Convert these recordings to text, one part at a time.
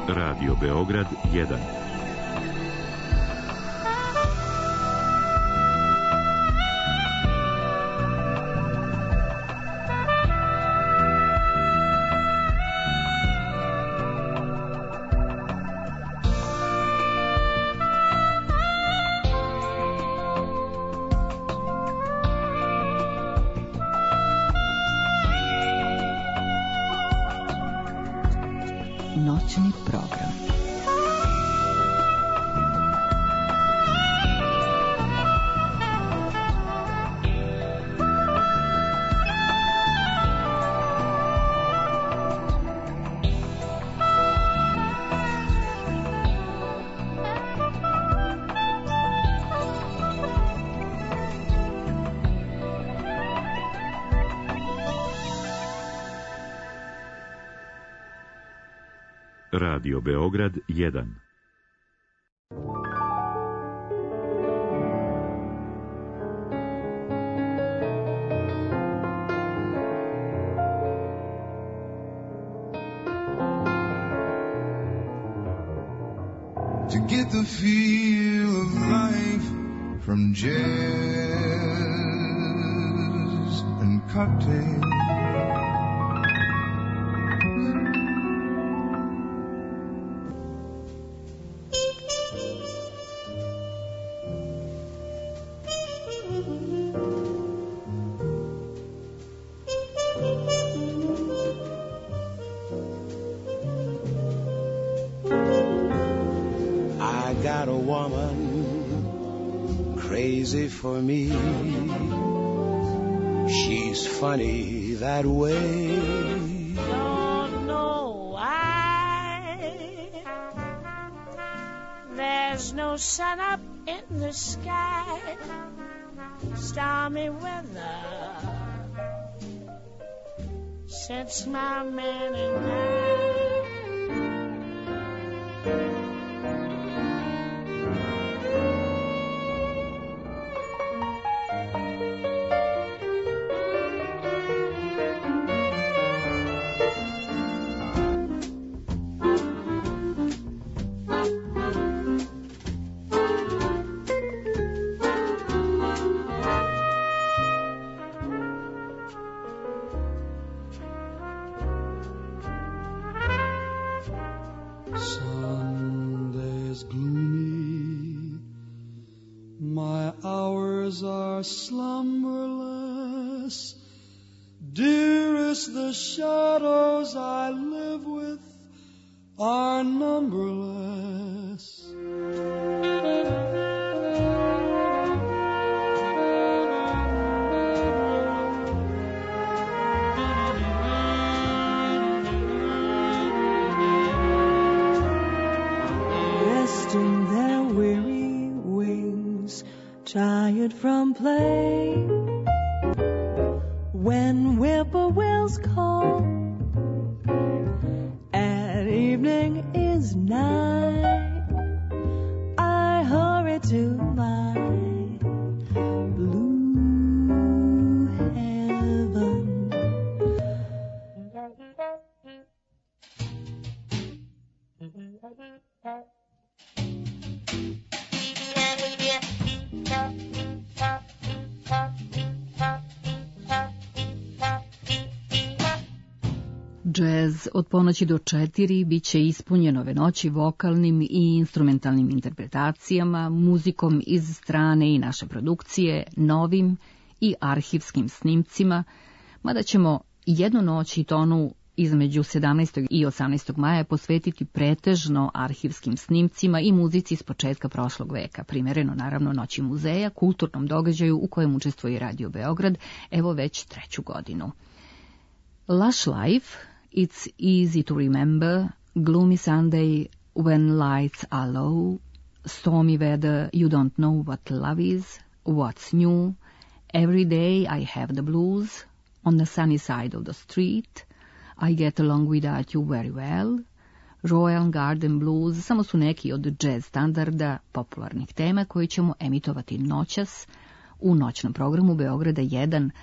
Radio Beograd 1. Noćni program. Radio Beograd 1. To get the feel of life from jazz and cocktails, got a woman crazy for me. She's funny that way. Don't know why. There's no sun up in the sky. Stormy weather since my man and I. Sunday's gloomy, my hours are slumberless. Dearest, the shadows I live with are numberless. Resting their weary wings, tired from play, when whippoorwills call and evening is nigh, I hurry to my blue heaven. Džez od ponoći do 4 bit će ispunjen ove noći vokalnim i instrumentalnim interpretacijama, muzikom iz strane i naše produkcije, novim i arhivskim snimcima, mada ćemo jednu noć i tonu između 17. i 18. maja posvetiti pretežno arhivskim snimcima i muzici s početka prošlog veka, primereno naravno Noći muzeja, kulturnom događaju u kojem učestvuje Radio Beograd, evo već 3. godinu. Lush Life, It's Easy to Remember, Gloomy Sunday, When Lights Are Low, Stormy Weather, You Don't Know What Love Is, What's New, Every Day I Have the Blues, On the Sunny Side of the Street, I Get Along Without You Very Well, Royal Garden Blues, samo su neki od jazz standarda popularnih tema koje ćemo emitovati noćas u noćnom programu Beograda 1,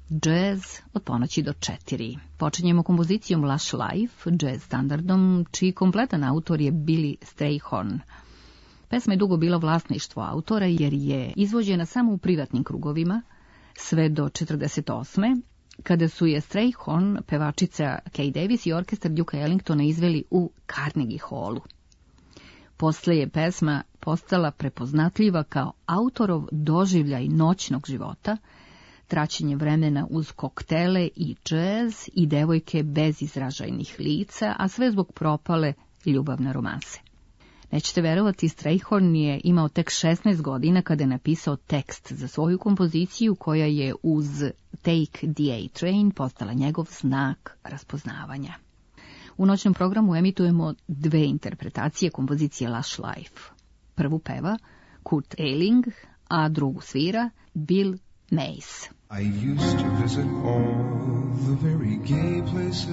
Jazz od ponoći do 4. Počinjemo kompozicijom Lush Life, jazz standardom, čiji kompletan autor je Billy Strayhorn. Pesma je dugo bila vlasništvo autora jer je izvođena samo u privatnim krugovima, sve do 1948. kada su je Strayhorn, pevačica Kay Davis i orkestar Duke Ellingtona izveli u Carnegie Hallu. Posle je pesma postala prepoznatljiva kao autorov doživljaj noćnog života, traćenje vremena uz koktele i džez i devojke bez izražajnih lica, a sve zbog propale ljubavne romanse. Nećete verovati, Strayhorn je imao tek 16 godina kada je napisao tekst za svoju kompoziciju koja je uz Take the A-Train postala njegov znak raspoznavanja. U noćnom programu emitujemo 2 interpretacije kompozicije Lush Life. Prvu peva Kurt Elling, a drugu svira Bill Mays. I used to visit all the very gay places,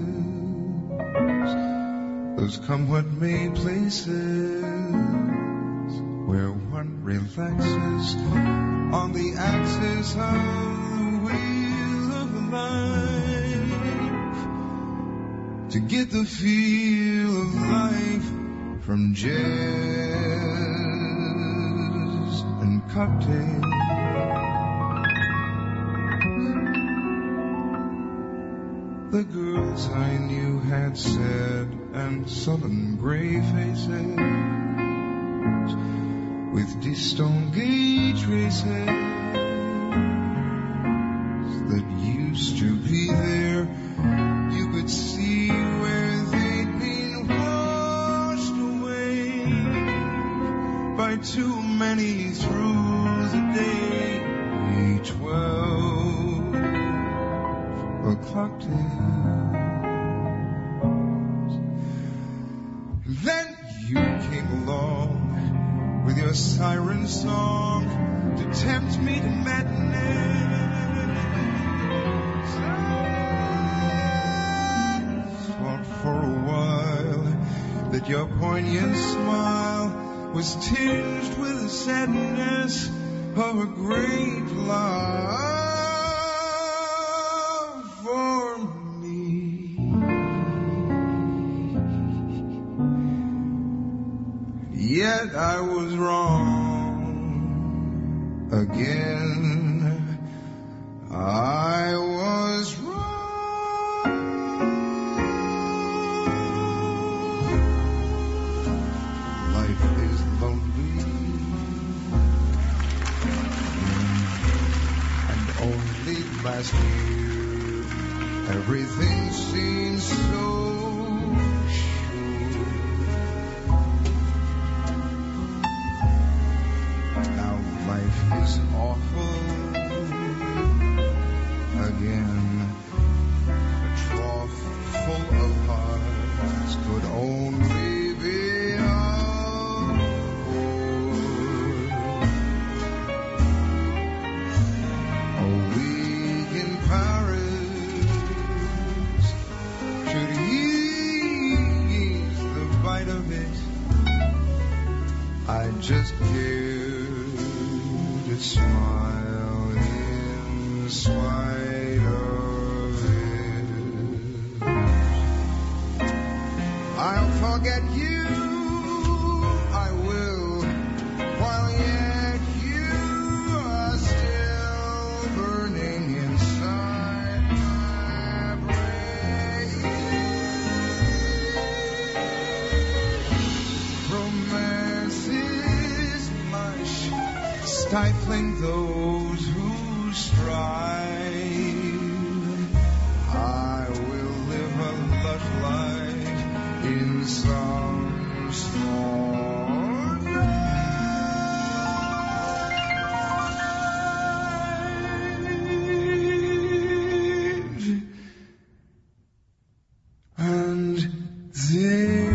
those come what may places, where one relaxes on the axis of the wheel of life, to get the feel of life from jazz and cocktails. The girls I knew had sad and sullen gray faces with distant gauge races that used to be there. You could see where they'd been washed away by too many through the day. 12 o'clock tales. Then you came along with your siren song to tempt me to madness. I thought for a while that your poignant smile was tinged with the sadness of a great love for me. Yet I was wrong again. I was wrong. Life is lonely, and only last year everything seems so sure. Now life is awful again. A trough full of hearts could only be a week in Paris should ease the bite of it. I just cared to smile in spite of it. I'll forget you, I will, while yet you are still burning inside my brain. Romance is much, stifling those who strive. I will live a lush life in some small night. And there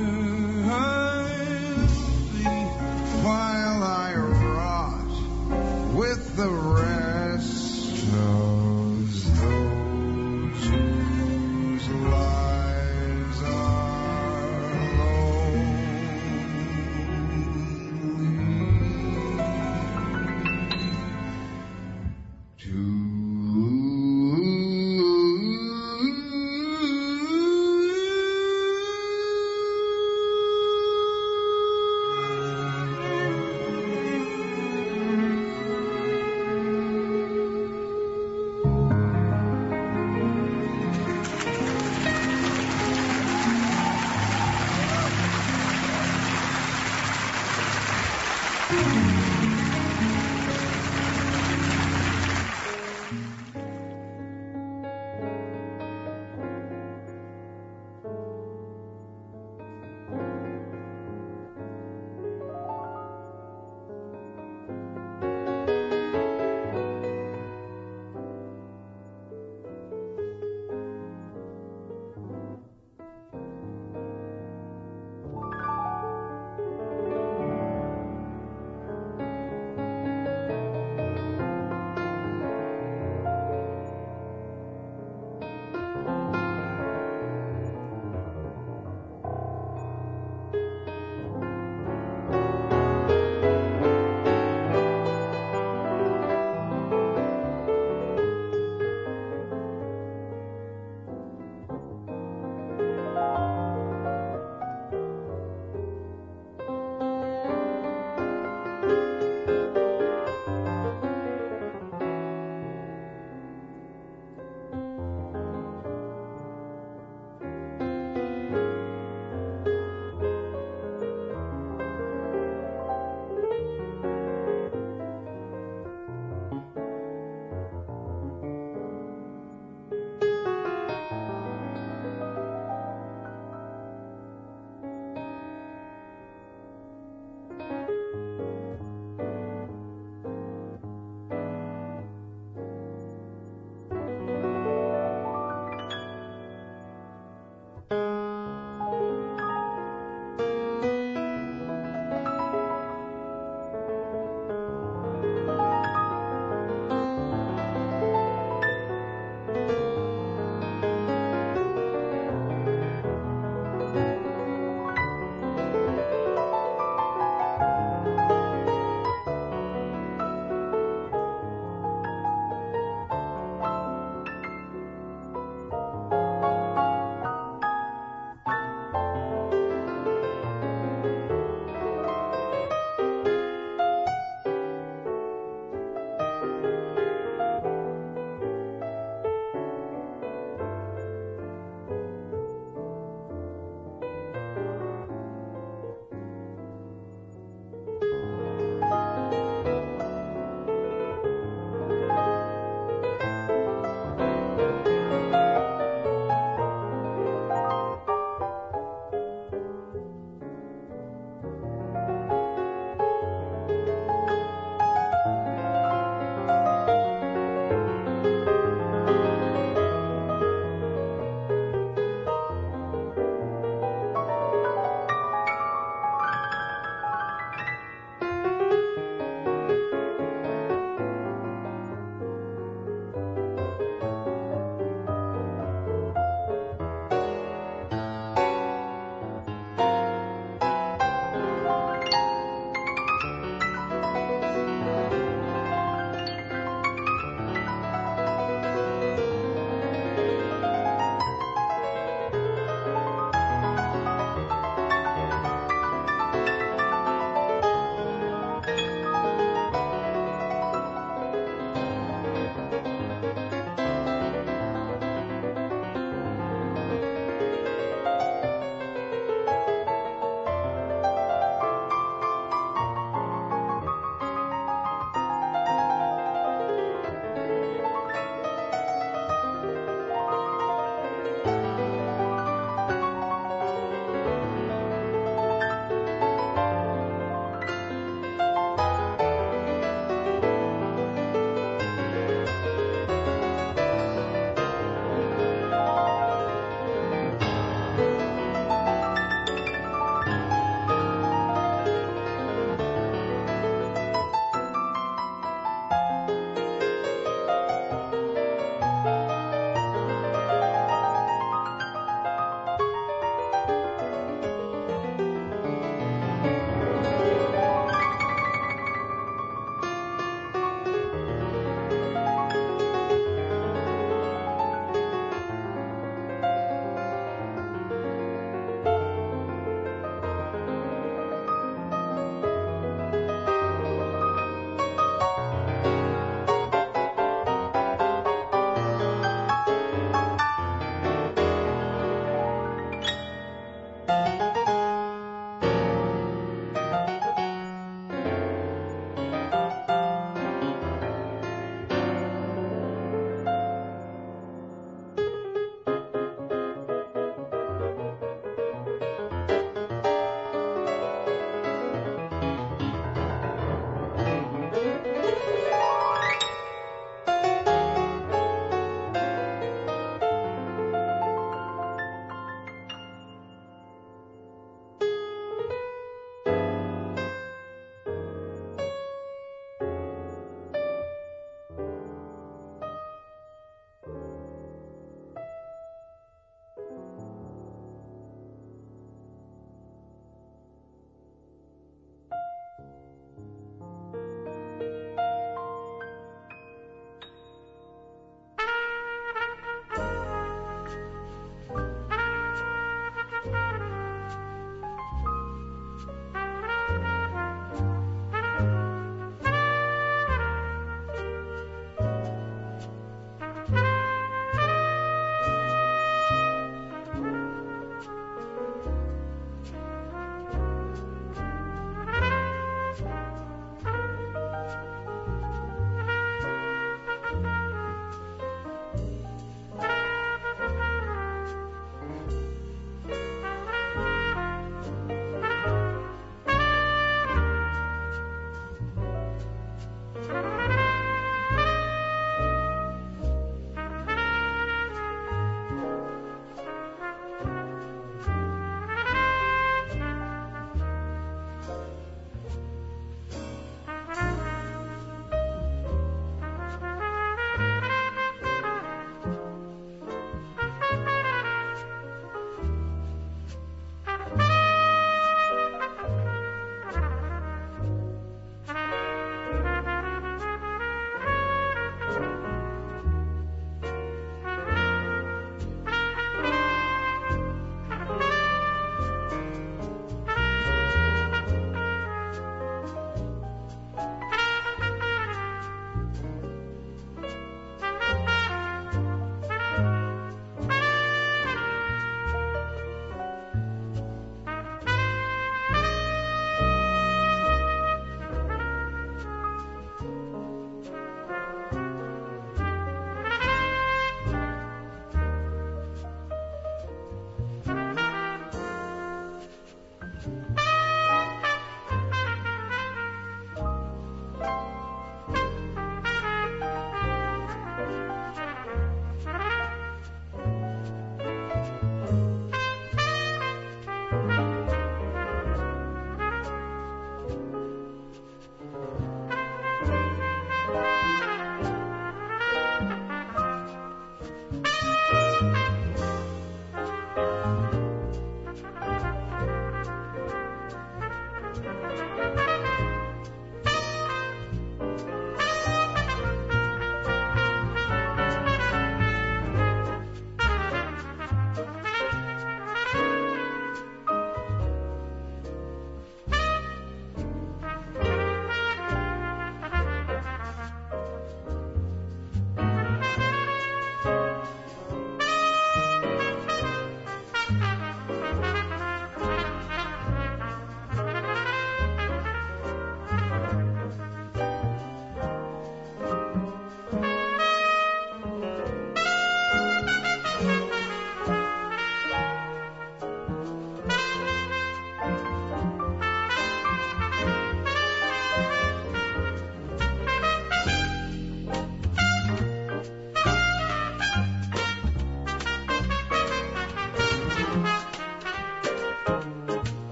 I'll be while I rot with the rest of those whose lives are lonely. To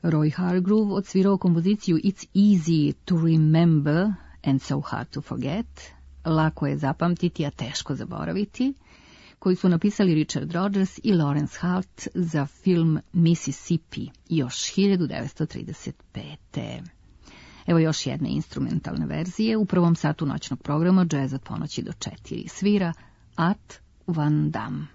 Roy Hargrove odsvirao kompoziciju It's Easy to Remember and So Hard to Forget, lako je zapamtiti, a teško zaboraviti, koji su napisali Richard Rodgers i Lawrence Hart za film Mississippi još 1935. Evo još jedne instrumentalne verzije. U prvom satu noćnog programa Jazz od ponoći do 4 svira Art Van Damme.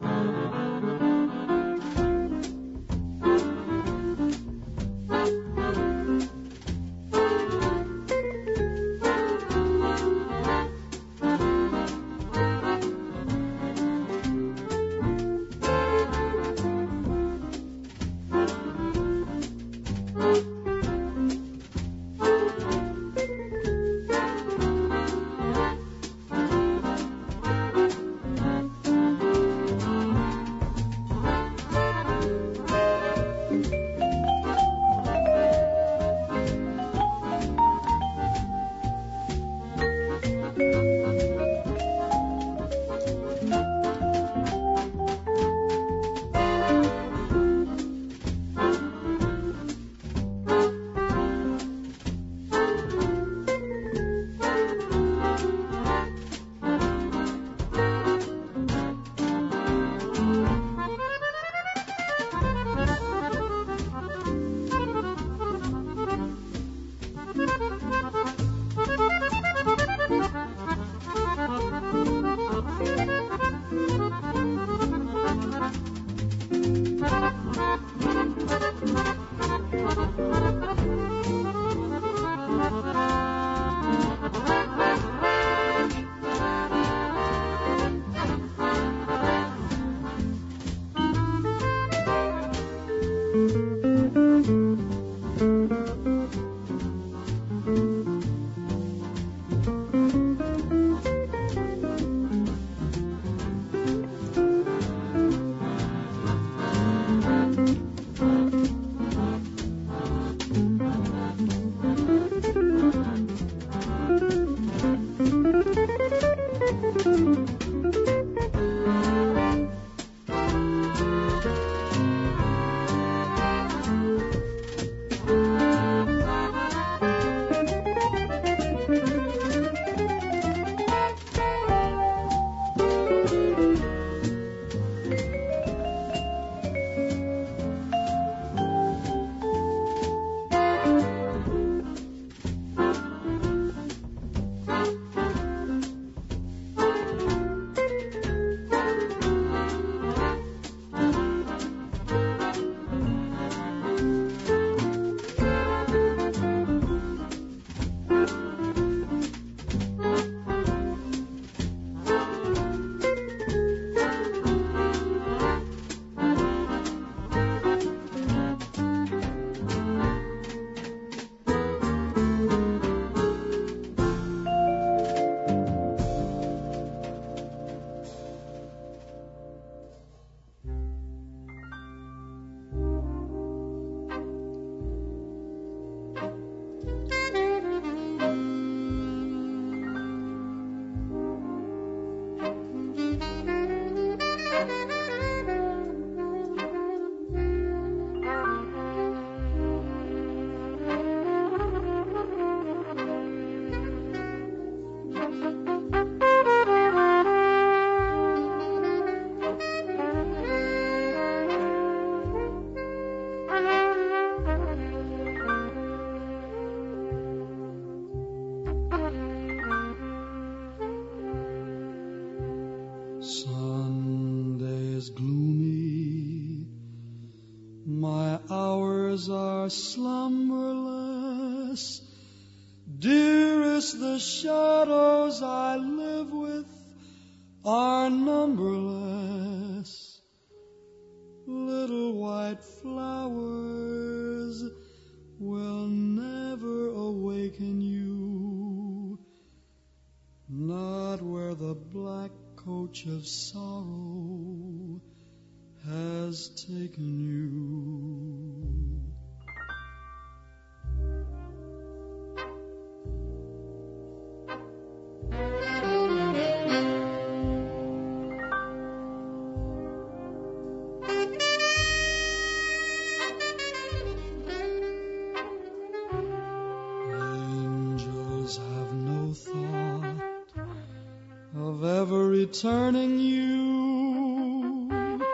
Slumberless, dearest, the shadows I live with are numberless. Little white flowers will never awaken you, not where the black coach of sorrow has taken you. returning you.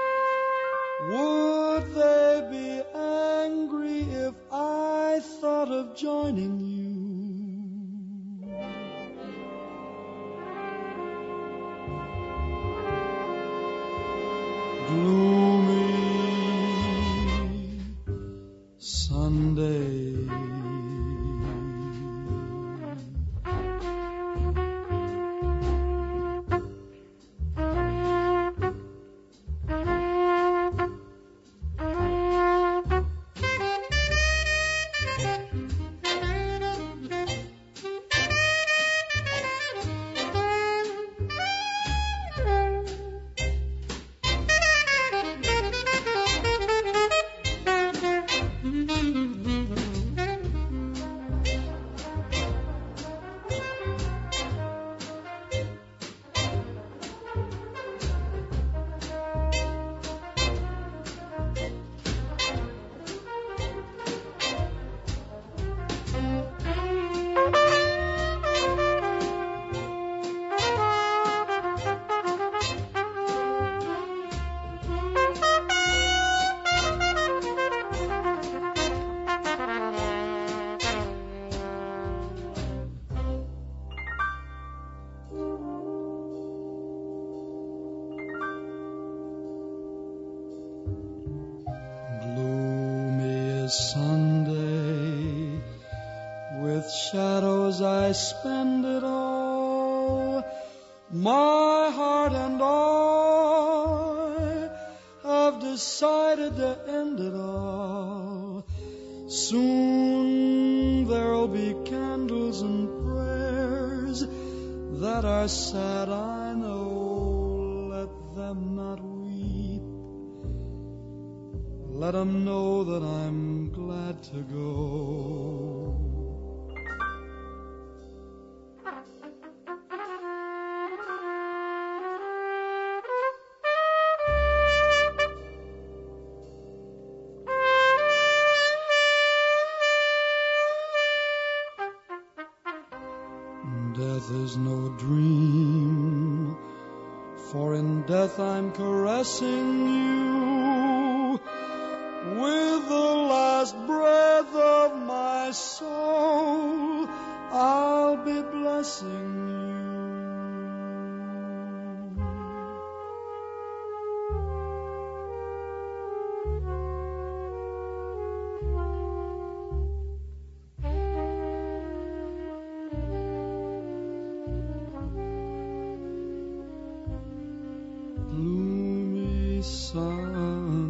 Would they be angry if I thought of joining you? Gloomy Sunday. Sunday, with shadows I spend it all. My heart and I have decided to end it all. Soon there'll be candles and prayers that are sad, I know. Let them not weep. Let them know that I'm glad to go. Death is no dream, for in death I'm caressing you. With the last breath of my soul, I'll be blessing you. Gloomy Sunday.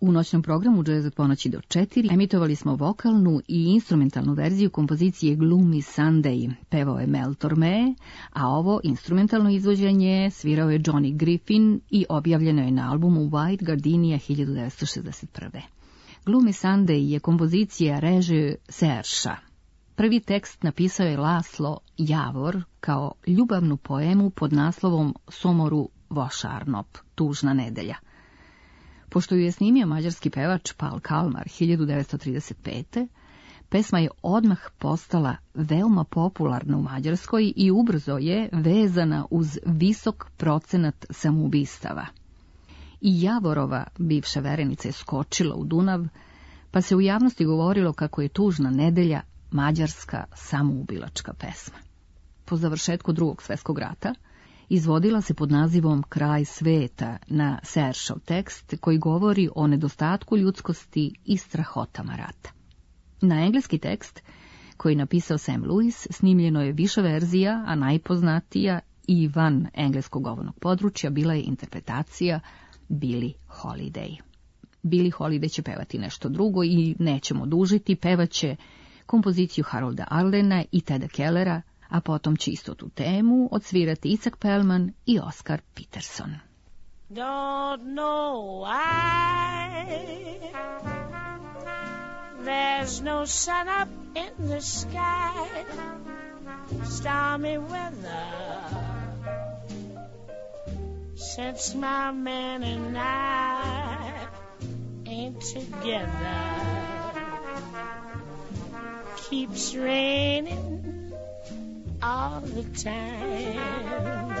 U noćnom programu Jazz od ponoći do 4 emitovali smo vokalnu i instrumentalnu verziju kompozicije Gloomy Sunday. Pevao je Mel Torme, a ovo instrumentalno izvođenje svirao je Johnny Griffin i objavljeno je na albumu White Gardenia 1961. Gloomy Sunday je kompozicija Reže Serša. Prvi tekst napisao je Laslo Javor kao ljubavnu poemu pod naslovom Somoru Vošarnop, tužna nedelja. Pošto ju je snimio mađarski pevač Pal Kalmar 1935. pesma je odmah postala veoma popularna u Mađarskoj i ubrzo je vezana uz visok procenat samoubistava. I Javorova bivša verenica je skočila u Dunav, pa se u javnosti govorilo kako je tužna nedelja mađarska samoubilačka pesma. Po završetku Drugog svjetskog rata izvodila se pod nazivom Kraj sveta na Seršov tekst koji govori o nedostatku ljudskosti i strahotama rata. Na engleski tekst, koji je napisao Sam Lewis, snimljeno je više verzija, a najpoznatija i van engleskog govornog područja bila je interpretacija Billie Holiday. Billie Holiday će pevati nešto drugo i nećemo dužiti, pevaće kompoziciju Harolda Arlena i Teda Kellera, a potom će isto tu temu odsvirati Itzhak Perlman i Oscar Peterson. Don't know why there's no sun up in the sky, stormy weather since my man and I ain't together. Keeps raining all the time.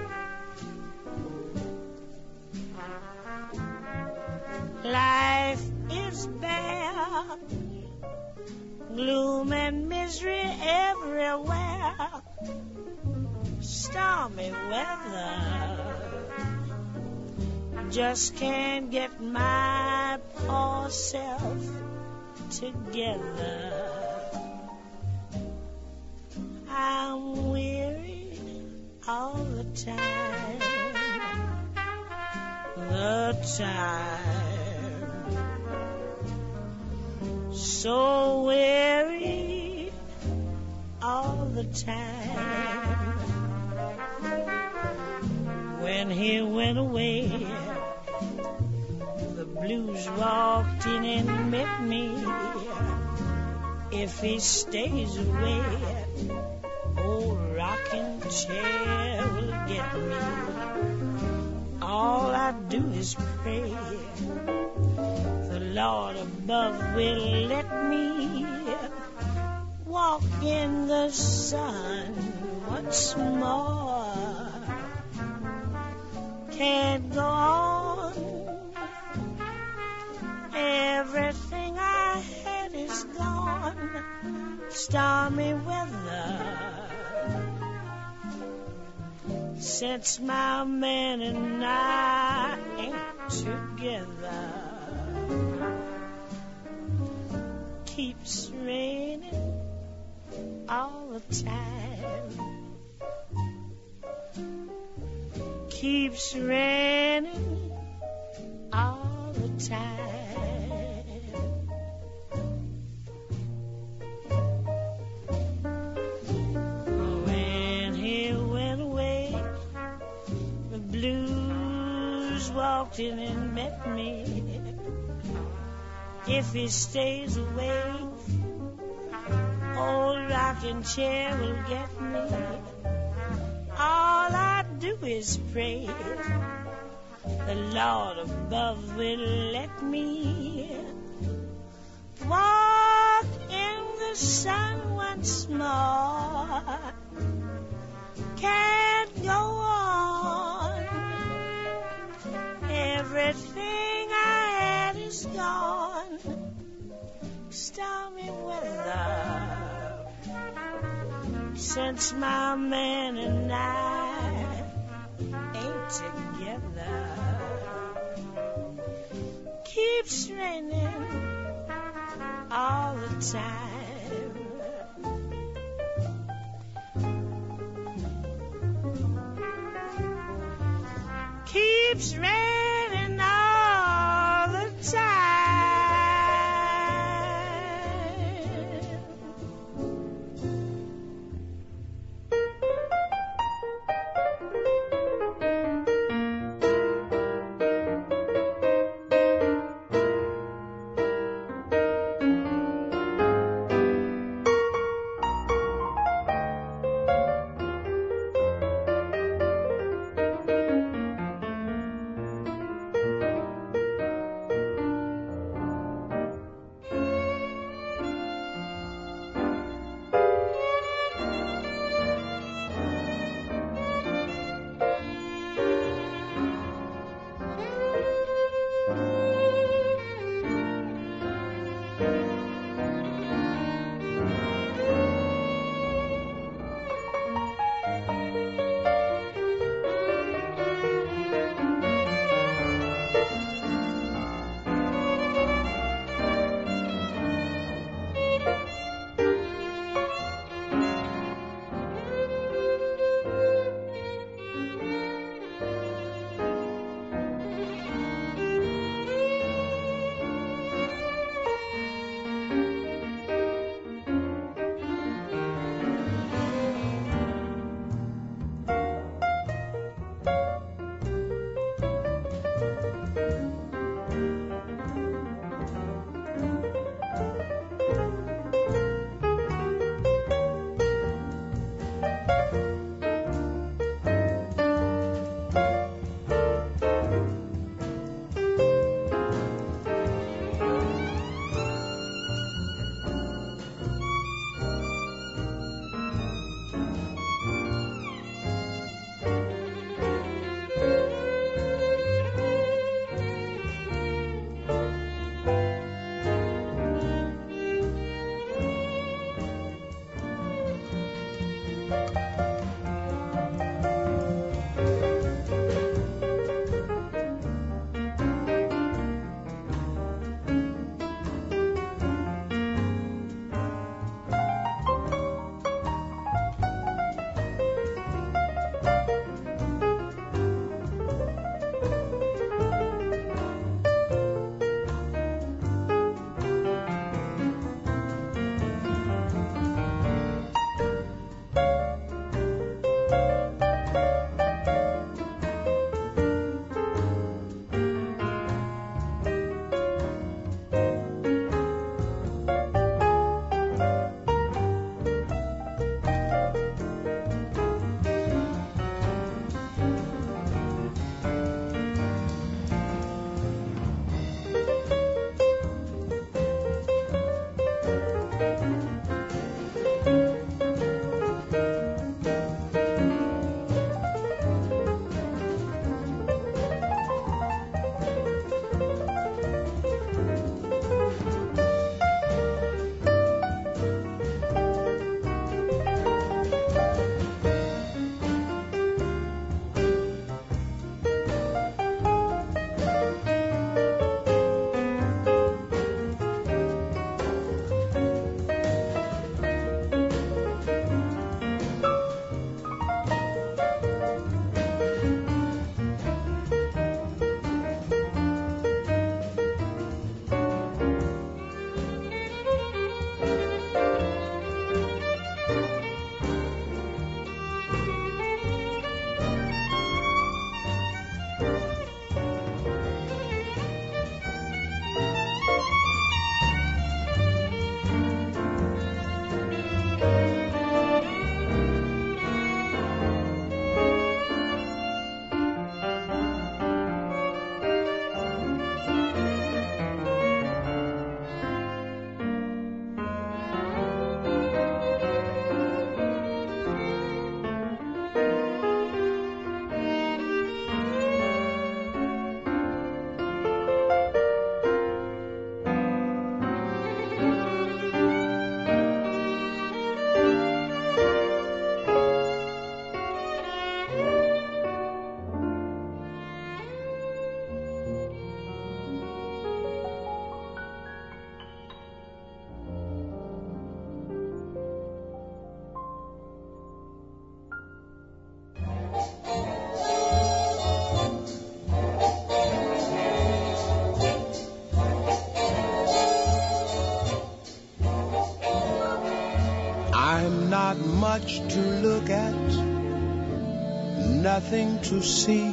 Life is bare, gloom and misery everywhere, stormy weather. Just can't get my poor self together. I'm weary all the time, so weary all the time. When he went away, the blues walked in and met me. If he stays away, old rocking chair will get me. All I do is pray the Lord above will let me walk in the sun once more. Can't go on. Everything I had is gone. Stormy weather since my man and I ain't together. Keeps raining all the time. Keeps raining all the time. When he went away, the blues walked in and met me. If he stays away, old rocking chair will get me. All I do is pray the Lord above will let me walk in the sun once more. Can't go on. Everything I had is gone. Stormy weather since my man and I ain't together. Keeps raining all the time. Keeps raining all the time. much to look at, nothing to see.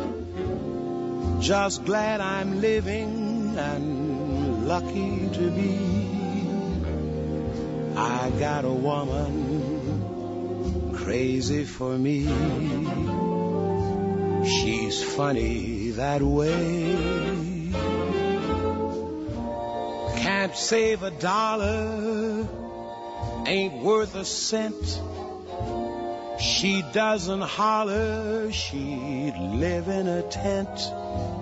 Just glad I'm living and lucky to be. I got a woman crazy for me. She's funny that way. Can't save a dollar, ain't worth a cent. She doesn't holler, she'd live in a tent.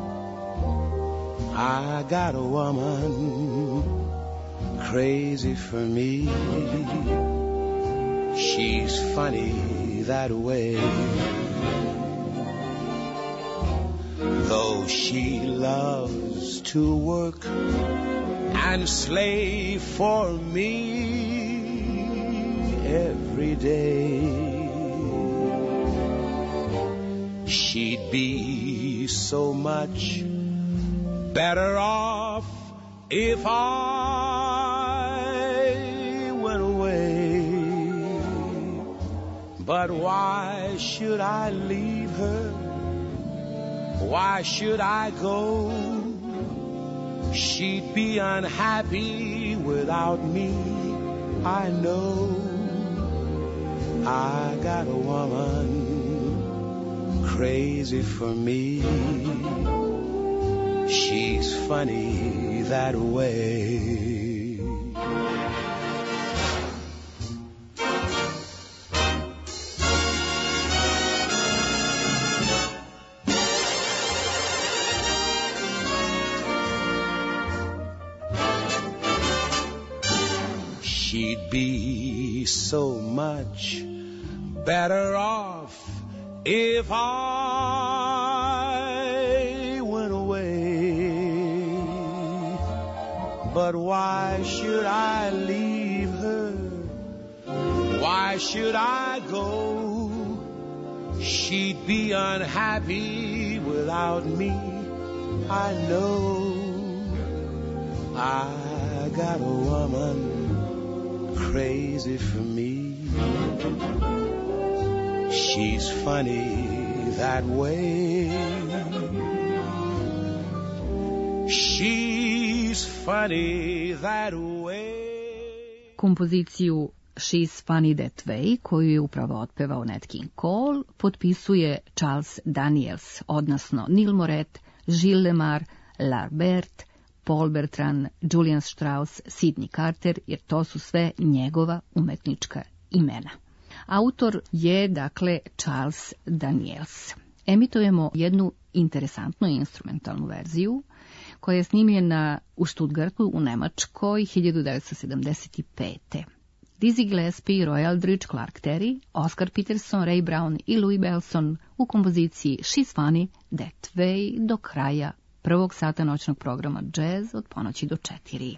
I got a woman crazy for me. She's funny that way. Though she loves to work and slave for me every day, she'd be so much better off if I went away. But why should I leave her? Why should I go? She'd be unhappy without me, I know. I got a woman crazy for me. She's funny that way. She'd be so much better off if I went away. But why should I leave her? Why should I go? She'd be unhappy without me, I know. I got a woman crazy for me. She's funny that way. She's funny that way. Kompoziciju She's Funny That Way, koju je upravo otpevao Nat King Cole, potpisuje Charles Daniels, odnosno Neil Moret, Gilles Lemar, Larbert, Paul Bertrand, Julian Strauss, Sidney Carter, jer to su sve njegova umetnička imena. Autor je, dakle, Charles Daniels. Emitujemo jednu interesantnu instrumentalnu verziju koja je snimljena u Stuttgartu u Nemačkoj 1975. Dizzy Gillespie, Roy Eldridge, Clark Terry, Oscar Peterson, Ray Brown i Louis Bellson u kompoziciji She's Funny That Way do kraja prvog sata noćnog programa Jazz od ponoći do 4.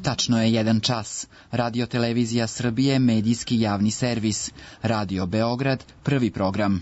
Tačno je 1 čas. Radio Televizija Srbije, medijski javni servis. Radio Beograd, prvi program.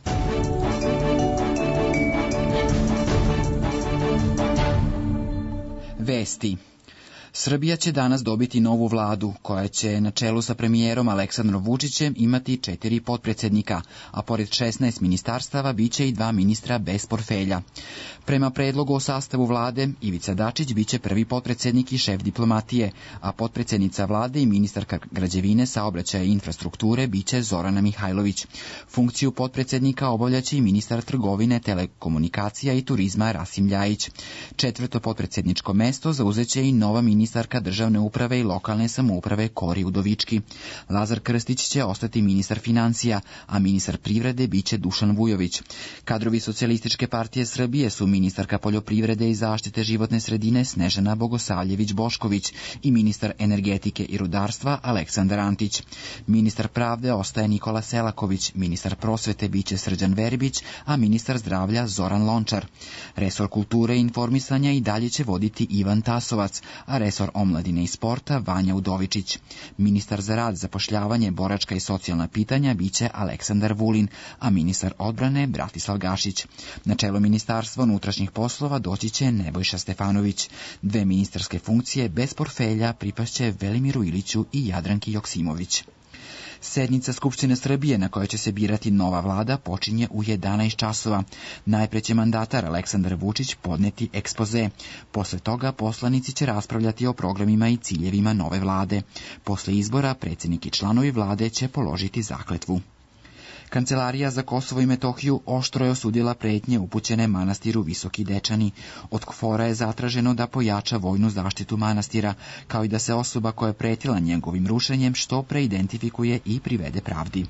Vesti. Srbija će danas dobiti novu vladu, koja će na čelu sa premijerom Aleksandrom Vučićem imati 4 potpredsednika, a pored 16 ministarstava biće i 2 ministra bez portfelja. Prema predlogu o sastavu vlade, Ivica Dačić biće prvi potpredsednik i šef diplomatije, a potpredsednica vlade i ministarka građevine, saobraćaja i infrastrukture biće Zorana Mihajlović. Funkciju potpredsednika obavljaće i ministar trgovine, telekomunikacija i turizma Rasim Ljajić. 4. potpredsedničko mesto zauzeće i nova ministarka državne uprave i lokalne samouprave Kori Udovički. Lazar Krstić će ostati ministar financija, a ministar privrede biće Dušan Vujović. Kadrovi Socijalističke partije Srbije su ministarka poljoprivrede i zaštite životne sredine Snežana Bogosavljević-Bošković i ministar energetike i rudarstva Aleksandar Antić. Ministar pravde ostaje Nikola Selaković, ministar prosvete biće Srđan Verbić, a ministar zdravlja Zoran Lončar. Resor kulture i informisanja i dalje će voditi Ivan Tasovac, a resor omladine i sporta Vanja Udovičić. Ministar za rad, zapošljavanje, boračka i socijalna pitanja biće Aleksandar Vulin, a ministar odbrane Bratislav Gašić. Na čelo Ministarstva unutrašnjih poslova doći će Nebojša Stefanović. 2 ministarske funkcije bez portfelja pripašće Velimiru Iliću i Jadranki Joksimović. Sednica Skupštine Srbije na kojoj će se birati nova vlada počinje u 11 časova. Najpre će mandatar Aleksandar Vučić podneti ekspoze. Posle toga poslanici će raspravljati o programima i ciljevima nove vlade. Posle izbora predsjednik i članovi vlade će položiti zakletvu. Kancelarija za Kosovo i Metohiju oštro je osudila pretnje upućene manastiru Visoki Dečani. Od KFOR-a je zatraženo da pojača vojnu zaštitu manastira, kao i da se osoba koja je pretila njegovim rušenjem što pre identifikuje i privede pravdi.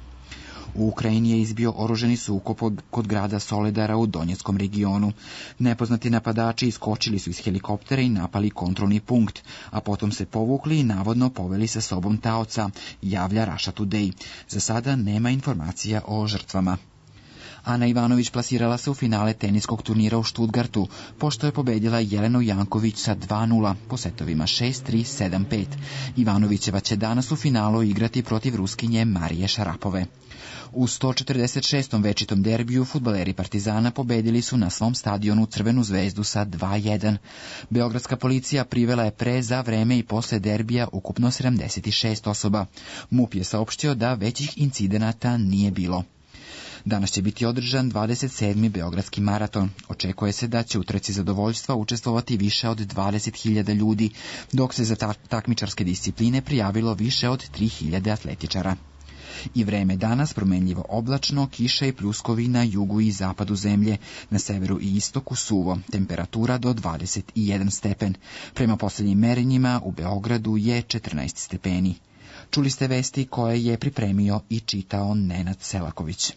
U Ukrajini je izbio oružani sukob kod grada Soledara u Donjeckom regionu. Nepoznati napadači iskočili su iz helikoptera i napali kontrolni punkt, a potom se povukli i navodno poveli sa sobom taoca, javlja Russia Today. Za sada nema informacija o žrtvama. Ana Ivanović plasirala se u finale teniskog turnira u Stuttgartu, pošto je pobedila Jelenu Janković sa 2:0 po setovima 6-3, 7-5. Ivanovićeva će danas u finalu igrati protiv Ruskinje Marije Šarapove. U 146. večitom derbiju fudbaleri Partizana pobedili su na svom stadionu Crvenu zvezdu sa 2:1. Beogradska policija privela je pre, za vreme i posle derbija ukupno 76 osoba. MUP je saopštio da većih incidenata nije bilo. Danas će biti održan 27. Beogradski maraton. Očekuje se da će u trci zadovoljstva učestvovati više od 20.000 ljudi, dok se za takmičarske discipline prijavilo više od 3.000 atletičara. I vreme danas promenljivo oblačno, kiša i pljuskovi na jugu i zapadu zemlje, na severu i istoku suvo, temperatura do 21 stepen. Prema posljednjim merenjima u Beogradu je 14 stepeni. Čuli ste vesti koje je pripremio i čitao Nenad Selaković.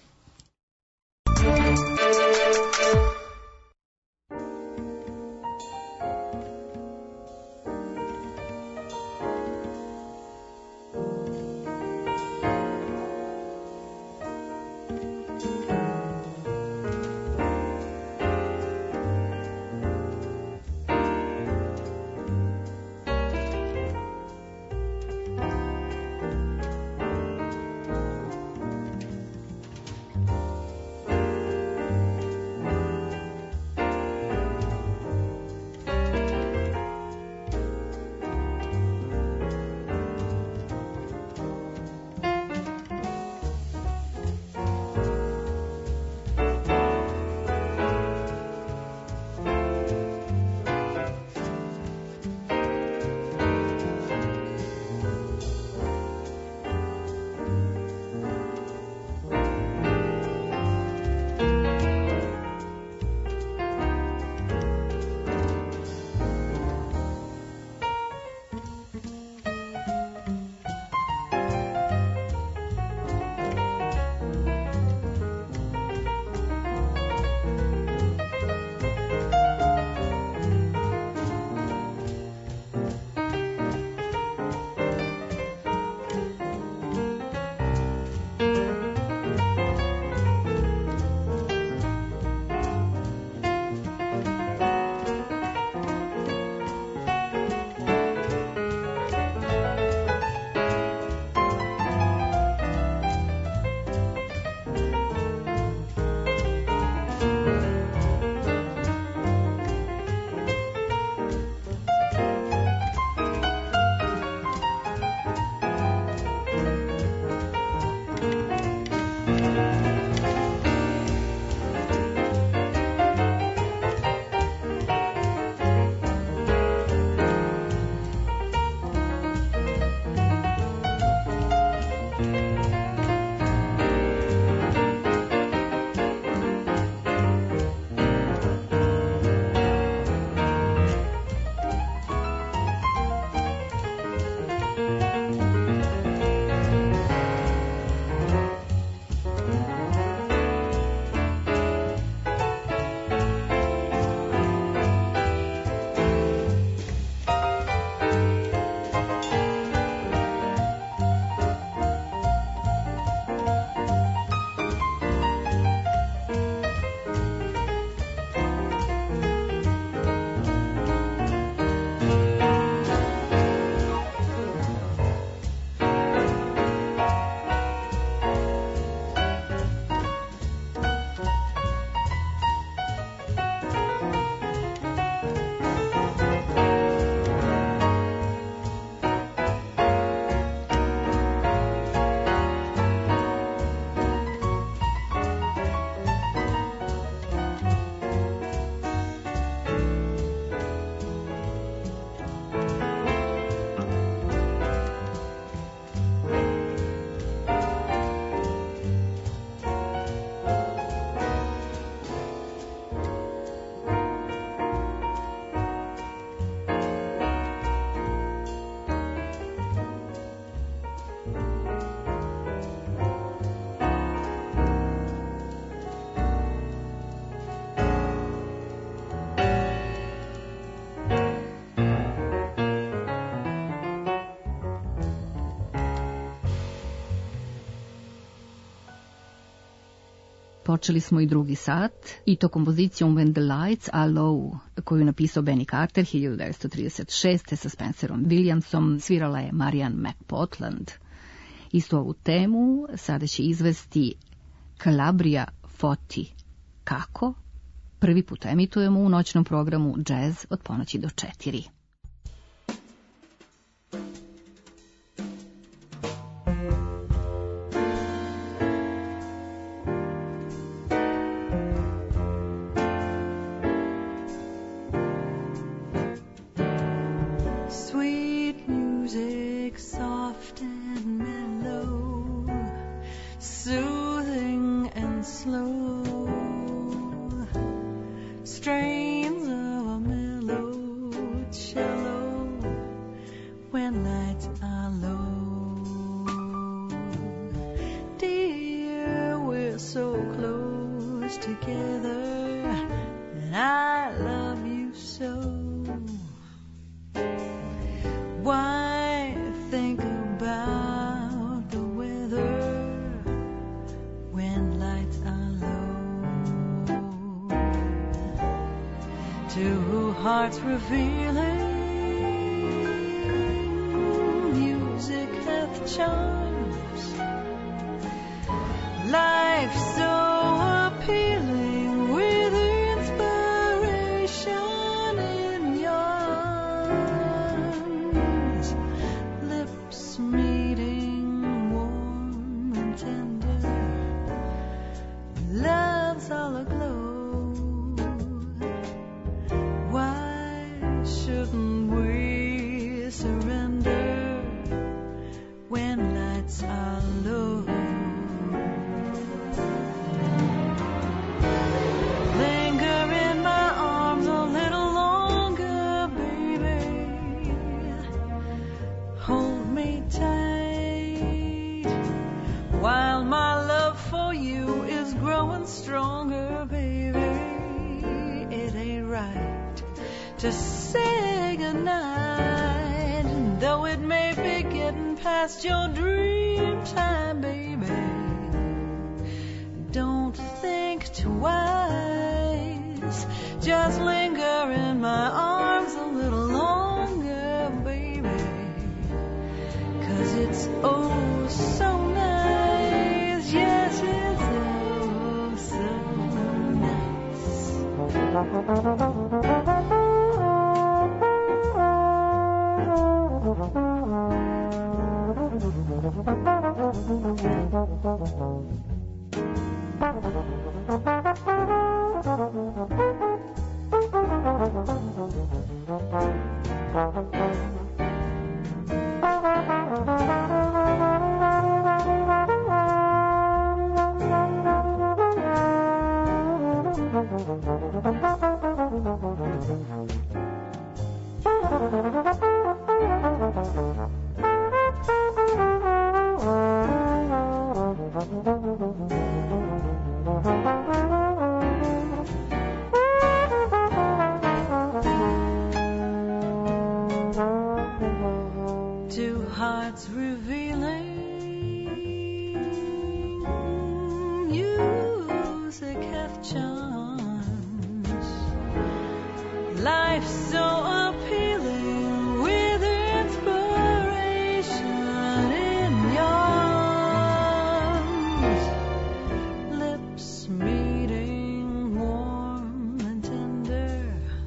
otpočeli smo i drugi sat, i to kompozicijom When the Lights Are Low, koju je napisao Benny Carter 1936. sa Spencerom Williamsom, svirala je Marian McPotland. Istu ovu temu sada će izvesti Calabria Foti. Kako? Prvi put emitujemo u noćnom programu Jazz od ponoći do 4. Hearts revealing, music hath charms, life so appealing, with inspiration in your arms, lips meeting warm and tender, love's all aglow. Shouldn't we surrender when lights are low? Linger in my arms a little longer, baby. Hold me tight while my love for you is growing stronger, baby. It ain't right to say goodnight, though it may be getting past your dream time, baby. Don't think twice, just linger in my arms a little longer, baby, 'cause it's oh so nice, yes it's oh so nice. Two hearts revealing, music hath charms, life so appealing, with inspiration in your arms, lips meeting warm and tender,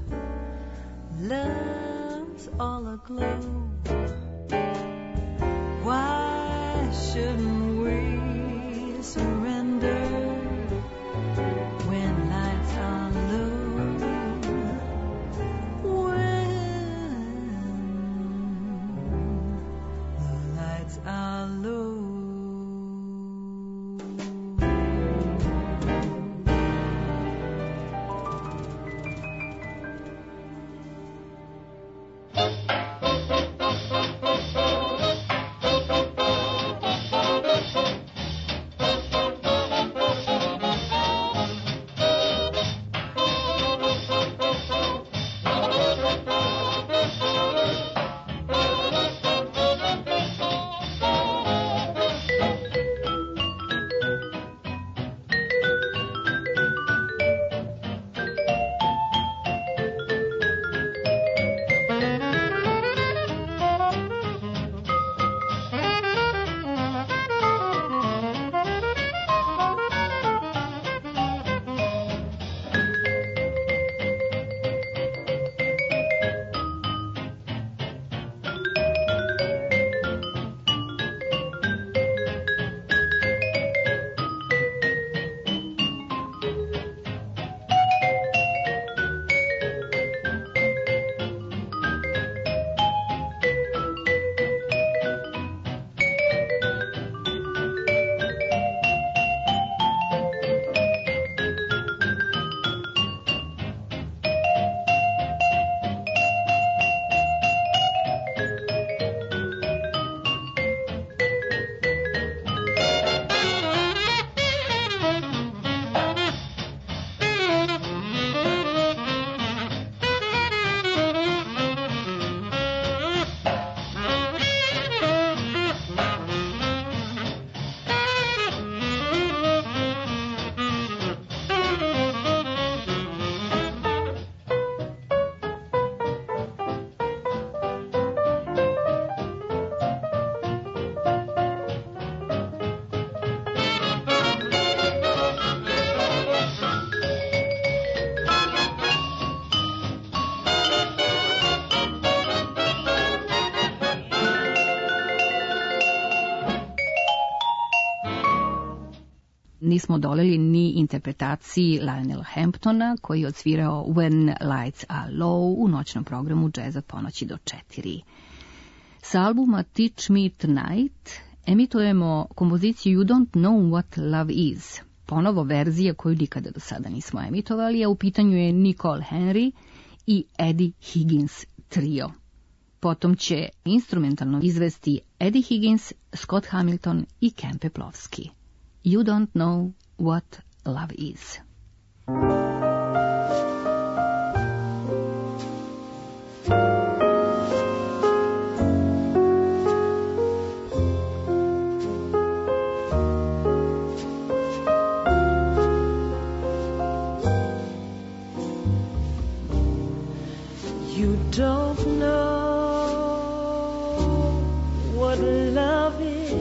love's all aglow. Why shouldn't we surrender when lights are low? When the lights are low. nismo doleli ni interpretaciji Lionela Hamptona, koji je odsvirao When Lights Are Low u noćnom programu Jazz od ponoći do 4. Sa albuma Teach Me Tonight emitujemo kompoziciju You Don't Know What Love Is, ponovo verzija koju nikada do sada nismo emitovali, a u pitanju je Nicole Henry i Eddie Higgins trio. Potom će instrumentalno izvesti Eddie Higgins, Scott Hamilton i Ken Peplowski. You Don't Know What Love Is. You don't know what love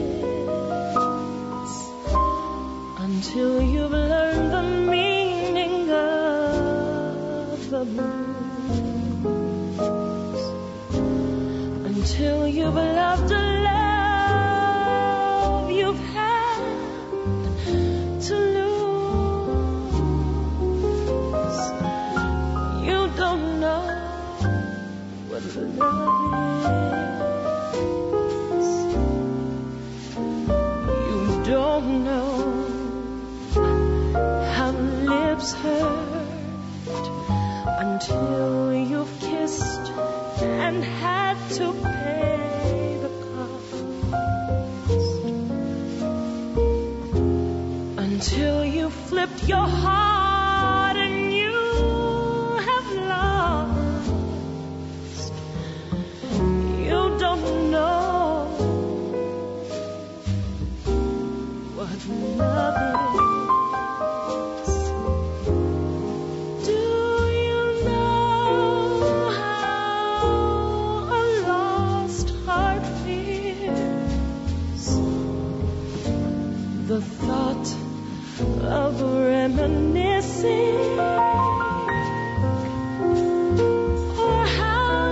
is until you've learned the meaning of the blues, until you've loved a love you've had to lose. You don't know what love is. You don't know how lips hurt until you've kissed and had to pay the cost, until you flipped your heart and you have lost. You don't know what love is. Do you know how a lost heart feels? The thought of reminiscing, or how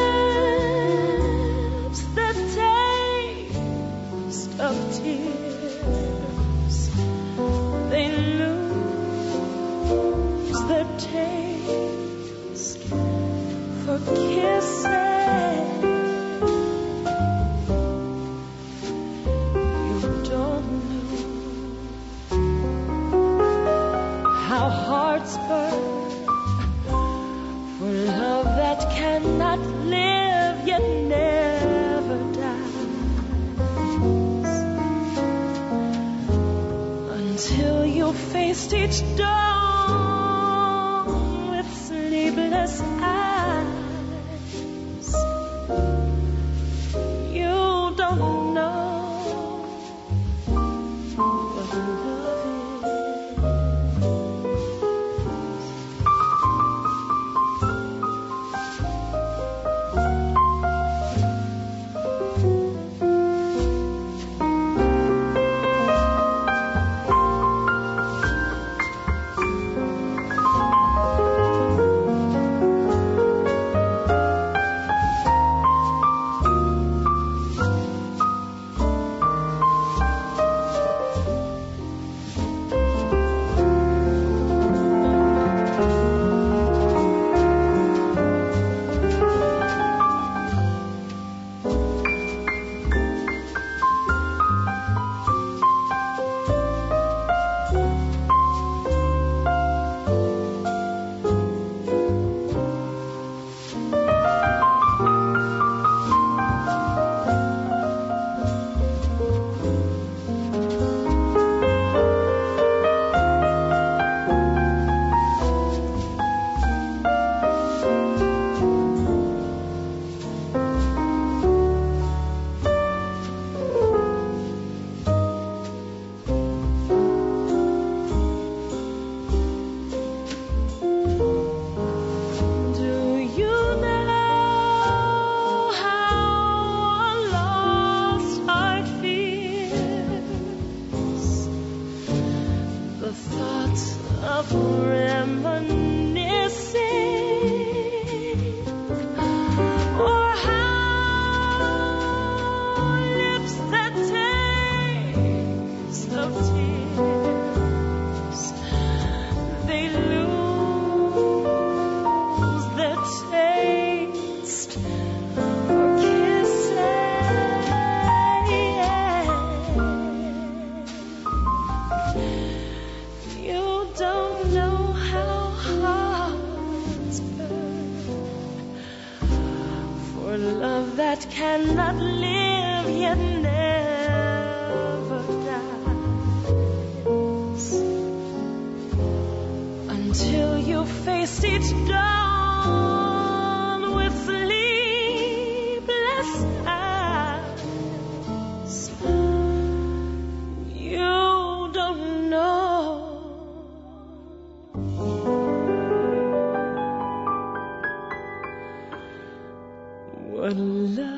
lips that taste of tears, they lose their taste for kissing. You don't know how hearts burn for love that cannot live yet never dies, until you faced each dawn with sleepless eyes. You don't know what love is. for love that cannot live yet never dies, until you faced each dawn with sleepless eyes. You don't know what love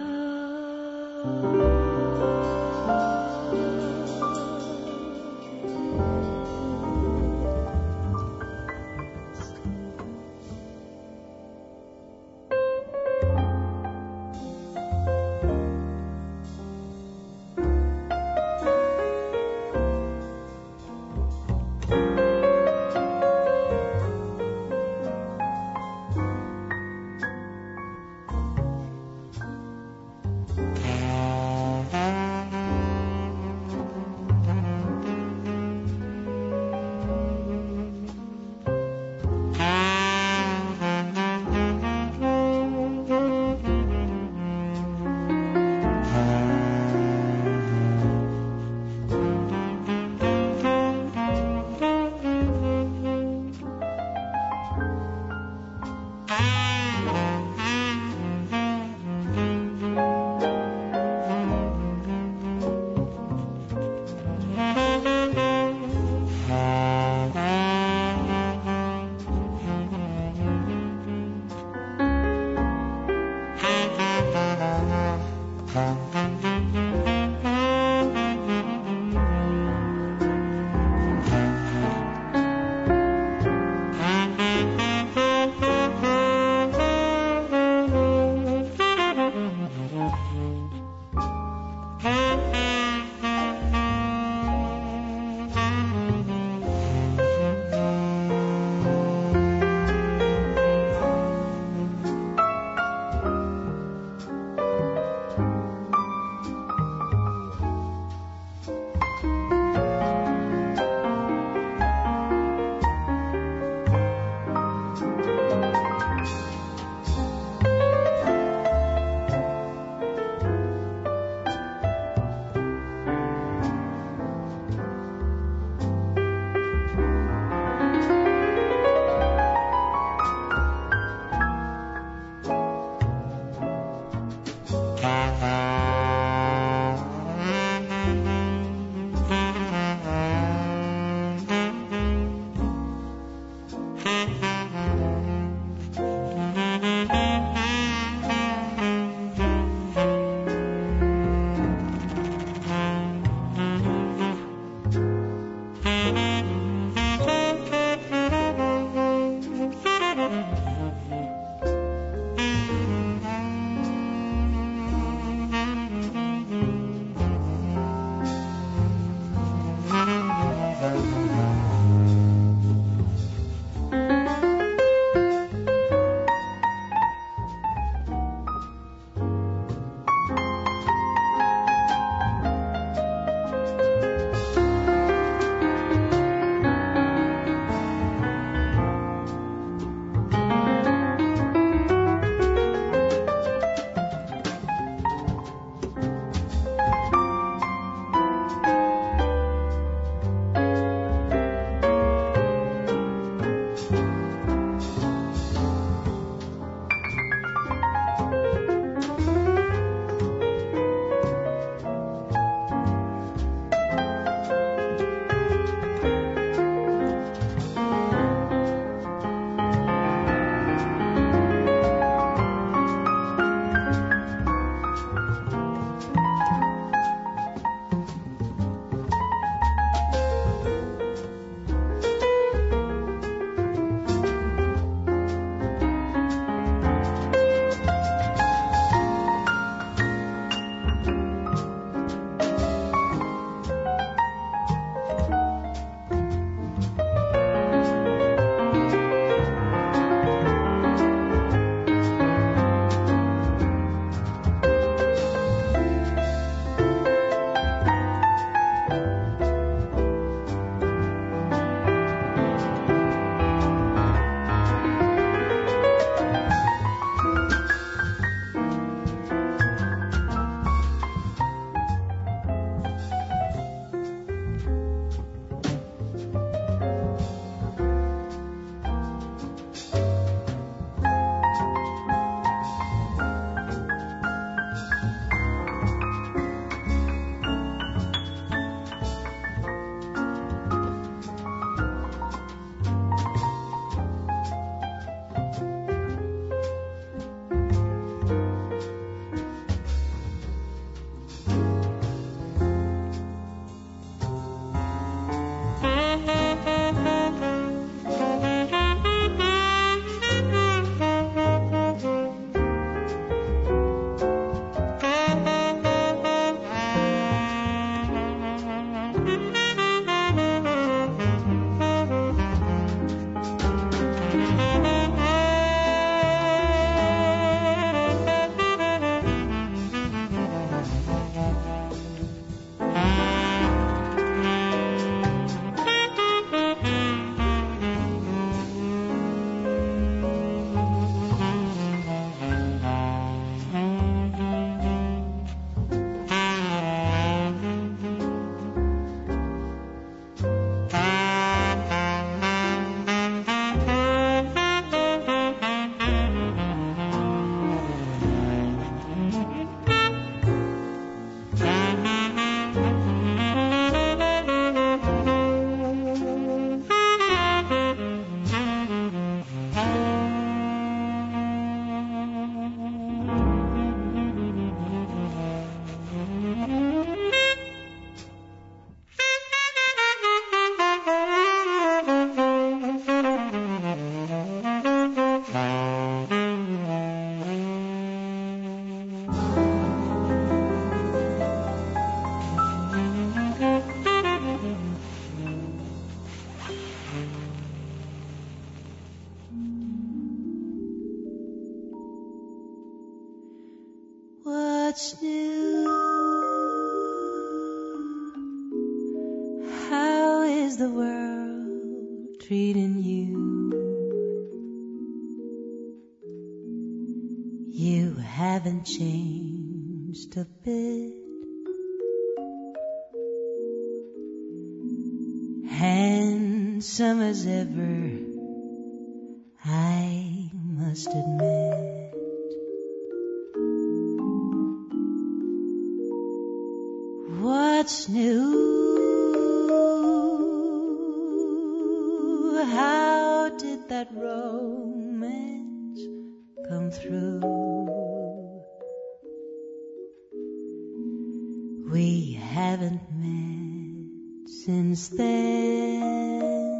What's new? How is the world treating you? You haven't changed a bit. Handsome as ever, I must admit. What's new? How did that romance come through? We haven't met since then.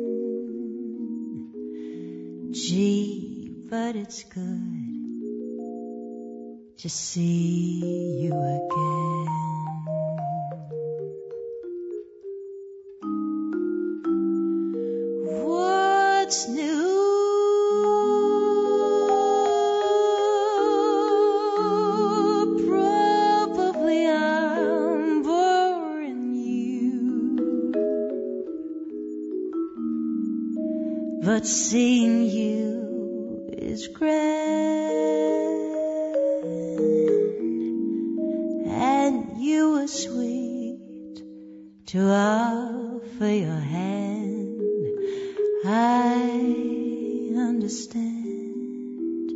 Gee, but it's good to see you again. What's new? Probably I'm boring you, but seeing you is grand, and you were sweet to offer your hand. I understand.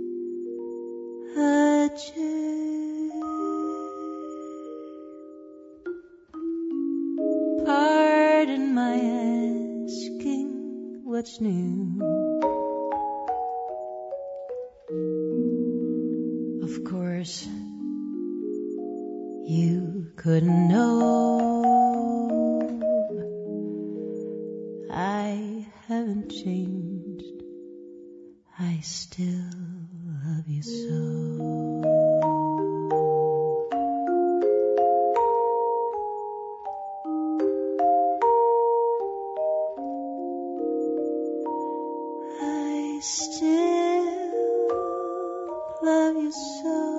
Adieu. Pardon my asking what's new. Of course, you couldn't know. I haven't changed. I still love you so. I still love you so.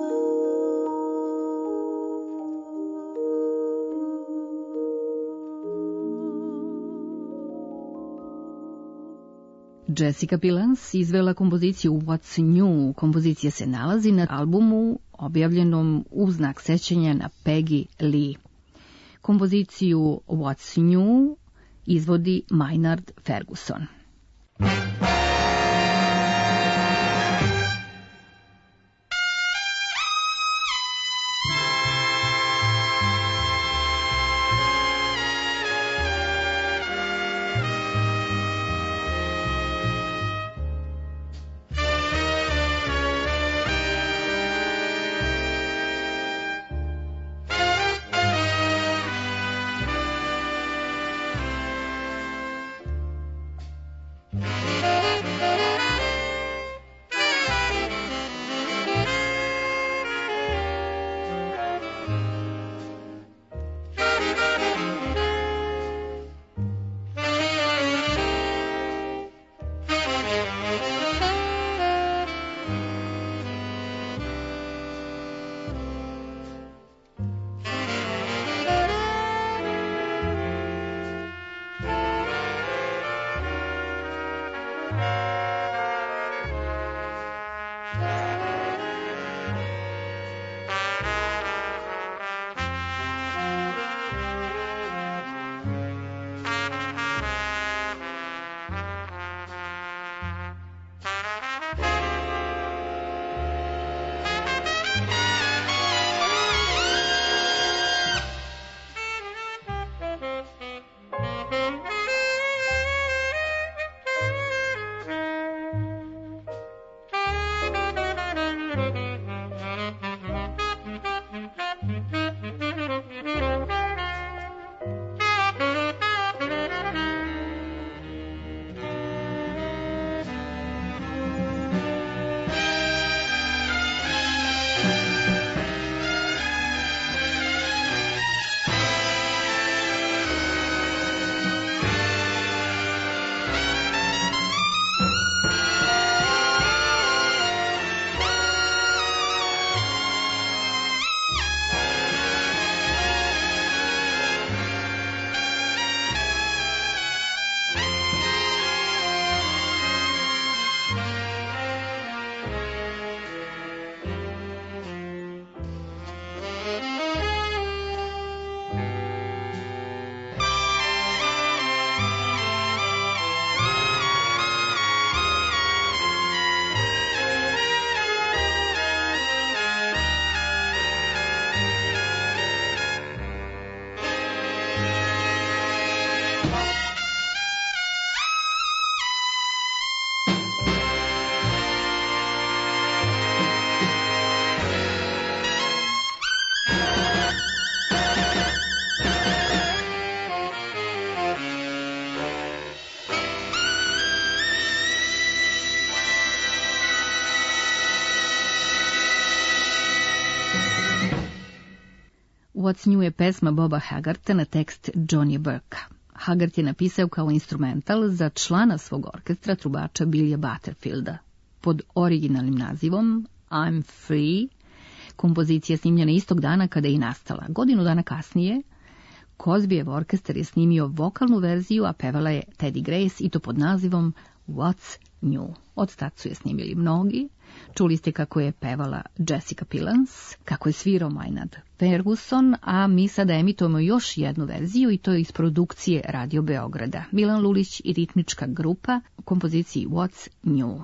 Jessica Pilans izvela kompoziciju What's New. Kompozicija se nalazi na albumu objavljenom u znak sećanja na Peggy Lee. Kompoziciju What's New izvodi Maynard Ferguson. What's New je pesma Boba Haggarta na tekst Johnny Burka. Haggart je napisao kao instrumental za člana svog orkestra, trubača Billya Butterfielda. Pod originalnim nazivom I'm Free, kompozicija snimljena istog dana kada je i nastala. Godinu dana kasnije, Cosbyev orkestar je snimio vokalnu verziju, a pevala je Teddy Grace i to pod nazivom What's New. Od tad su je snimili mnogi. Čuli ste kako je pevala Jessica Pilans, kako je svirao Maynard Ferguson, a mi sada emitujemo još jednu verziju i to je iz produkcije Radio Beograda. Milan Lulić i ritmička grupa u kompoziciji What's New.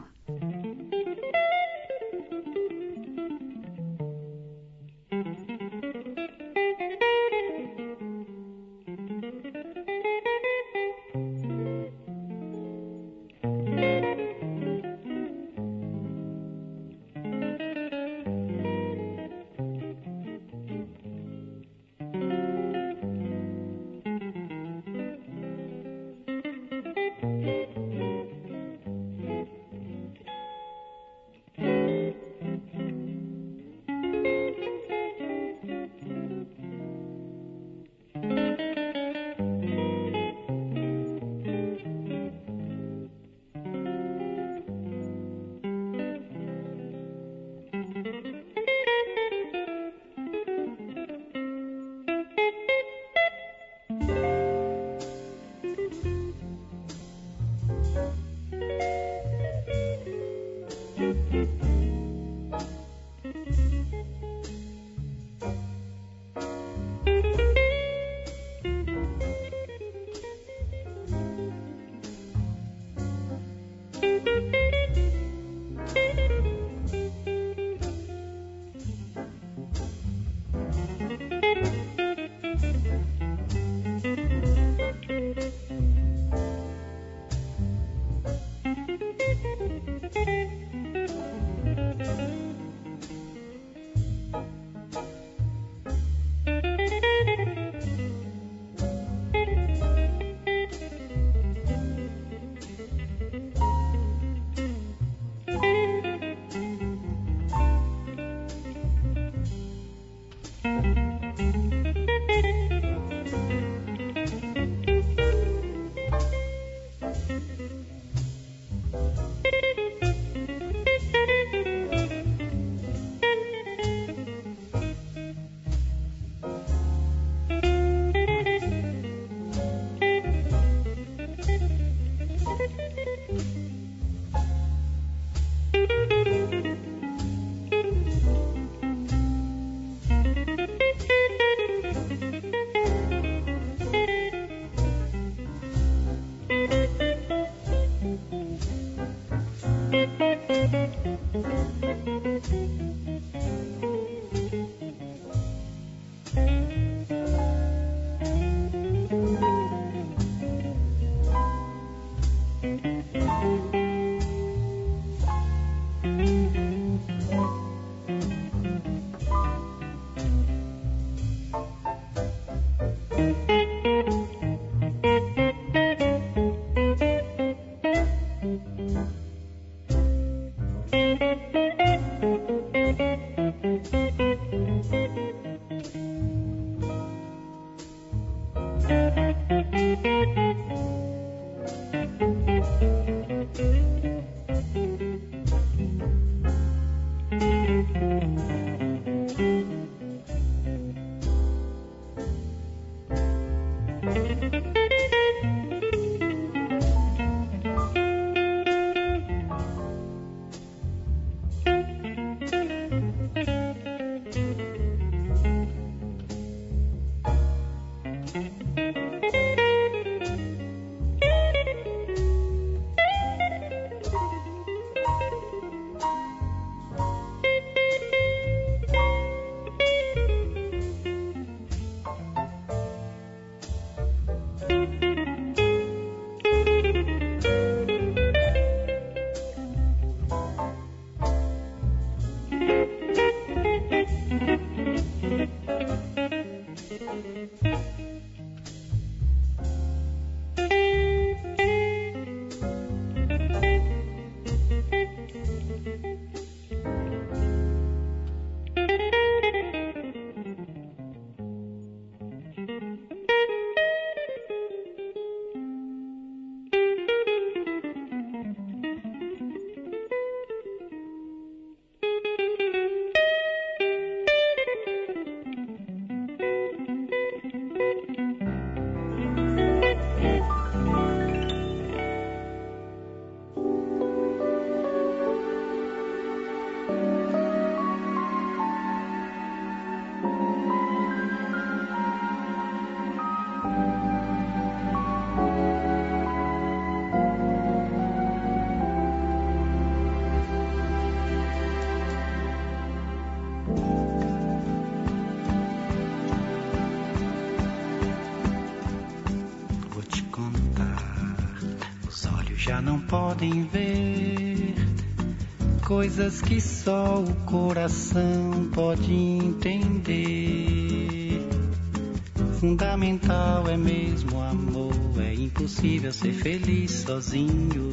já não podem ver coisas que só o coração pode entender. Fundamental é mesmo o amor, é impossível ser feliz sozinho.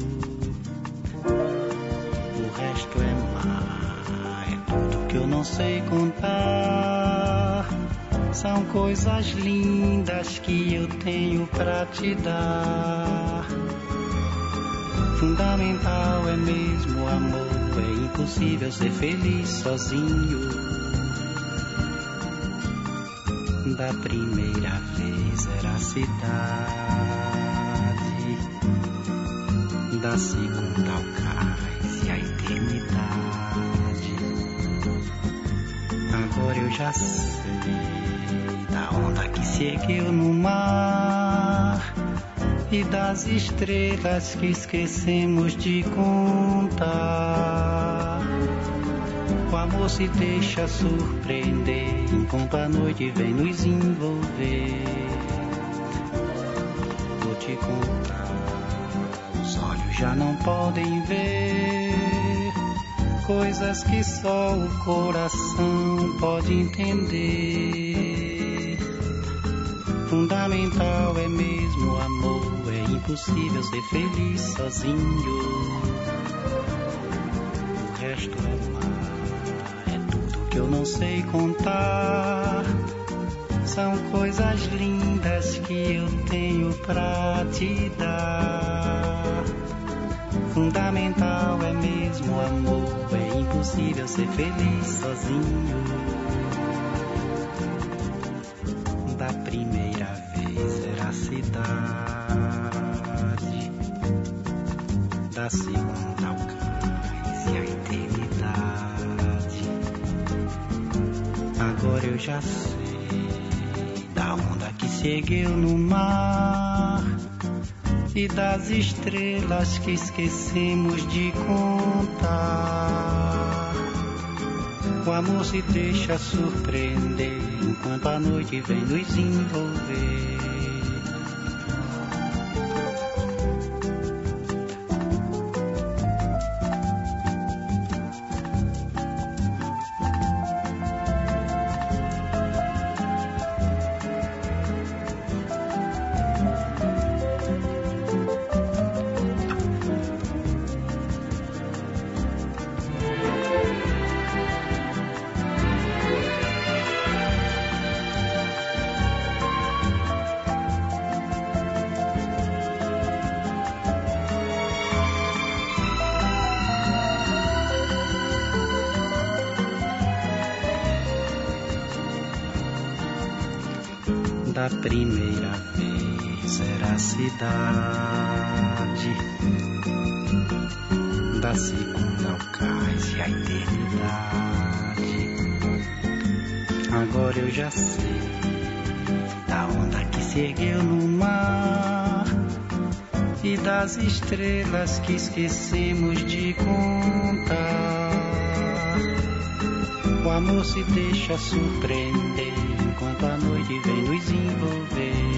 O resto é mar, é tudo que eu não sei contar. São coisas lindas que eu tenho pra te dar. Fundamental é mesmo o amor, é impossível ser feliz sozinho. Da primeira vez era a cidade, da segunda ao cais e a eternidade. Agora eu já sei da onda que se ergueu no mar e das estrelas que esquecemos de contar. O amor se deixa surpreender enquanto a noite vem nos envolver. Vou te contar, os olhos já não podem ver coisas que só o coração pode entender. Fundamental é mesmo o amor, é impossível ser feliz sozinho. O resto é mar, é tudo que eu não sei contar. São coisas lindas que eu tenho pra te dar. Fundamental é mesmo o amor, é impossível ser feliz sozinho. Da primeira vez era a cidade, da segunda ao cais e a eternidade. Agora eu já sei da onda que se ergueu no mar e das estrelas que esquecemos de contar. O amor se deixa surpreender enquanto a noite vem nos envolver. Da primeira vez era a cidade, da segunda ao cais e a eternidade. Agora eu já sei da onda que se ergueu no mar e das estrelas que esquecemos de contar. O amor se deixa surpreender enquanto a noite vem nos envolver.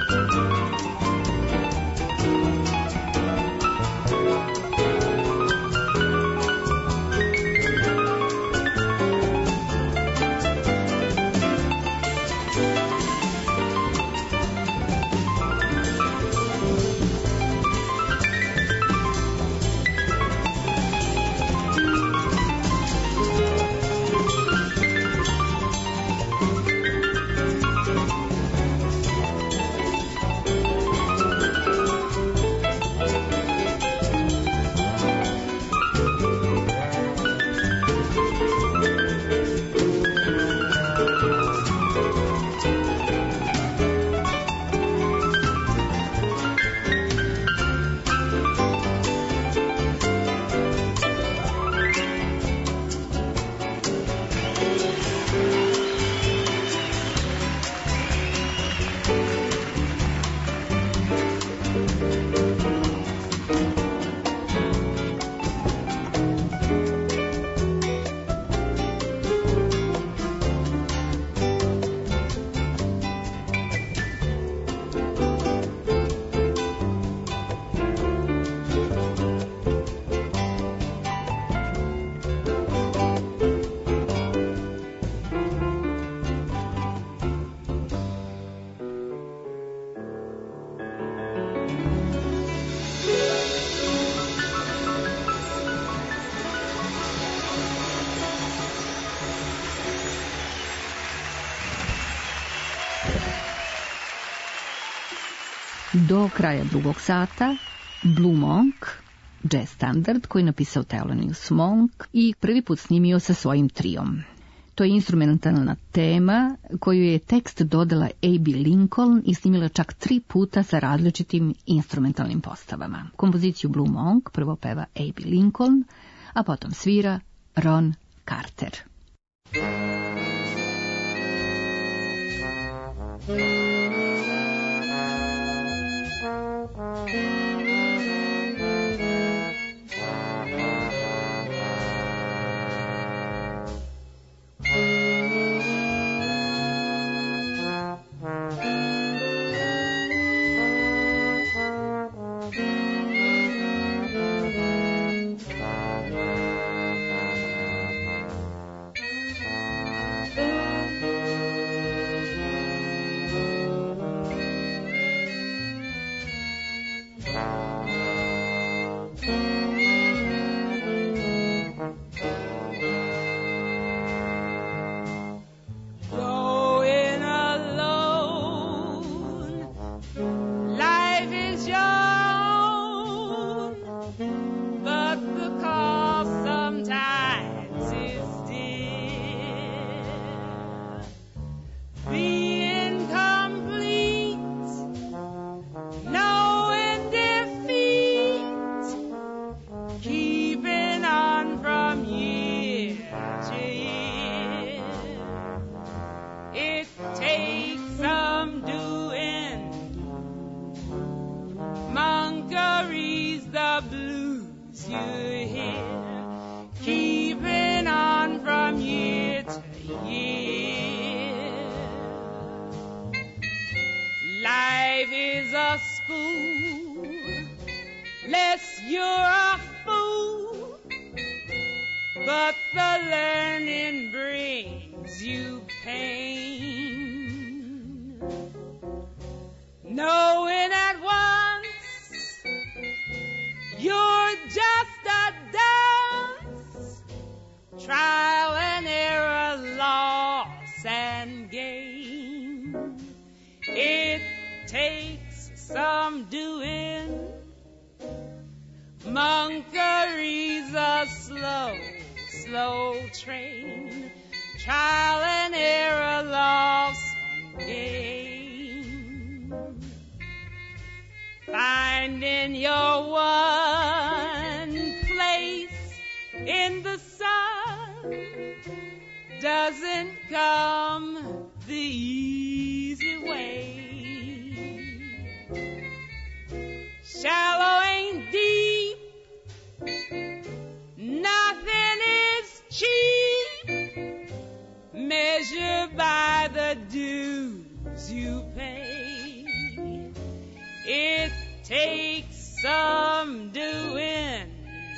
Do kraja drugog sata Blue Monk, jazz standard koji napisao Thelonious Monk i prvi put snimio sa svojim trijom. To je instrumentalna tema koju je tekst dodala A.B. Lincoln i snimila čak 3 puta sa različitim instrumentalnim postavama. Kompoziciju Blue Monk prvo peva A.B. Lincoln, a potom svira Ron Carter. Monkery's a slow train, trial and error, loss and gain. Finding your one place in the sun doesn't come the easy way. Shallow ain't deep, nothing is cheap, measured by the dues you pay. takes some doing.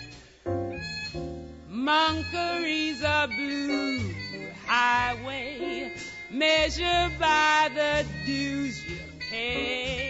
Monkery's a blue highway, measured by the dues you pay.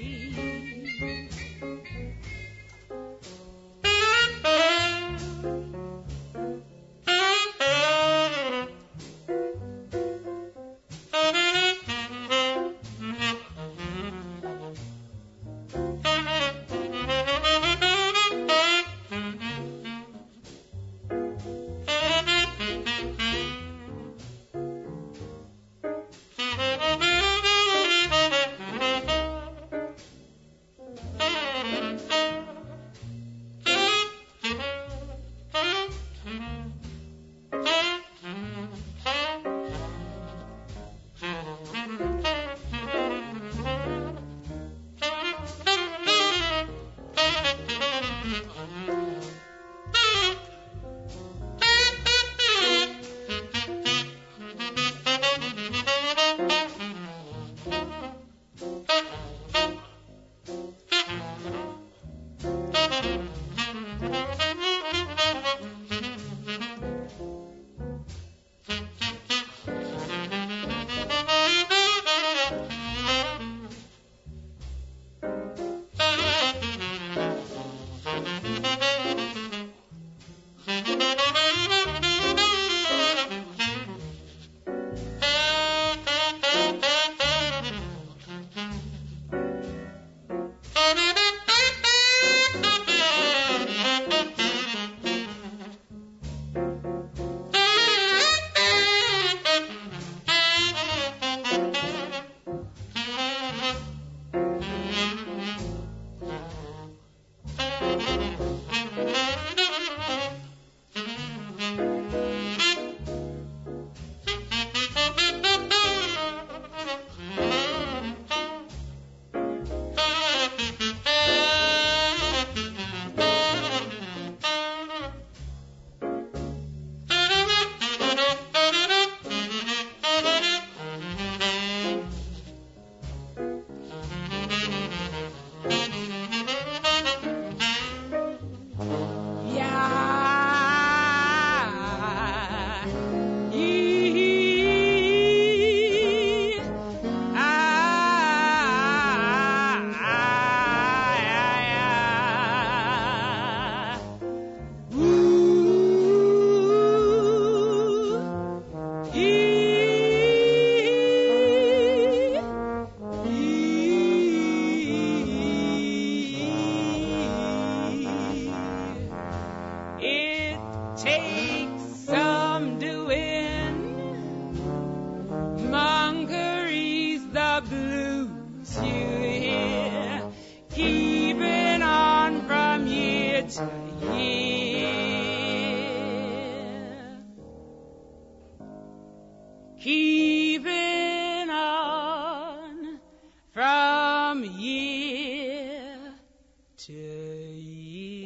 Keeping on from year to year.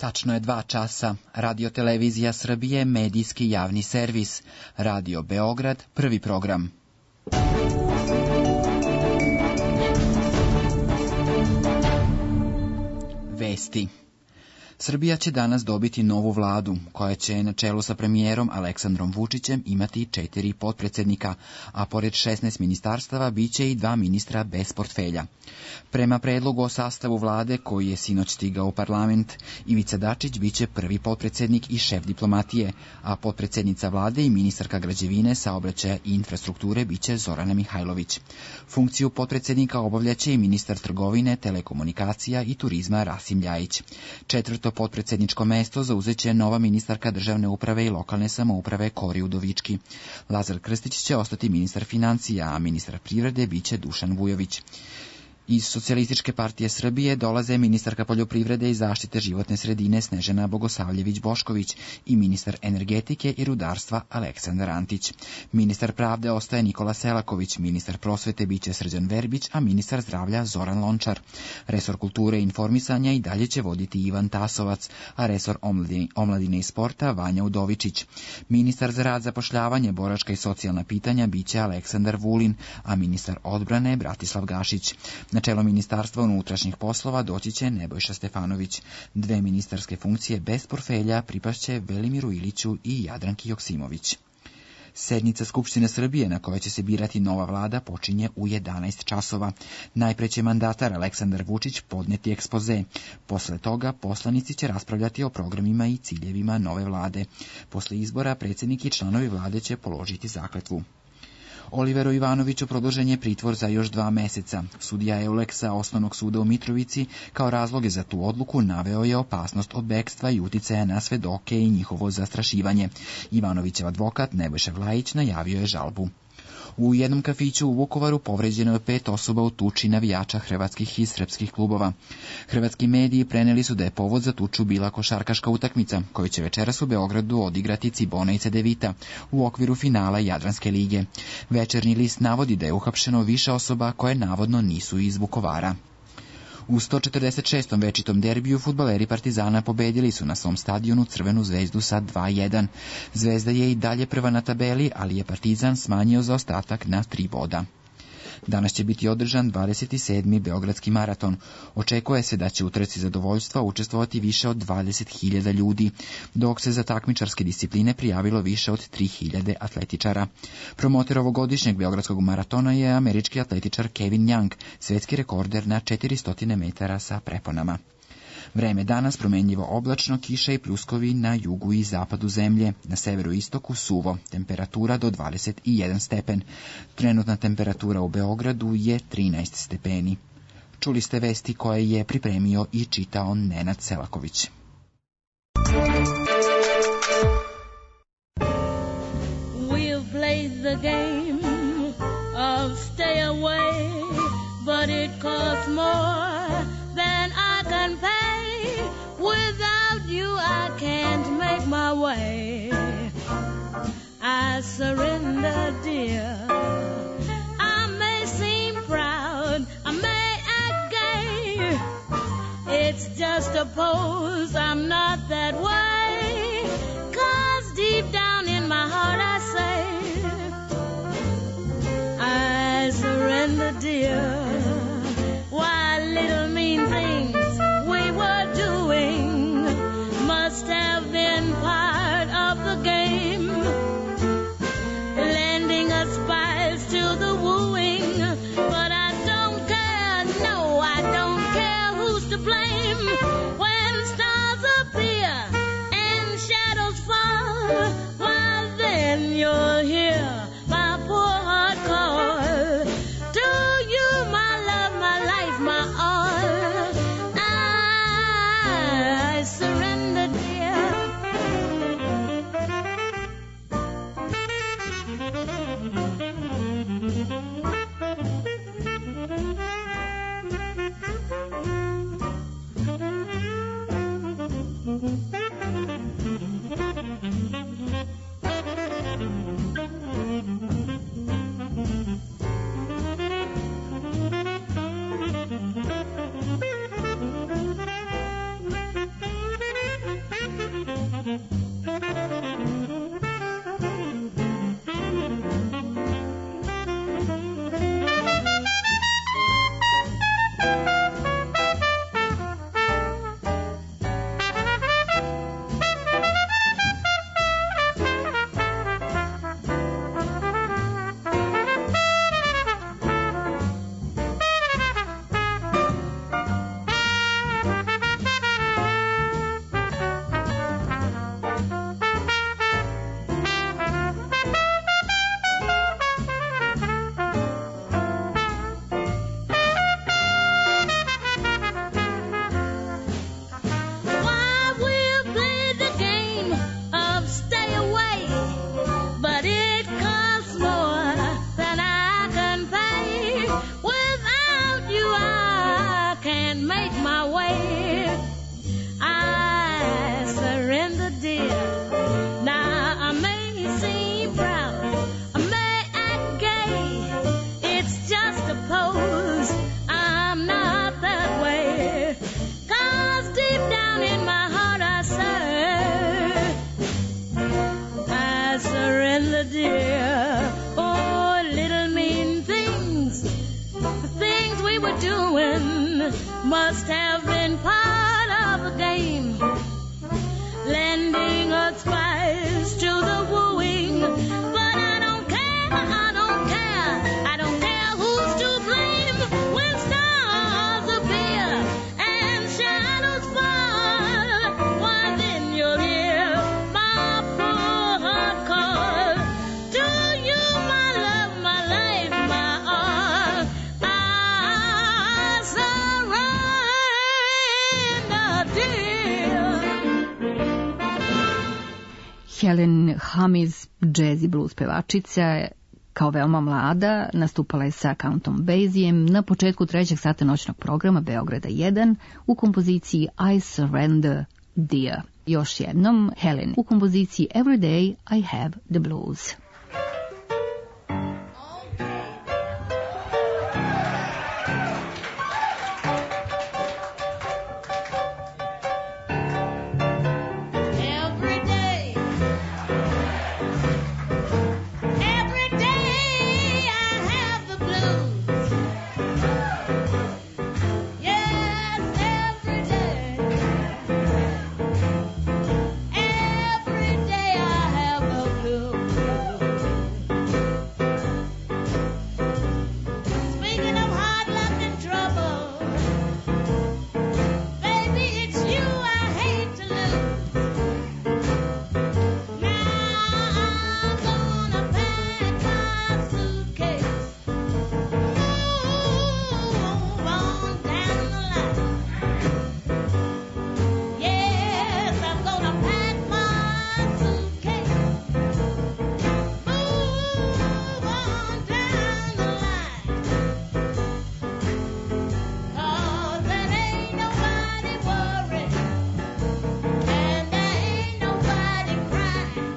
Tačno je 2 časa. Radio Televizija Srbije, medijski javni servis. Radio Beograd, prvi program. Vesti. Srbija će danas dobiti novu vladu, koja će na čelu sa premijerom Aleksandrom Vučićem imati 4 potpredsednika, a pored 16 ministarstava biće i 2 ministra bez portfelja. Prema predlogu o sastavu vlade, koji je sinoć stigao u parlament, Ivica Dačić biće prvi potpredsednik i šef diplomatije, a potpredsednica vlade i ministarka građevine, saobraćaja i infrastrukture biće Zorana Mihajlović. Funkciju potpredsednika obavljaće i ministar trgovine, telekomunikacija i turizma Rasim Ljajić. Četvrto potpredsedničko mesto zauzeće nova ministarka državne uprave i lokalne samouprave Kori Udovički. Lazar Krstić će ostati ministar financija, a ministar privrede biće Dušan Vujović. Iz Socijalističke partije Srbije dolaze ministarka poljoprivrede i zaštite životne sredine Snežana Bogosavljević-Bošković i ministar energetike i rudarstva Aleksandar Antić. Ministar pravde ostaje Nikola Selaković, ministar prosvete biće Srđan Verbić, a ministar zdravlja Zoran Lončar. Resor kulture i informisanja i dalje će voditi Ivan Tasovac, a resor omladine i sporta Vanja Udovičić. Ministar za rad, zapošljavanje, boračka i socijalna pitanja biće Aleksandar Vulin, a ministar odbrane Bratislav Gašić. Na čelo Ministarstva unutrašnjih poslova doći će Nebojša Stefanović. 2 ministarske funkcije bez portfelja pripašće Velimiru Iliću i Jadranki Joksimović. Sednica Skupštine Srbije na kojoj će se birati nova vlada počinje u 11 časova. Najpre će mandatar Aleksandar Vučić podneti ekspoze. Posle toga poslanici će raspravljati o programima i ciljevima nove vlade. Posle izbora predsjednik i članovi vlade će položiti zakletvu. Oliveru Ivanoviću produžen je pritvor za još 2 meseca. Sudija Euleksa Osnovnog suda u Mitrovici kao razloge za tu odluku naveo je opasnost od bekstva i uticaja na svedoke i njihovo zastrašivanje. Ivanovićev advokat Nebojša Vlajić najavio je žalbu. U jednom kafiću u Vukovaru povređeno je 5 osoba u tuči navijača hrvatskih i srpskih klubova. Hrvatski mediji preneli su da je povod za tuču bila košarkaška utakmica, koju će večeras u Beogradu odigrati Cibona i Cedevita u okviru finala Jadranske lige. Večernji list navodi da je uhapšeno više osoba koje navodno nisu iz Vukovara. U 146. večitom derbiju fudbaleri Partizana pobedili su na svom stadionu Crvenu zvezdu sa 2:1. Zvezda je i dalje prva na tabeli, ali je Partizan smanjio zaostatak na 3 boda. Danas će biti održan 27. Beogradski maraton. Očekuje se da će u trci zadovoljstva učestvovati više od 20.000 ljudi, dok se za takmičarske discipline prijavilo više od 3.000 atletičara. Promoter ovogodišnjeg Beogradskog maratona je američki atletičar Kevin Young, svetski rekorder na 400 metara sa preponama. Vreme danas promenljivo oblačno, kiša i pljuskovi na jugu i zapadu zemlje, na severu i istoku suvo, temperatura do 21 stepen. Trenutna temperatura u Beogradu je 13 stepeni. Čuli ste vesti koje je pripremio i čitao Nenad Selaković. We'll play the game of stay away, but it costs more than I can pay. Without you I can't make my way. I surrender, dear. I may seem proud, I may act gay. It's just a pose, I'm not that way. 'Cause deep down in my heart I say, I surrender, dear. Why little mean things we were doing must have been part of the game, lending us spice to the wooing. But I don't care, no, I don't care who's to blame when stars must have been part of the game, lending a spice to the wooing. But I don't care, I don't care, I don't care who's to blame when stars appear and shadows fall. Why then you'll hear my poor heart call to you, my love, my life, my all. I surrender, dear. Helen Hamis, jazz i blues pevačica, kao veoma mlada, nastupala je sa Countom Basiem na početku 3. sata noćnog programa Beograda 1 u kompoziciji I Surrender, Dear. Još jednom, Helen u kompoziciji Every Day I Have the Blues. Every day I have the blues. Yes, every day I have the blues. Speaking of hard luck and trouble, baby, it's you I hate to lose. Now I'm gonna pack my suitcase, move on down the line. Yes, I'm gonna pack my suitcase, move on down the line. 'Cause there ain't nobody worried, and there ain't nobody crying.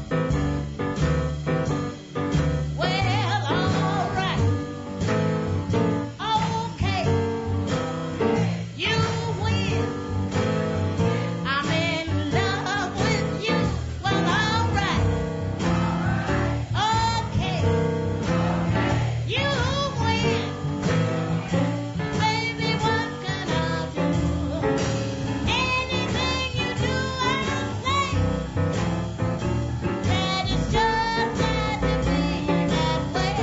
Well, alright, okay, you win. I'm in love with you. Well, alright, okay, you win. Baby, what can I do? Anything you do, I'll say that it's just got to be that way.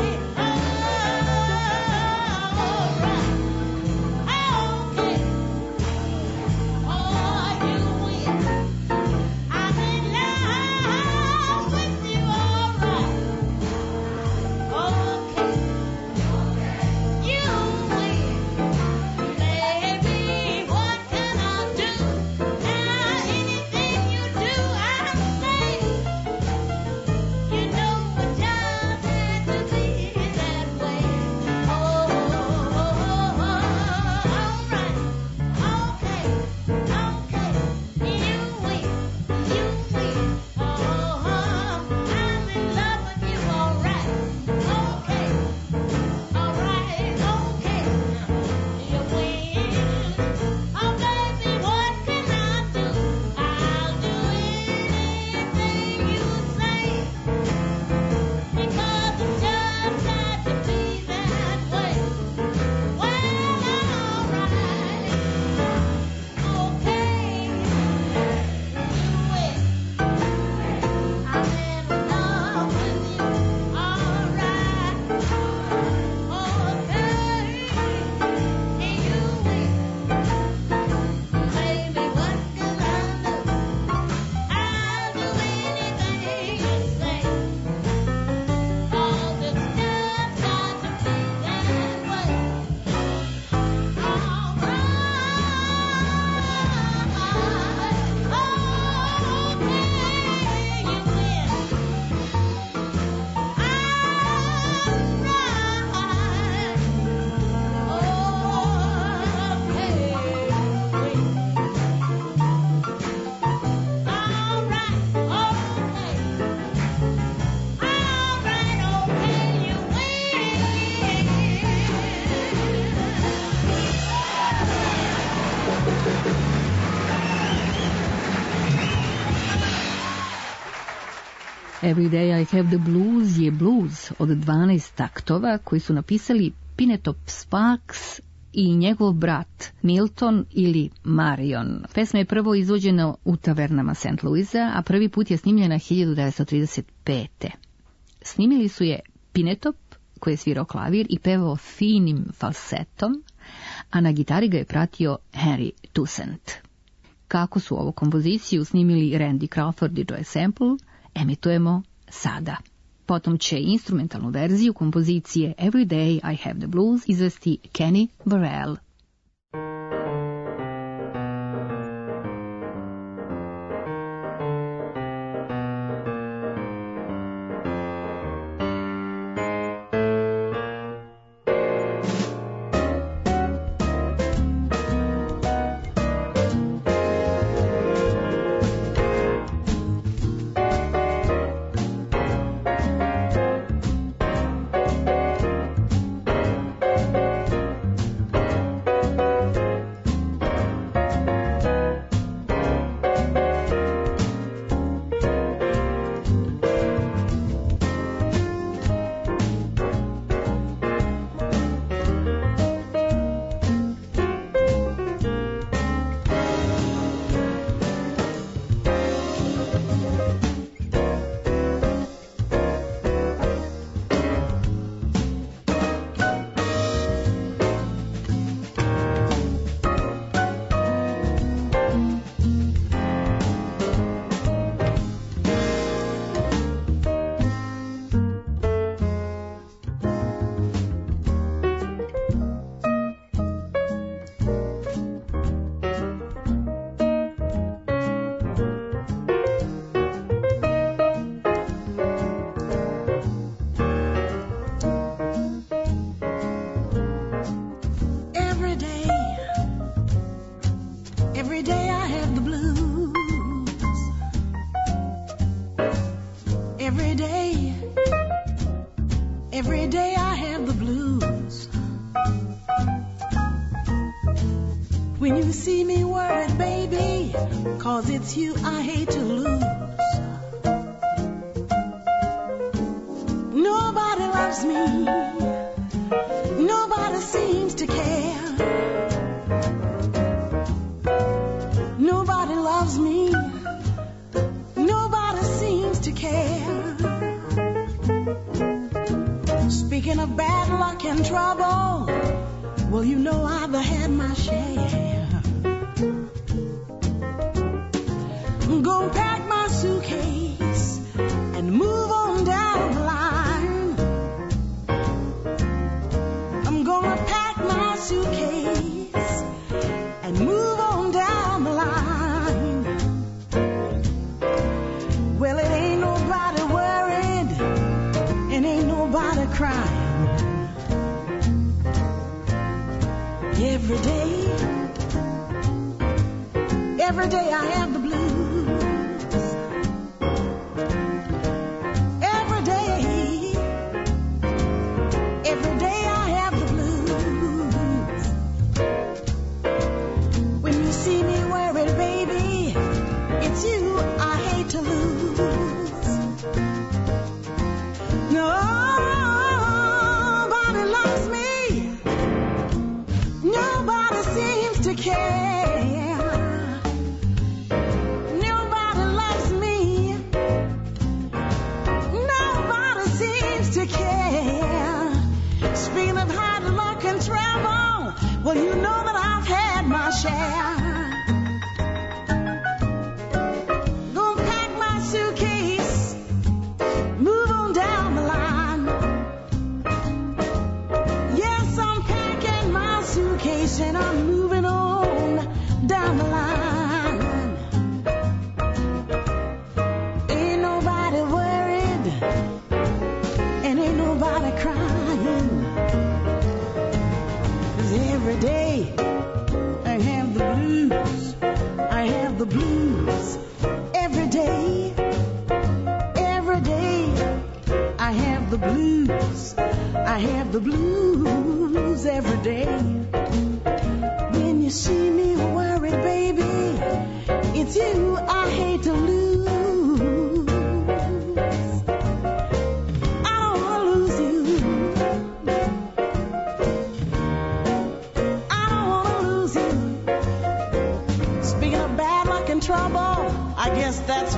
Alright, okay, oh, you win. I'm in love with you, alright, okay, you win. Baby, what can I do? Now anything you do, I'll say. You know it just had to be that way. Alright, okay, you win. I'm in love with you, alright, okay. Alright, okay, you win. Oh, baby, what can I do? I'll do anything you say, because it's just got to be that way. Well, alright, okay, you win. I'm in love with you, alright, okay, you win. Baby, what can I do? I'll do anything you say, 'cause it's just got to be that way. Every Day I Have the Blues je blues od 12 taktova koji su napisali Pinetop Sparks i njegov brat Milton ili Marion. Pesma je prvo izvođena u tavernama St. Louisa, a prvi put je snimljena 1935. Snimili su je Pinetop, koji je svirao klavir i pevao finim falsetom, a na gitari ga je pratio Henry Toussaint. Kako su ovu kompoziciju snimili Randy Crawford i Joy Sample, emitujemo sada. Potom će instrumentalnu verziju kompozicije Every Day I Have the Blues izvesti Kenny Burrell. Every day I have the blues. When you see me worried, baby, 'cause it's you I hate to lose. Nobody loves me. Nobody seems to care. Nobody loves me. Nobody seems to care. Speaking of bad luck and trouble, well, you know I've had my share. Gonna pack my suitcase and move on down the line. I'm gonna pack my suitcase and move on down the line. Well, it ain't nobody worried and ain't nobody crying. Every day I have the blues. Every day I have the blues. When you see me worried, baby, it's you I hate to lose. Nobody loves me. Nobody seems to care. Nobody loves me. Nobody seems to care. Speaking of hard luck and trouble, well, you know that I've had my share. Gonna pack my suitcase, move on down the line. Yes, I'm packing my suitcase and I'm moving on down the line. Ain't nobody worried and ain't nobody crying. 'Cause every day I have the blues. I have the blues. Every day I have the blues. I have the blues every day. When you see me worried, baby, it's you I hate to lose. I don't wanna lose you. I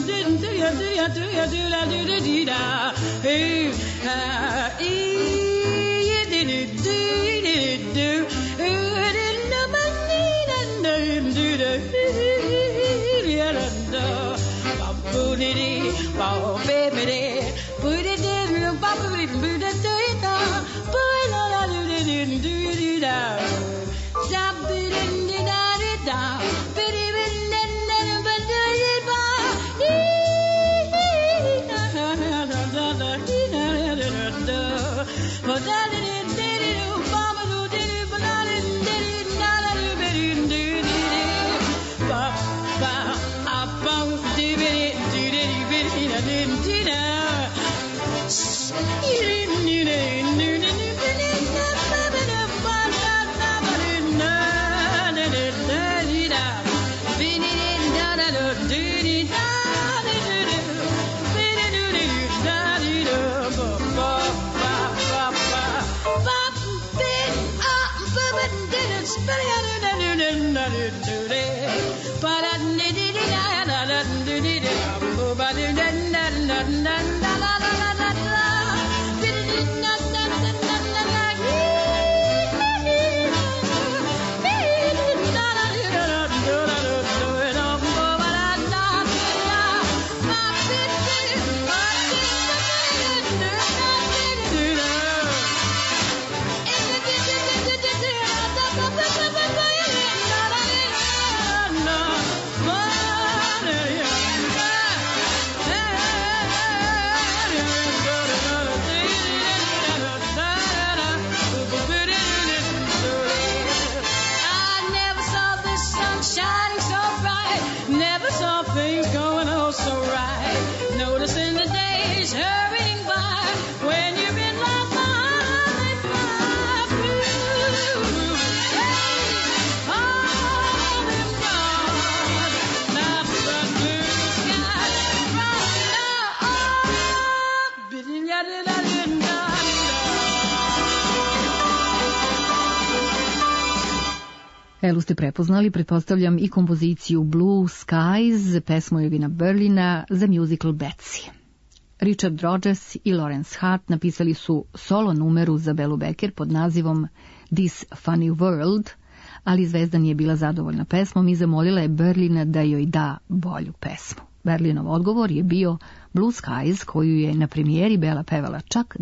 Elu ste prepoznali, pretpostavljam, i kompoziciju Blue Skies, pesmu Evina Berlina za musical Betsy. Richard Rodgers i Lawrence Hart napisali su solo numeru za Belu Becker pod nazivom This Funny World, ali zvezda nije bila zadovoljna pesmom i zamolila je Berlina da joj da bolju pesmu. Berlinov odgovor je bio Blue Skies, koju je na premijeri Bela pevala čak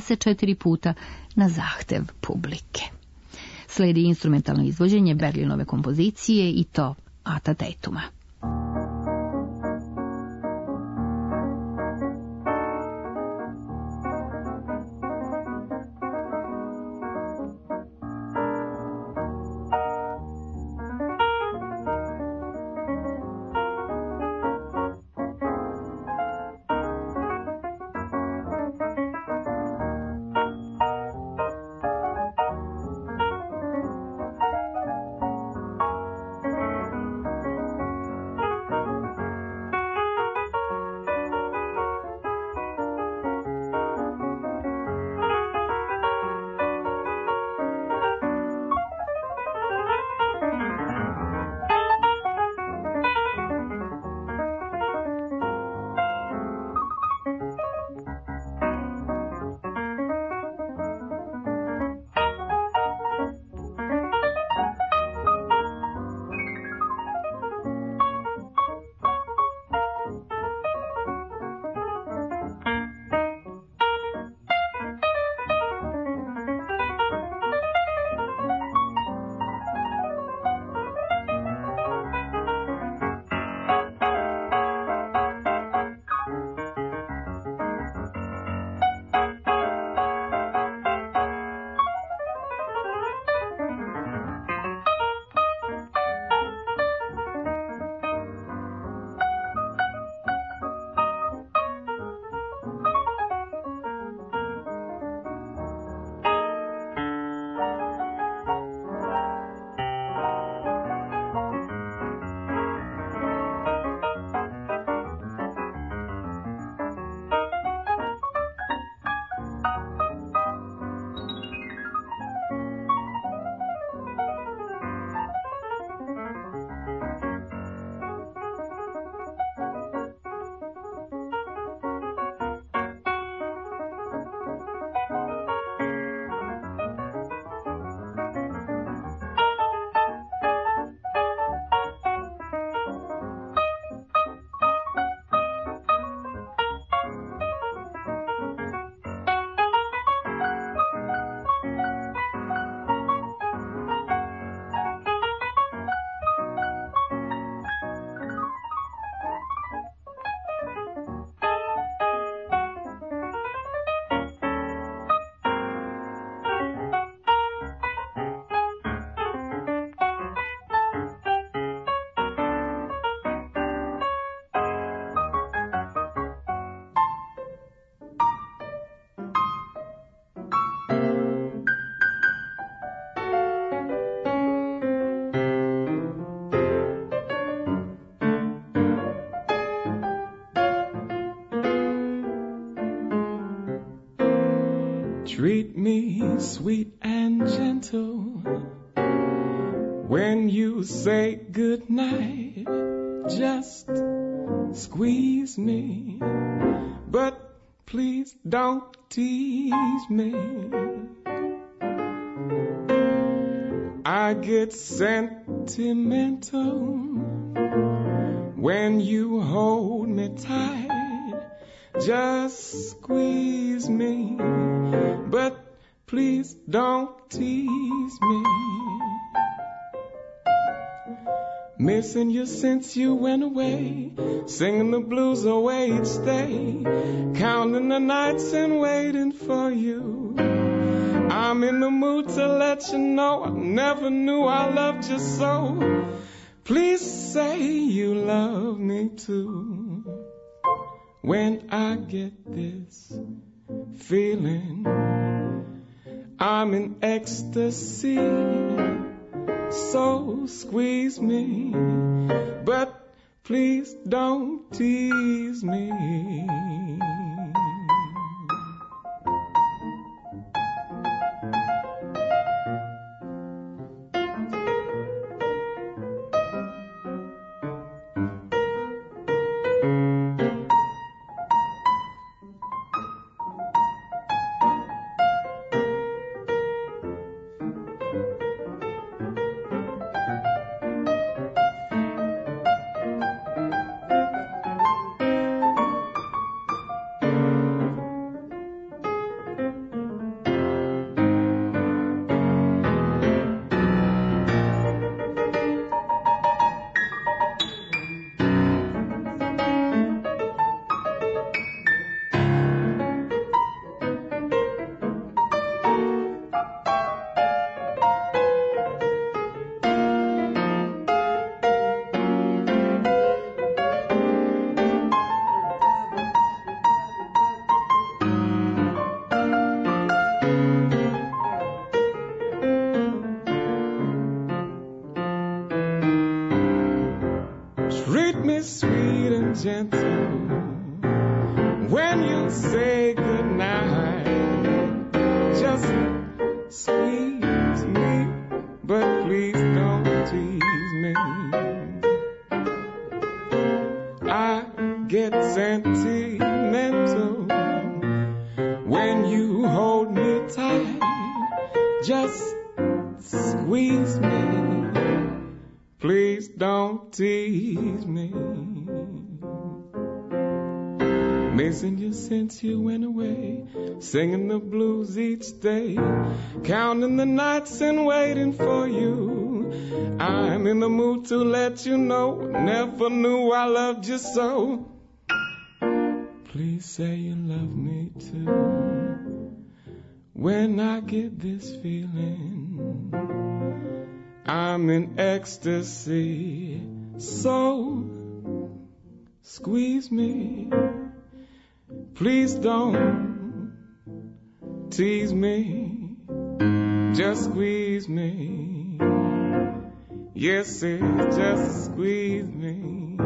24 puta na zahtev publike. Sledi instrumentalno izvođenje Berlinove kompozicije i to Ata Tatuma. Treat me sweet and gentle when you say goodnight. Just squeeze me, but please don't tease me. I get sentimental when you hold me tight. Just squeeze me, but please don't tease me. Missing you since you went away, singing the blues away each day, counting the nights and waiting for you. I'm in the mood to let you know I never knew I loved you so. Please say you love me too. When I get this feeling, I'm in ecstasy. So squeeze me, but please don't tease me. Sweet and gentle when you say goodnight. Just squeeze me, but please don't tease me. I get sentimental when you hold me tight. Just squeeze me, please don't tease me. Missing you since you went away, singing the blues each day, counting the nights and waiting for you. I'm in the mood to let you know, never knew I loved you so. Please say you love me too. When I get this feeling, I'm in ecstasy. So squeeze me, please don't tease me. Just squeeze me. Yes, it just squeeze me.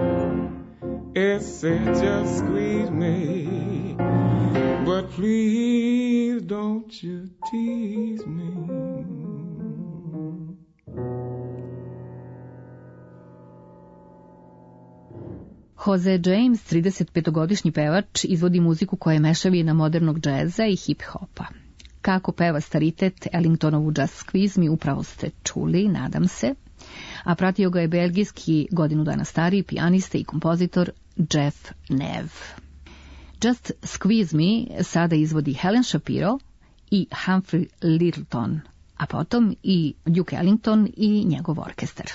Yes, it just squeeze me. But please don't you tease me. Jose James, 35-godišnji pevač, izvodi muziku koja je mešavina modernog džeza i hip-hopa. Kako peva staritet Ellingtonovu Just Squeeze Me upravo ste čuli, nadam se, a pratio ga je belgijski godinu dana stariji pijanista i kompozitor Jeff Neve. Just Squeeze Me sada izvodi Helen Shapiro i Humphrey Lyttelton, a potom i Duke Ellington i njegov orkestar.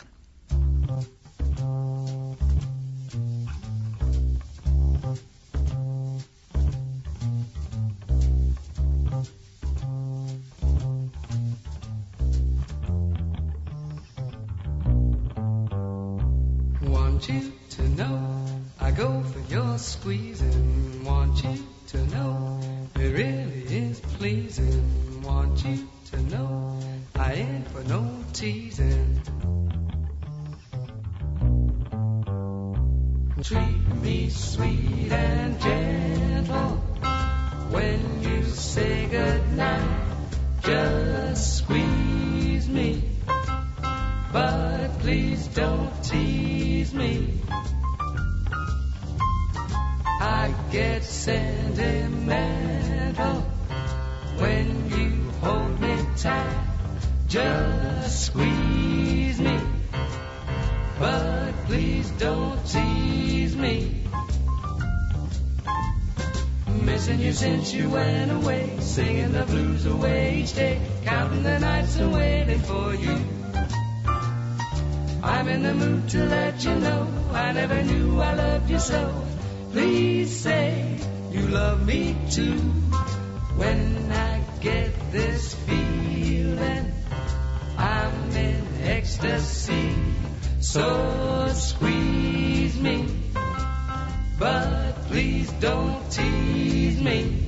Want you to know I go for your squeezing. Want you to know it really is pleasing. Want you to know I ain't for no teasing. Treat me sweet and gentle when you say goodbye. Just squeeze me, but please don't tease me. I get sentimental when you hold me tight. Just squeeze me, but please don't tease me. Missing you since you went away, singing the blues away each day, counting the nights and waiting for you. I'm in the mood to let you know I never knew I loved you so. Please say you love me too. When I get this feeling, I'm in ecstasy. So squeeze me, but please don't tease me.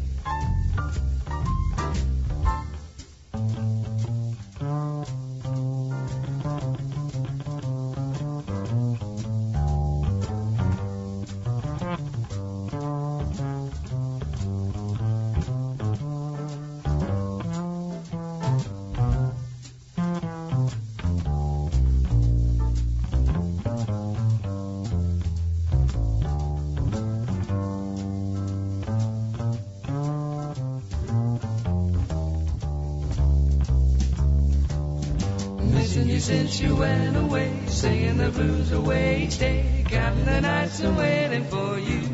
Since you went away, singing the blues away each day, counting the nights and waiting for you.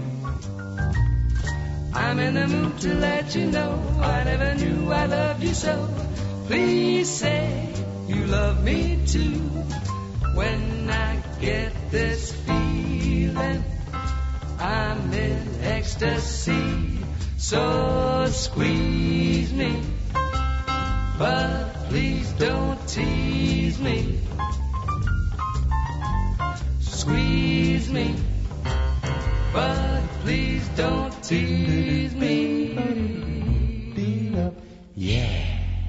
I'm in the mood to let you know I never knew I loved you so. Please say you love me too. When I get this feeling, I'm in ecstasy. So squeeze me, but please don't tease me. Squeeze me, but please don't tease me. Yeah.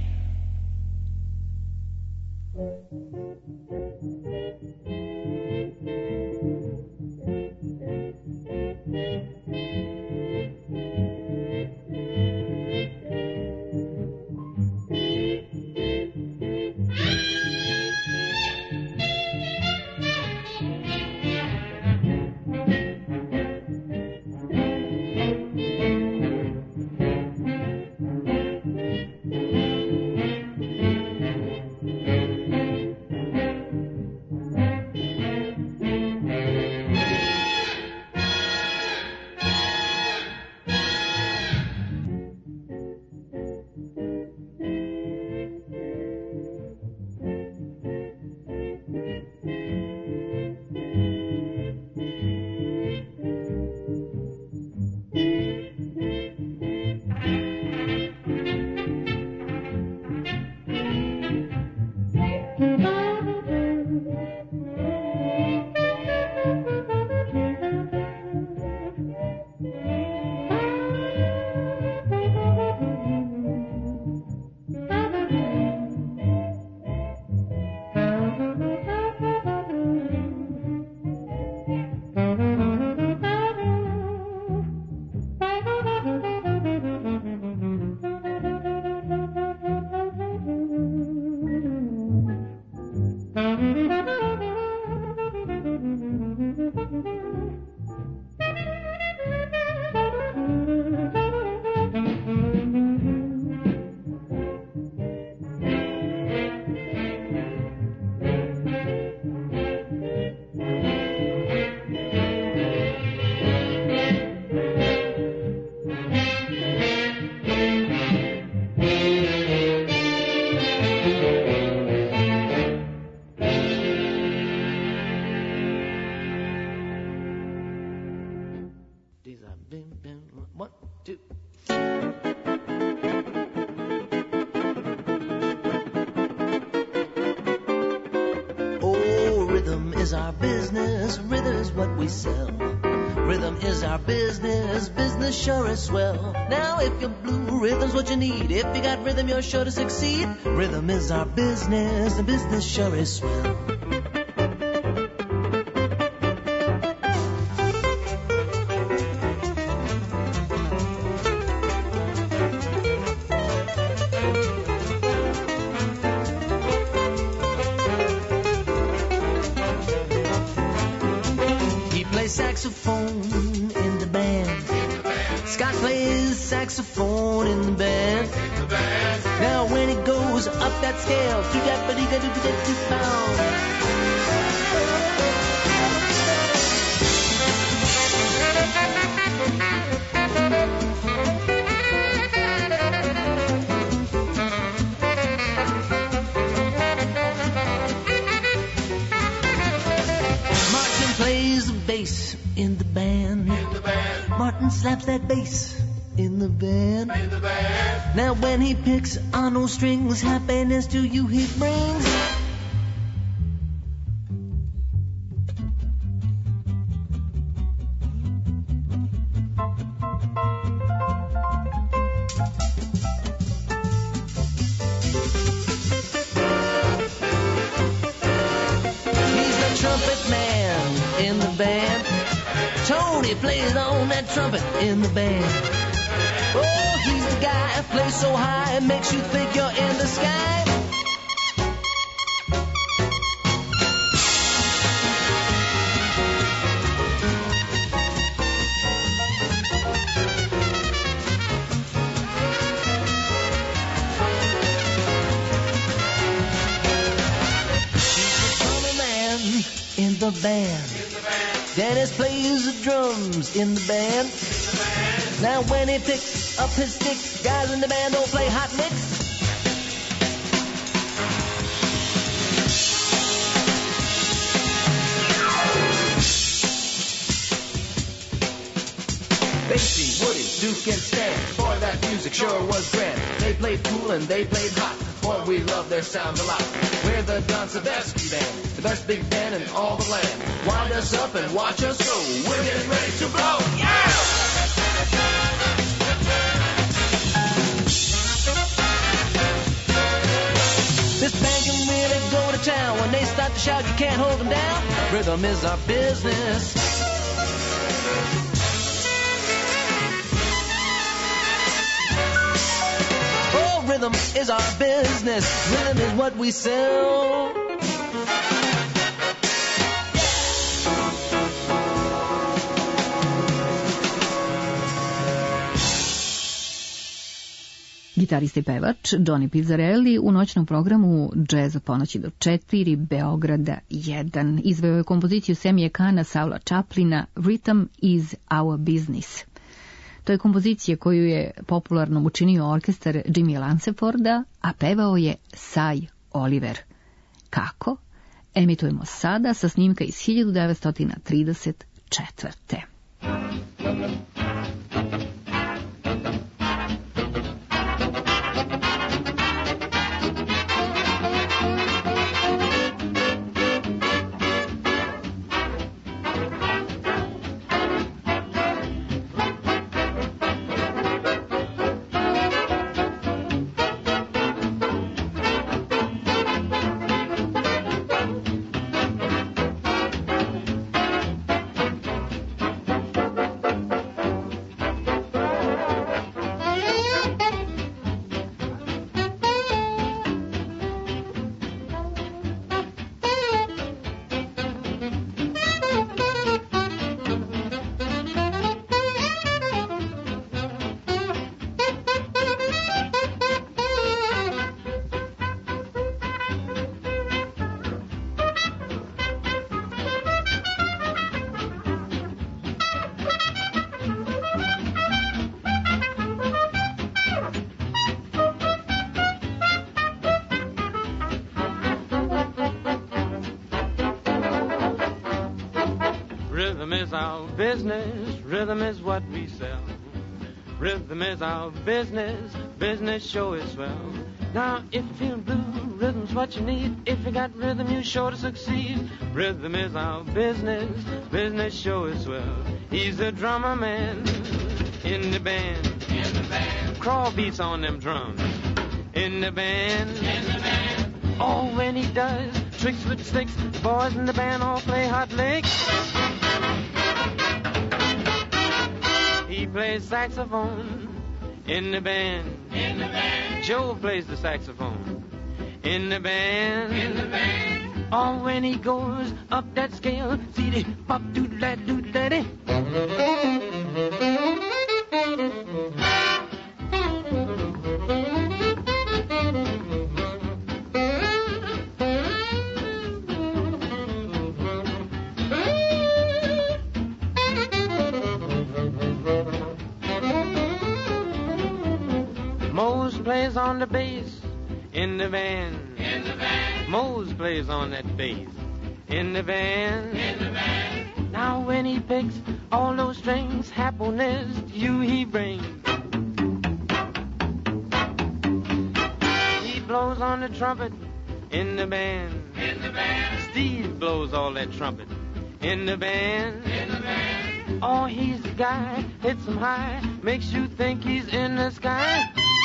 is our business, rhythm is what we sell. Rhythm is our business, business sure is swell. Now if you're blue, rhythm's what you need. If you got rhythm, you're sure to succeed. Rhythm is our business, the business sure is swell. the saxophone in the band. Now when it goes up that scale, keep that ba-dee-ga-doo-ga-doo-bound. In the band. Martin slaps that bass in the band. Now when he picks on those strings, happiness to you he brings. He's the trumpet man in the band. Tony plays on that trumpet in the band. Oh, he's the guy, plays so high, it makes you think you're in the sky. He's the drummer man in the band. Dennis plays the drums in the band. Now when he picks up his stick, guys in the band don't play hot mix. Basie, Woody, Duke and Stan, boy that music sure was grand. They played cool and they played hot, boy we love their sound a lot. We're the Don Silvestri band, the best big band in all the land. Wind us up and watch us go, we're getting ready to blow, yeah! This band can really go to town. When they start to shout, you can't hold them down. Rhythm is our business. Oh, rhythm is our business. Rhythm is what we sell. Gitarista i pevač Johnny Pizzarelli u noćnom programu Jazz od ponoći do 4 Beograda 1 izveo je kompoziciju Semije Kana, Saula Chaplina Rhythm is our business. To je kompozicija koju je popularnom učinio orkestar Jimmy Lanceforda, a pevao je Cy Oliver. Kako? Emitujemo sada sa snimka iz 1934. Rhythm is our business, rhythm is what we sell. Rhythm is our business, business sure is swell. Now if you feel blue, rhythm's what you need. If you got rhythm, you're sure to succeed. Rhythm is our business, business sure is swell. He's the drummer man in the band. In the band. Crawl beats on them drums. In the band. In the band. Oh, when he does tricks with sticks, the boys in the band all play hot licks. He plays saxophone in the band. In the band. Joe plays the saxophone in the band. In the band. Oh, when he goes up that scale, see the pop doodle-daddy. plays on the bass in the band. In the band. Mose plays on that bass in the band. In the band. Now when he picks all those strings, happiness to you he brings. He blows on the trumpet in the band. In the band. Steve blows all that trumpet in the band. In the band. Oh, he's the guy, hits him high, makes you think he's in the sky.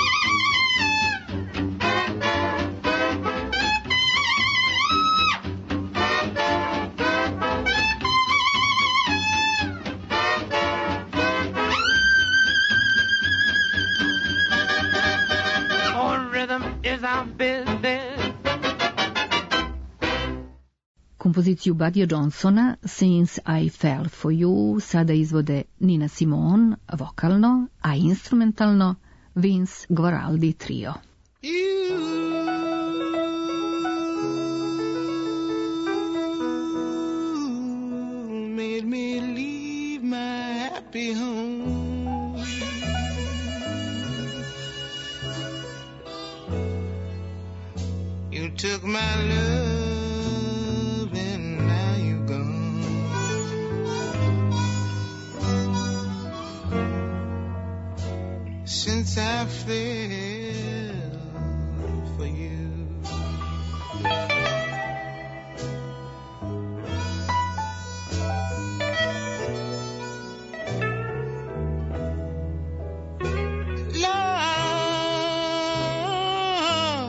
Oh, rhythm is our business. Kompoziciju Buddyja Johnsona Since I Fell for You sada izvode Nina Simone vokalno, a instrumentalno Vince Guaraldi trio. You made me leave my happy home. You took my love. Since I fell for you, love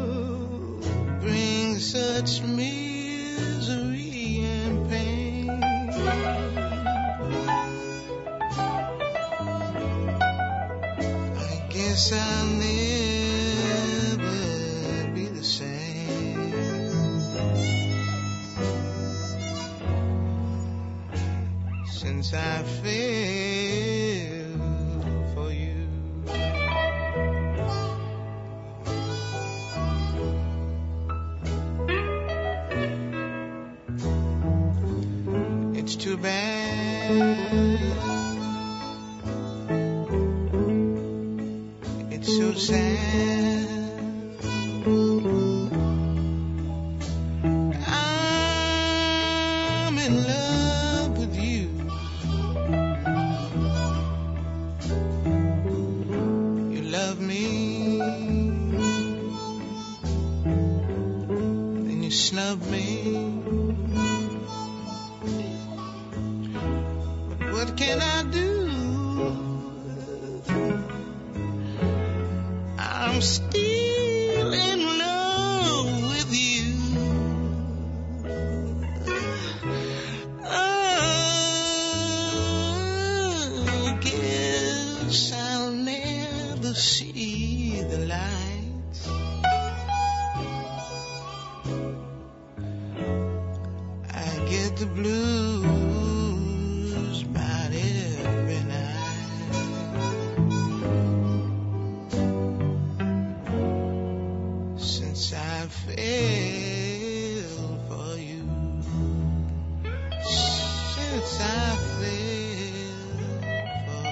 brings such misery and pain. Guess I'll never be the same since I fell for you. It's too bad. So sad. I'm in love with you. You love me, then you snub me. But what can I do? I'm still in love with you. I guess I'll never see the light. I get the blues about every night. I fell for you. Since I fell for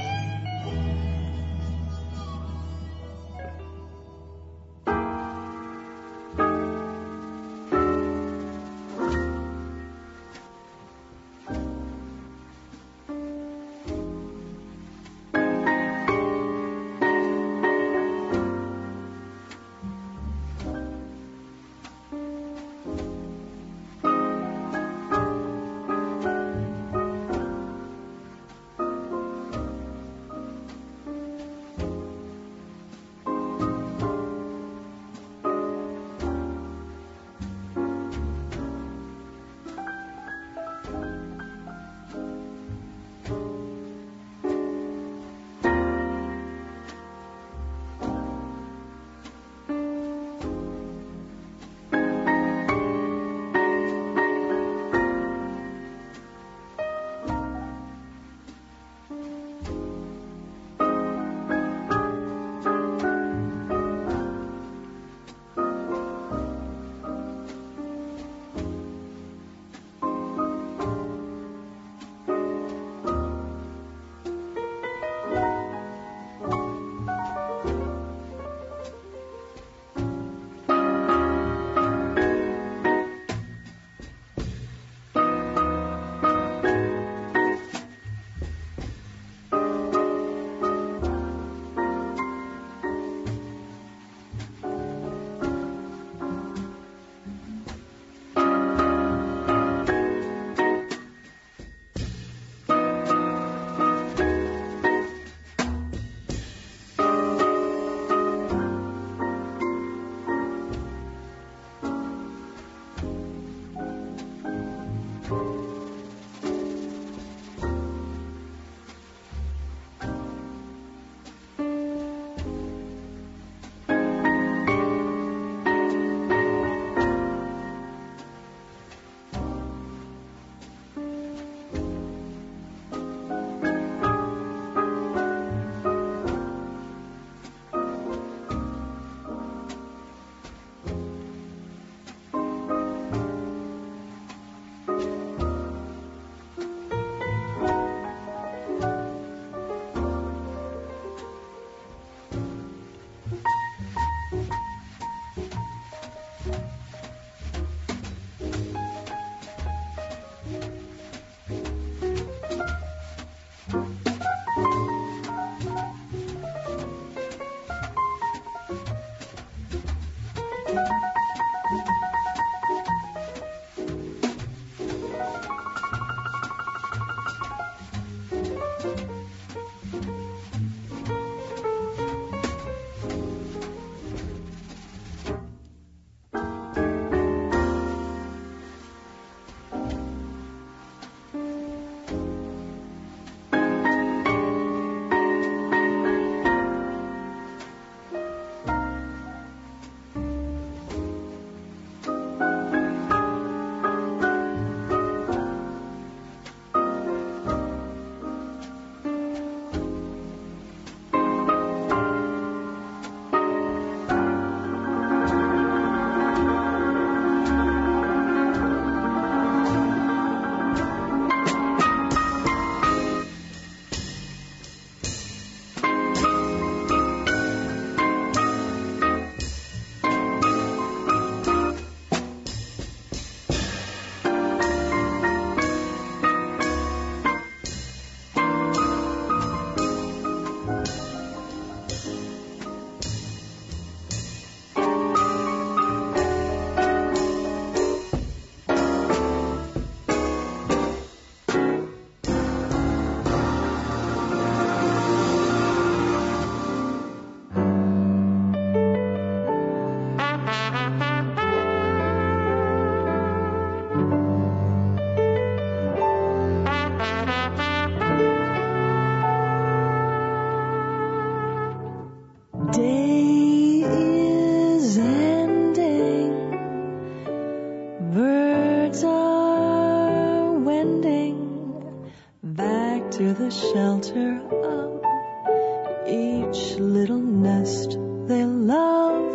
to the shelter of each little nest they love.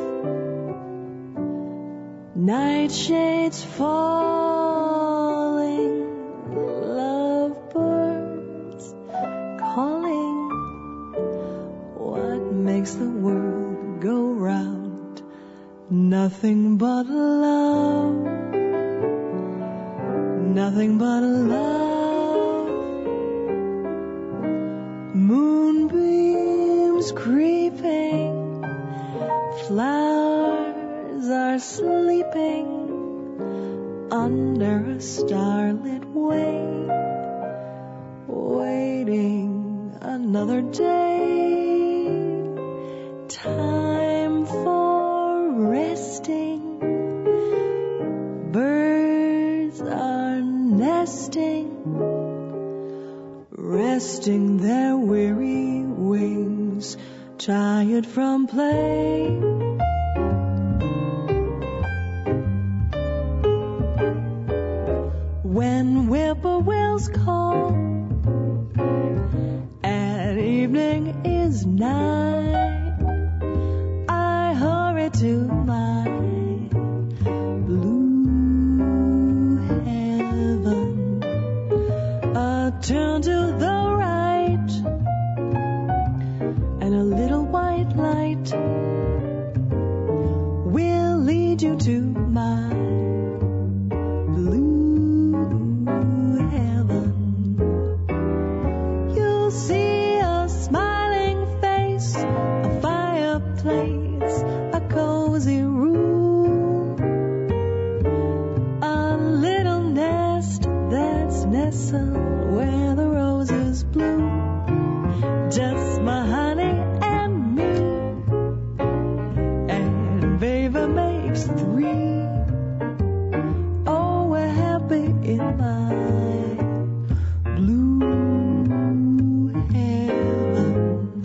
Nightshades falling, lovebirds calling. What makes the world go round? Nothing but love. Nothing but love. Moonbeams creeping, flowers are sleeping under a starlit way, waiting another day. Time for resting. Birds are nesting, resting their weary wings, tired from play. When whippoorwills call and evening is nigh, I hurry to my blue heaven. Turn to the right, and a little white light will lead you to my blue heaven. You'll see a smiling face, a fireplace, a cozy room, a little nest that's nestled where the roses bloom. Just my honey and me, and baby makes three. Oh, we're happy in my blue heaven.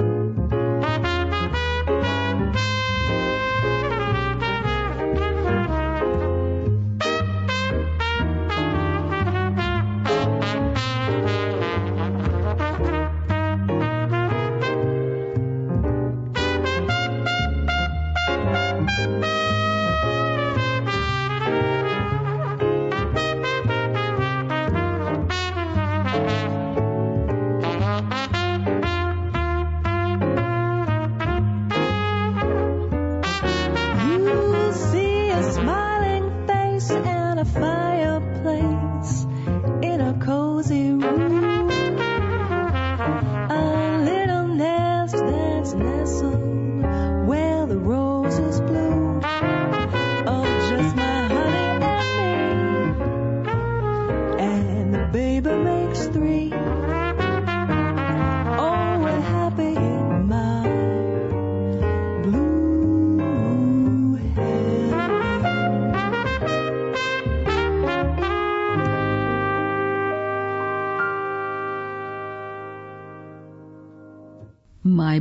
You'll see a smiling face and a fireplace in a cozy room, a little nest that's nestled where the roses bloom.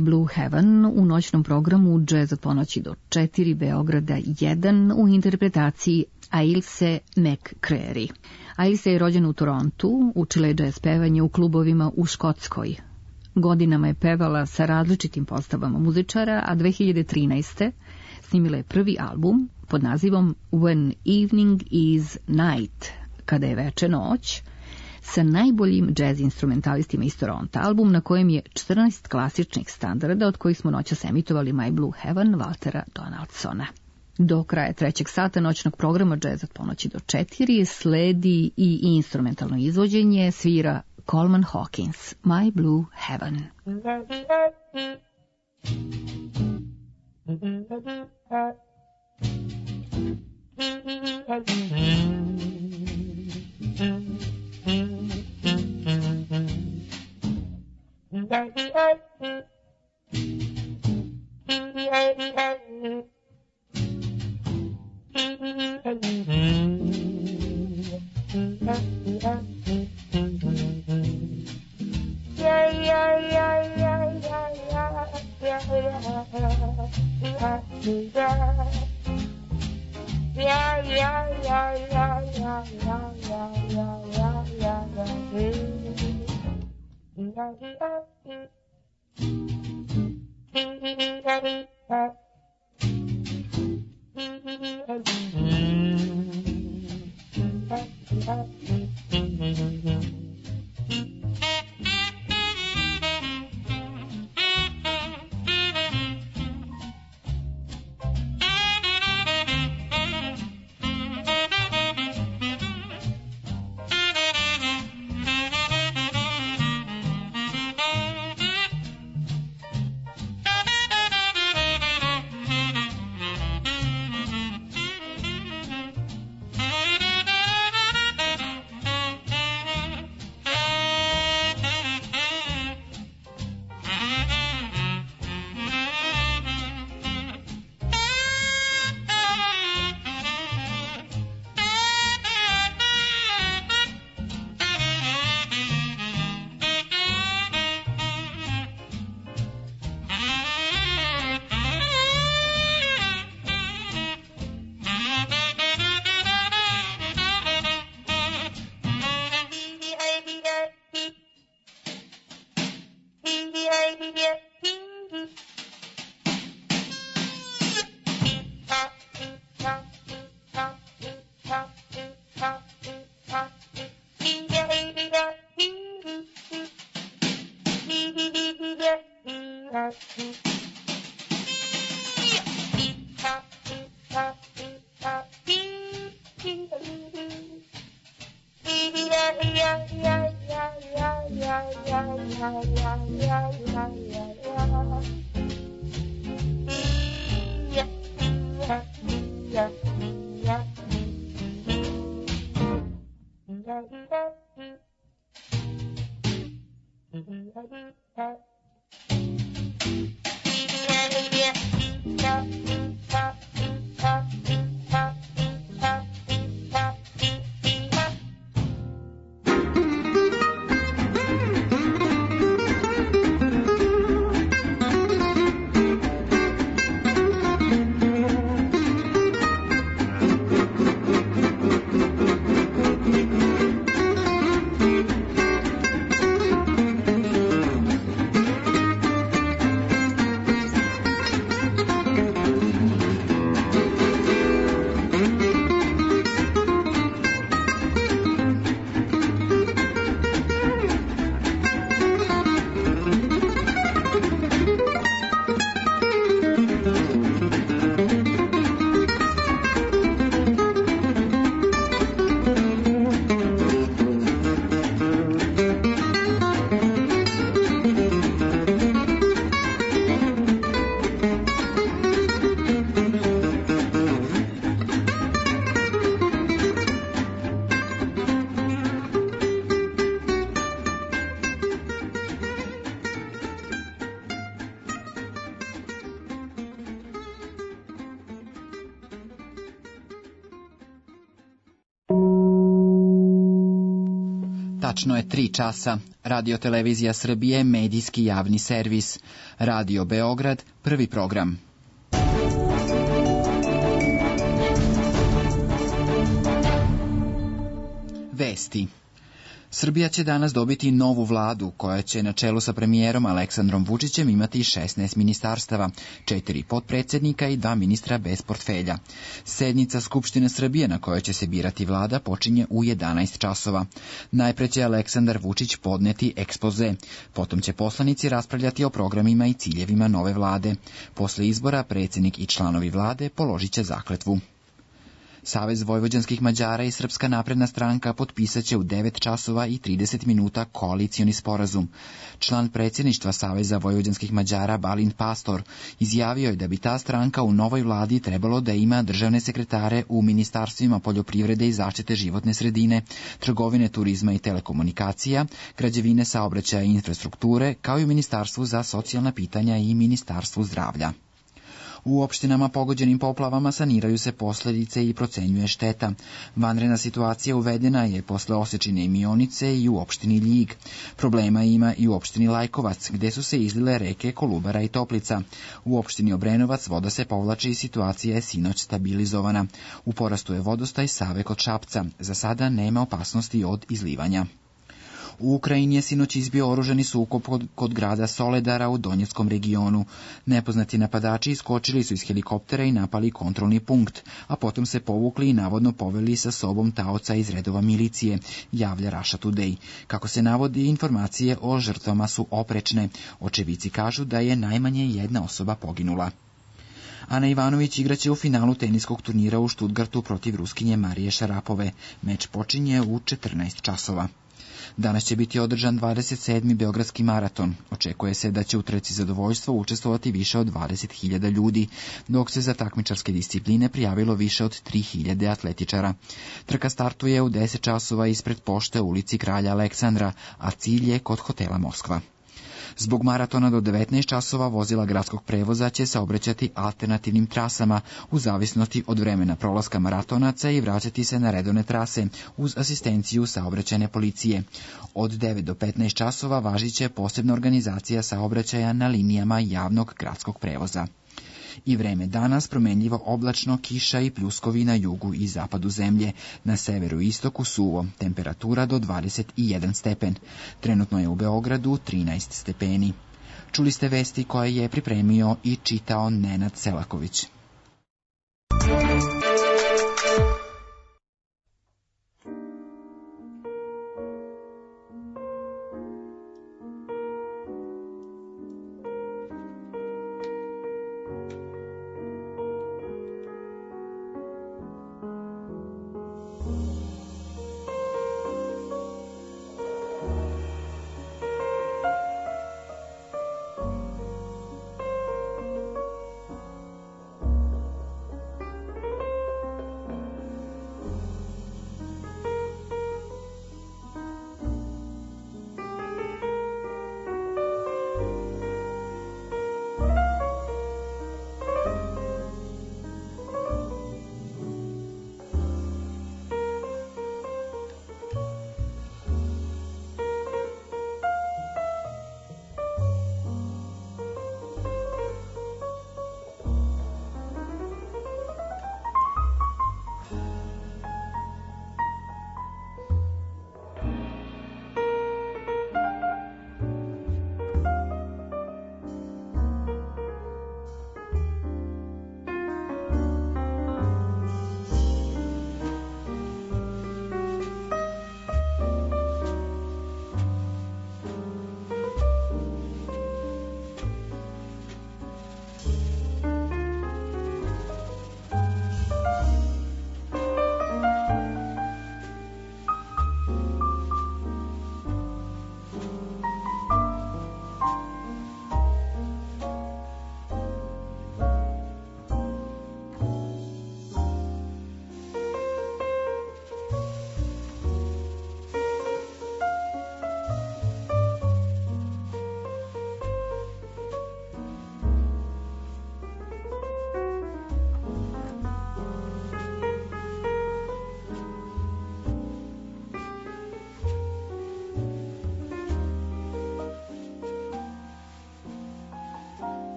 My Blue Heaven u noćnom programu Jazz od ponoći do 4 Beograda 1 u interpretaciji Ailse McCreary. Ailse je rođena u Torontu, učila je jazz pevanje u klubovima u Škotskoj. Godinama je pevala sa različitim postavama muzičara, a 2013. snimila je prvi album pod nazivom When Evening is Night, kada je veče noć, sa najboljim jazz instrumentalistima iz Toronta, album na kojem je 14 klasičnih standarda, od kojih smo noćas emitovali My Blue Heaven Waltera Donaldsona. Do kraja 3. sata noćnog programa Jazz od ponoći do 4 sledi i instrumentalno izvođenje, svira Coleman Hawkins, My Blue Heaven. Tačno je 3 časa. Radio Televizija Srbije, medijski javni servis. Radio Beograd, prvi program. Vesti. Srbija će danas dobiti novu vladu koja će na čelu sa premijerom Aleksandrom Vučićem imati 16 ministarstava, 4 potpredsjednika i 2 ministra bez portfelja. Sednica Skupštine Srbije na kojoj će se birati vlada počinje u 11 časova. Najpre će Aleksandar Vučić podneti ekspoze. Potom će poslanici raspravljati o programima i ciljevima nove vlade. Posle izbora predsjednik i članovi vlade položit će zakletvu. Savez vojvođanskih Mađara i Srpska napredna stranka potpisat će u 9 časova i 30 minuta koalicioni sporazum. Član predsjedništva Saveza vojvođanskih Mađara Balint Pastor izjavio je da bi ta stranka u novoj vladi trebalo da ima državne sekretare u ministarstvima poljoprivrede i zaštite životne sredine, trgovine, turizma i telekomunikacija, građevine, saobraćaja i infrastrukture, kao i u Ministarstvu za socijalna pitanja i Ministarstvu zdravlja. U opštinama pogođenim poplavama saniraju se posljedice i procenjuje šteta. Vanredna situacija uvedena je posle Osečine i Mionice i u opštini Ljig. Problema ima i u opštini Lajkovac, gde su se izlile reke Kolubara i Toplica. U opštini Obrenovac voda se povlači i situacija je sinoć stabilizovana. U porastu je vodostaj Save kod Šapca. Za sada nema opasnosti od izlivanja. U Ukrajini je sinoć izbio oružani sukob kod grada Soledara u Donjeckom regionu. Nepoznati napadači iskočili su iz helikoptera i napali kontrolni punkt, a potom se povukli i navodno poveli sa sobom taoca iz redova milicije, javlja Russia Today. Kako se navodi, informacije o žrtvama su oprečne. Očevici kažu da je najmanje jedna osoba poginula. Ana Ivanović igraće u finalu teniskog turnira u Stuttgartu protiv Ruskinje Marije Šarapove. Meč počinje u 14 časova. Danas će biti održan 27. Beogradski maraton. Očekuje se da će u trci zadovoljstva učestvovati više od 20.000 ljudi, dok se za takmičarske discipline prijavilo više od 3.000 atletičara. Trka startuje u 10 časova ispred pošte u ulici Kralja Aleksandra, a cilj je kod hotela Moskva. Zbog maratona do 19 časova vozila gradskog prevoza će saobraćati alternativnim trasama u zavisnosti od vremena prolaska maratonaca i vraćati se na redovne trase uz asistenciju saobraćajne policije. Od 9 do 15 časova važit će posebna organizacija saobraćaja na linijama javnog gradskog prevoza. I vreme danas promenljivo oblačno, kiša i pljuskovi na jugu i zapadu zemlje, na severu i istoku suvo, temperatura do 21 stepen. Trenutno je u Beogradu 13 stepeni. Čuli ste vesti koje je pripremio i čitao Nenad Selaković.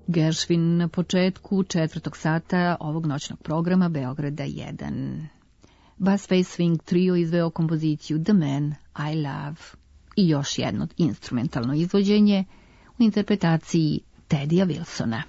Gershwin na početku 4. sata ovog noćnog programa Beograda 1. Busface Swing Trio izveo kompoziciju The Man I Love i još jedno instrumentalno izvođenje u interpretaciji Teddya Wilsona.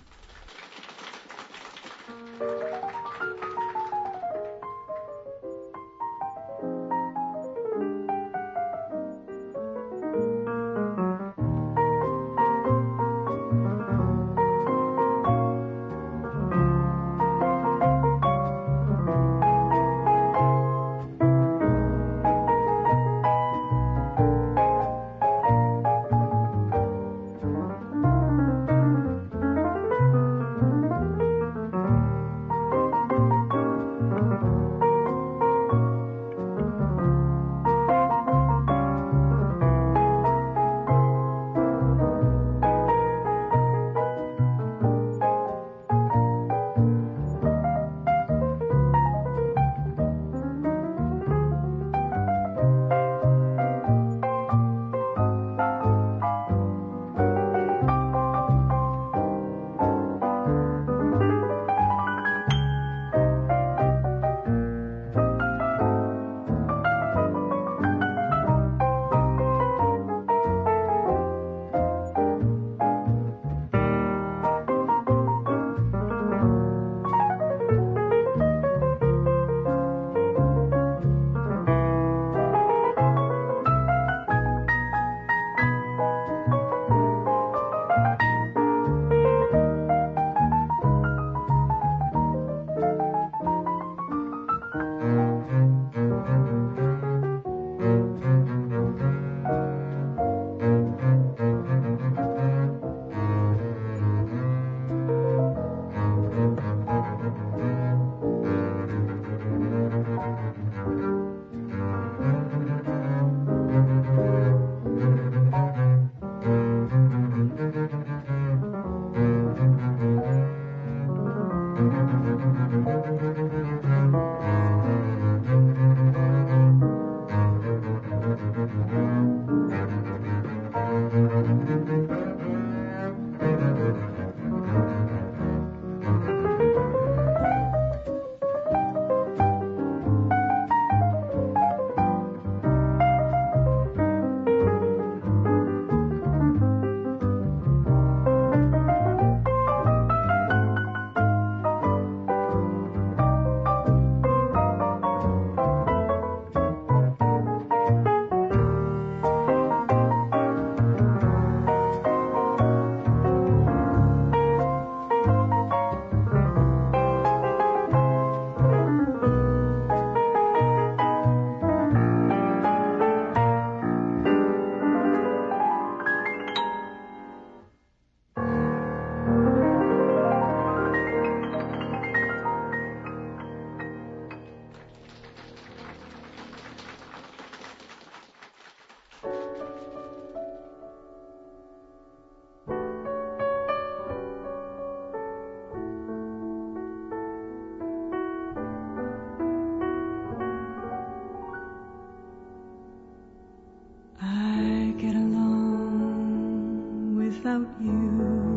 without you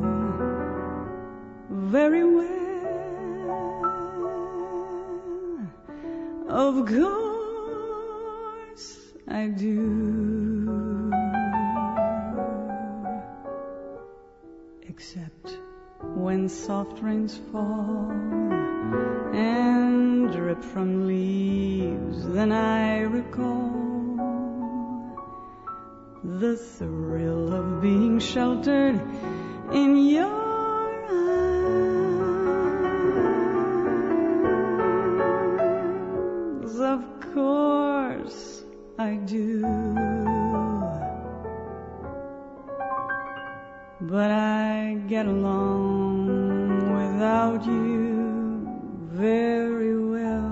very well. Of course I do. Except when soft rains fall and drip from leaves, then I recall the thrill of being sheltered in your arms. Of course I do. But I get along without you very well.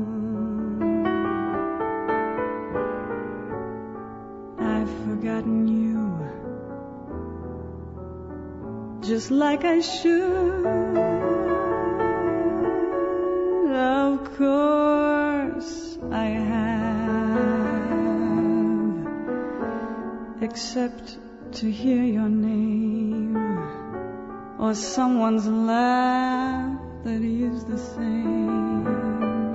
I've forgotten you just like I should. Of course I have, except to hear your name or someone's laugh that is the same.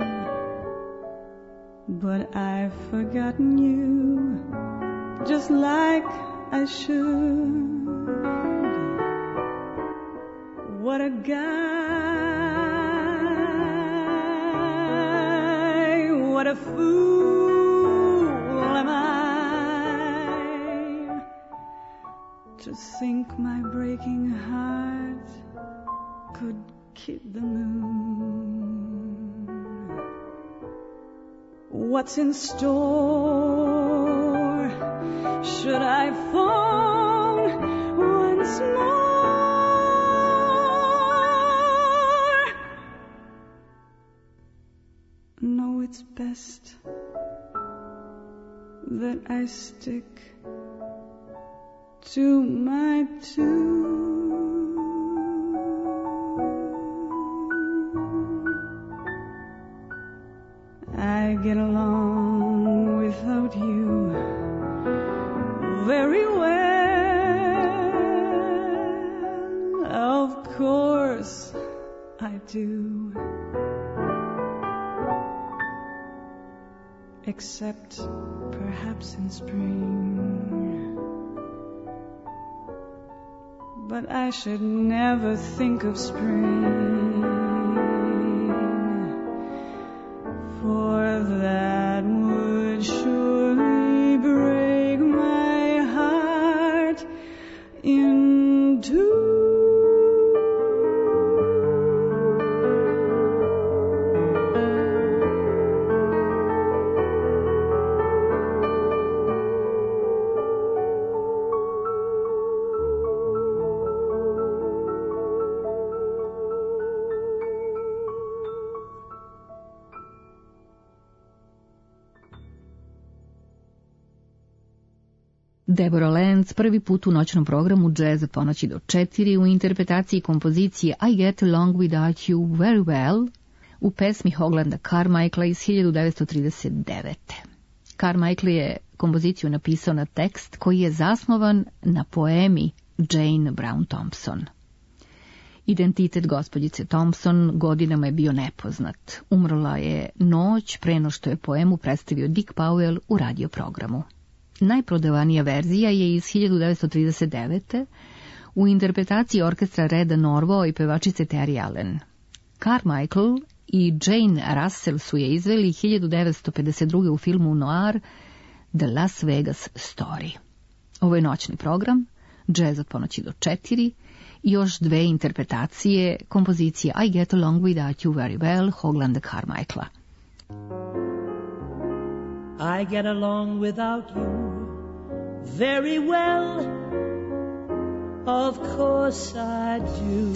But I've forgotten you just like I should. What a guy, what a fool am I to think my breaking heart could kid the moon. What's in store? Should I fall once more? No, it's best that I stick to my tune. I get along without you very well. Of course I do. Except perhaps in spring. But I should never think of spring, for that would surely break my heart in two. Deborah Lenz prvi put u noćnom programu Jazz ponoći do 4 u interpretaciji kompozicije I Get Along Without You Very Well u pesmi Hoglanda Carmichaela iz 1939. Carmichael je kompoziciju napisao na tekst koji je zasnovan na poemi Jane Brown Thompson. Identitet gospođice Thompson godinama je bio nepoznat. Umrla je noć pre no što je poemu predstavio Dick Powell u radio programu. Najprodavanija verzija je iz 1939. u interpretaciji orkestra Reda Norvo i pevačice Terry Allen. Carmichael i Jane Russell su je izveli 1952. u filmu noir The Las Vegas Story. Ovo je noćni program, Jazz od ponoći do 4 i još dve interpretacije kompozicije I Get Along Without You Very Well Hoglanda Carmichaela. I get along without you very well, of course I do,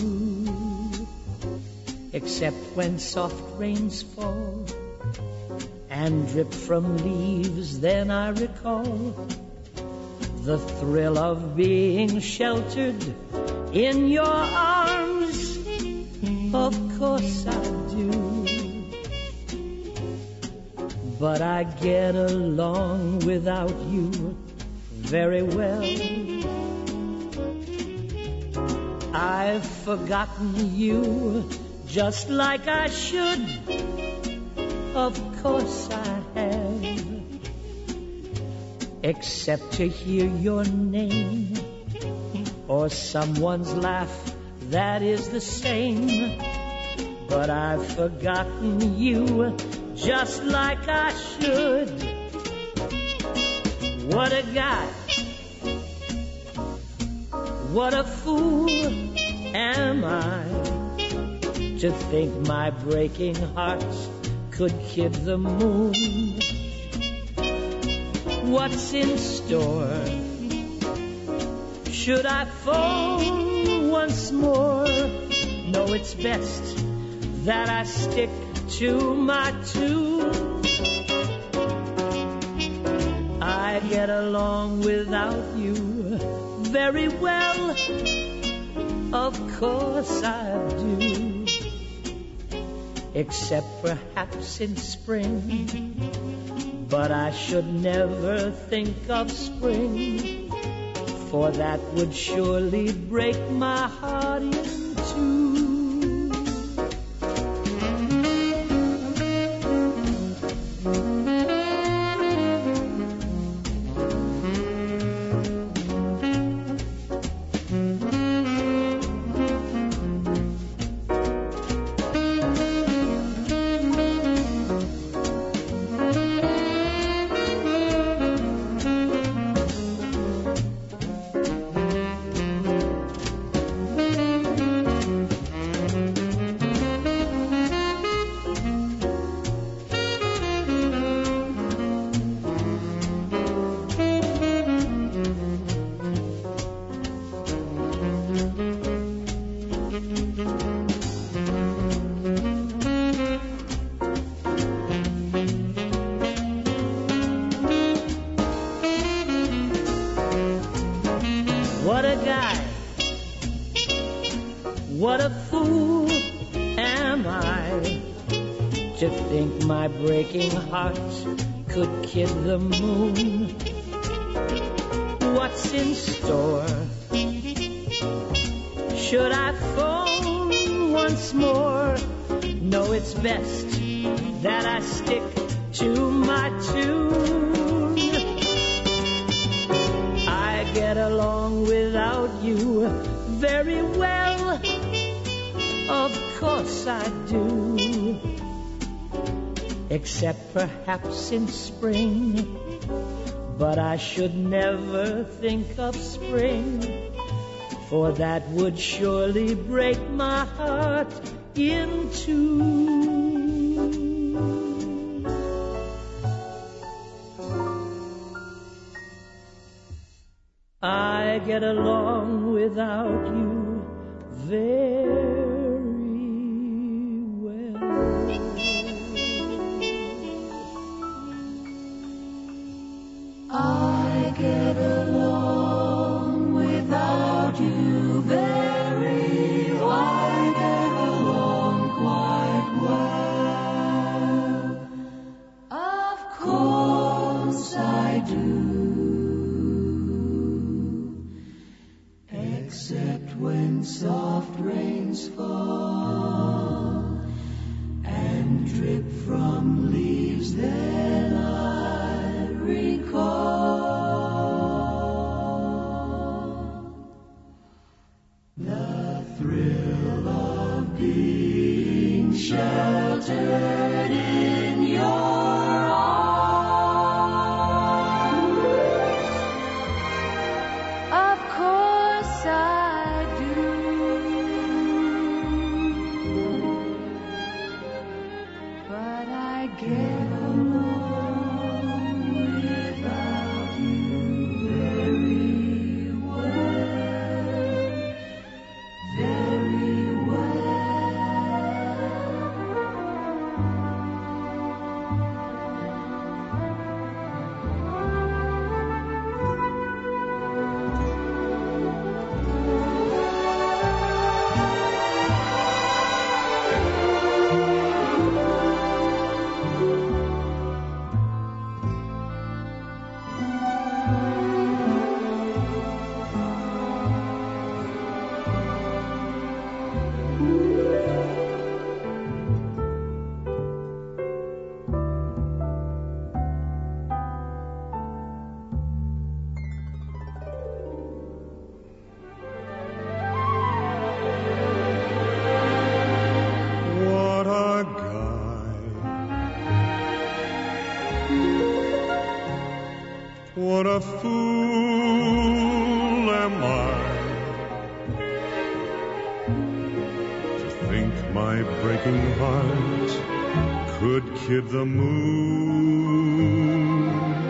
except when soft rains fall and drip from leaves, then I recall the thrill of being sheltered in your arms, of course I do. But I get along without you very well. I've forgotten you just like I should. Of course I have. Except to hear your name or someone's laugh that is the same. But I've forgotten you just like I should. What a guy, what a fool am I to think my breaking heart could kid the moon. What's in store? Should I fall once more? No, it's best that I stick to my tune. I get along without you very well, of course I do, except perhaps in spring. But I should never think of spring, for that would surely break my heart in two. What a guy, what a fool am I to think my breaking heart could kid the moon. What's in store? Should I phone once more? No, it's best that I stick to my tune. I get along without you very well, of course I do, except perhaps in spring, but I should never think of spring, for that would surely break my heart in two. I get along without you very well. I get along without you very well. I get along quite well. Of course I do. Except when soft rains fall and drip from leaves that I recall. The thrill of being sheltered in your arms. Of course I do. But I get along without you very well, very What a guy. What a fool am I to think my breaking heart could kid the moon.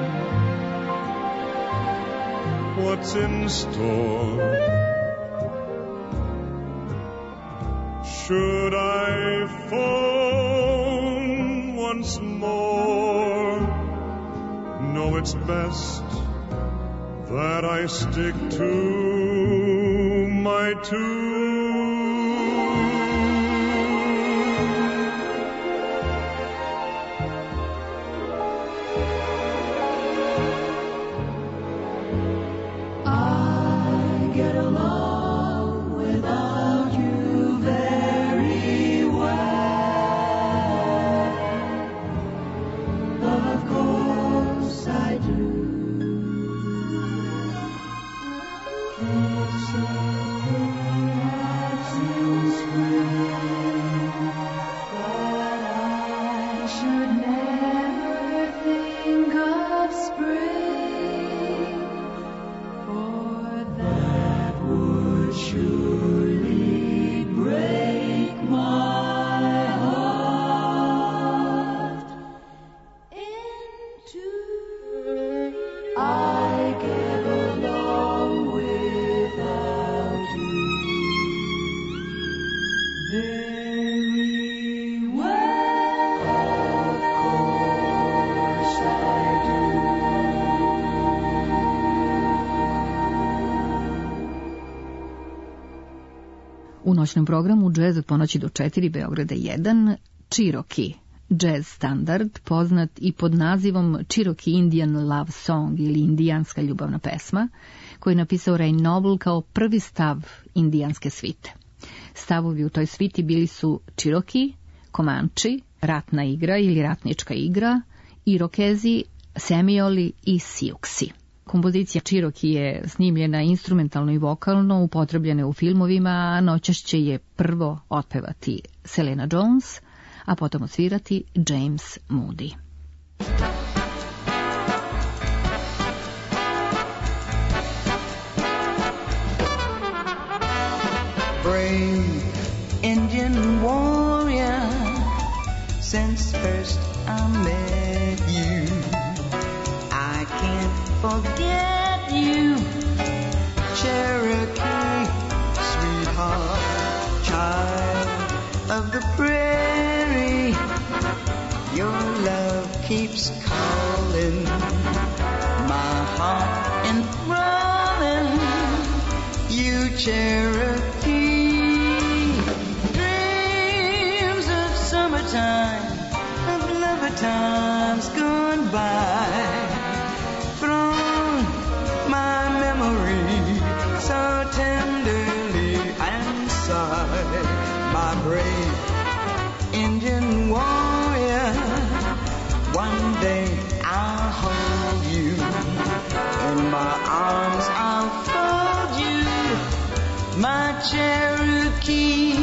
What's in store? Should I phone once more? No, it's best that I stick to my tune. I U noćnom programu Jazz od ponoći do 4 Beograda 1, Cherokee, jazz standard, poznat i pod nazivom Cherokee Indian Love Song ili indijanska ljubavna pesma, koju je napisao Ray Noble kao prvi stav indijanske svite. Stavovi u toj sviti bili su Cherokee, Comanche, ratna igra ili ratnička igra, Irokezi, Semioli i Siuksi. Kompozicija Cherokee je snimljena instrumentalno i vokalno, upotrebljena u filmovima, a noćas će je prvo otpevati Selena Jones, a potom osvirati James Moody. Brave Indian warrior, since first I met you, I can't forget you. Cherokee, sweetheart, child of the prairie, your love keeps calling, my heart enthralling, you Cherokee. Dreams of summertime, of lover times gone by, from my memory so tenderly inside. My brave Indian warrior, one day I'll hold you, in my arms I'll fold you, my Cherokee.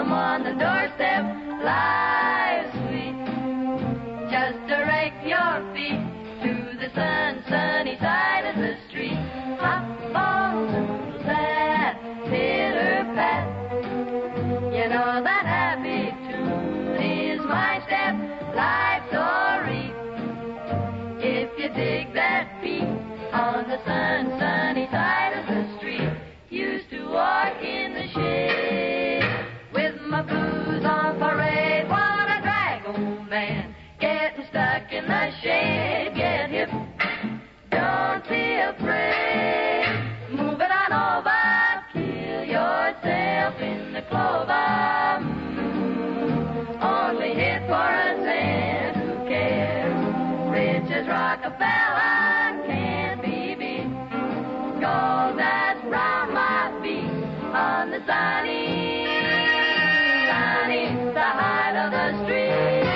rhythm on the doorstep lies sweet. Just direct your feet to the sunny side of the street. Hop on to that pitter-pat. You know that happy tune is my step, life story. If you dig that beat on the sunny side of the street, used to walk in the shade with my blues on parade. What a drag, old man, getting stuck in the shade. Get hip, don't be afraid. Move it on over, kill yourself in the clover. Only hit for a cent, who cares? Rich as Rockefeller can't be beat. Gold that's round my feet on the sunny side of the street.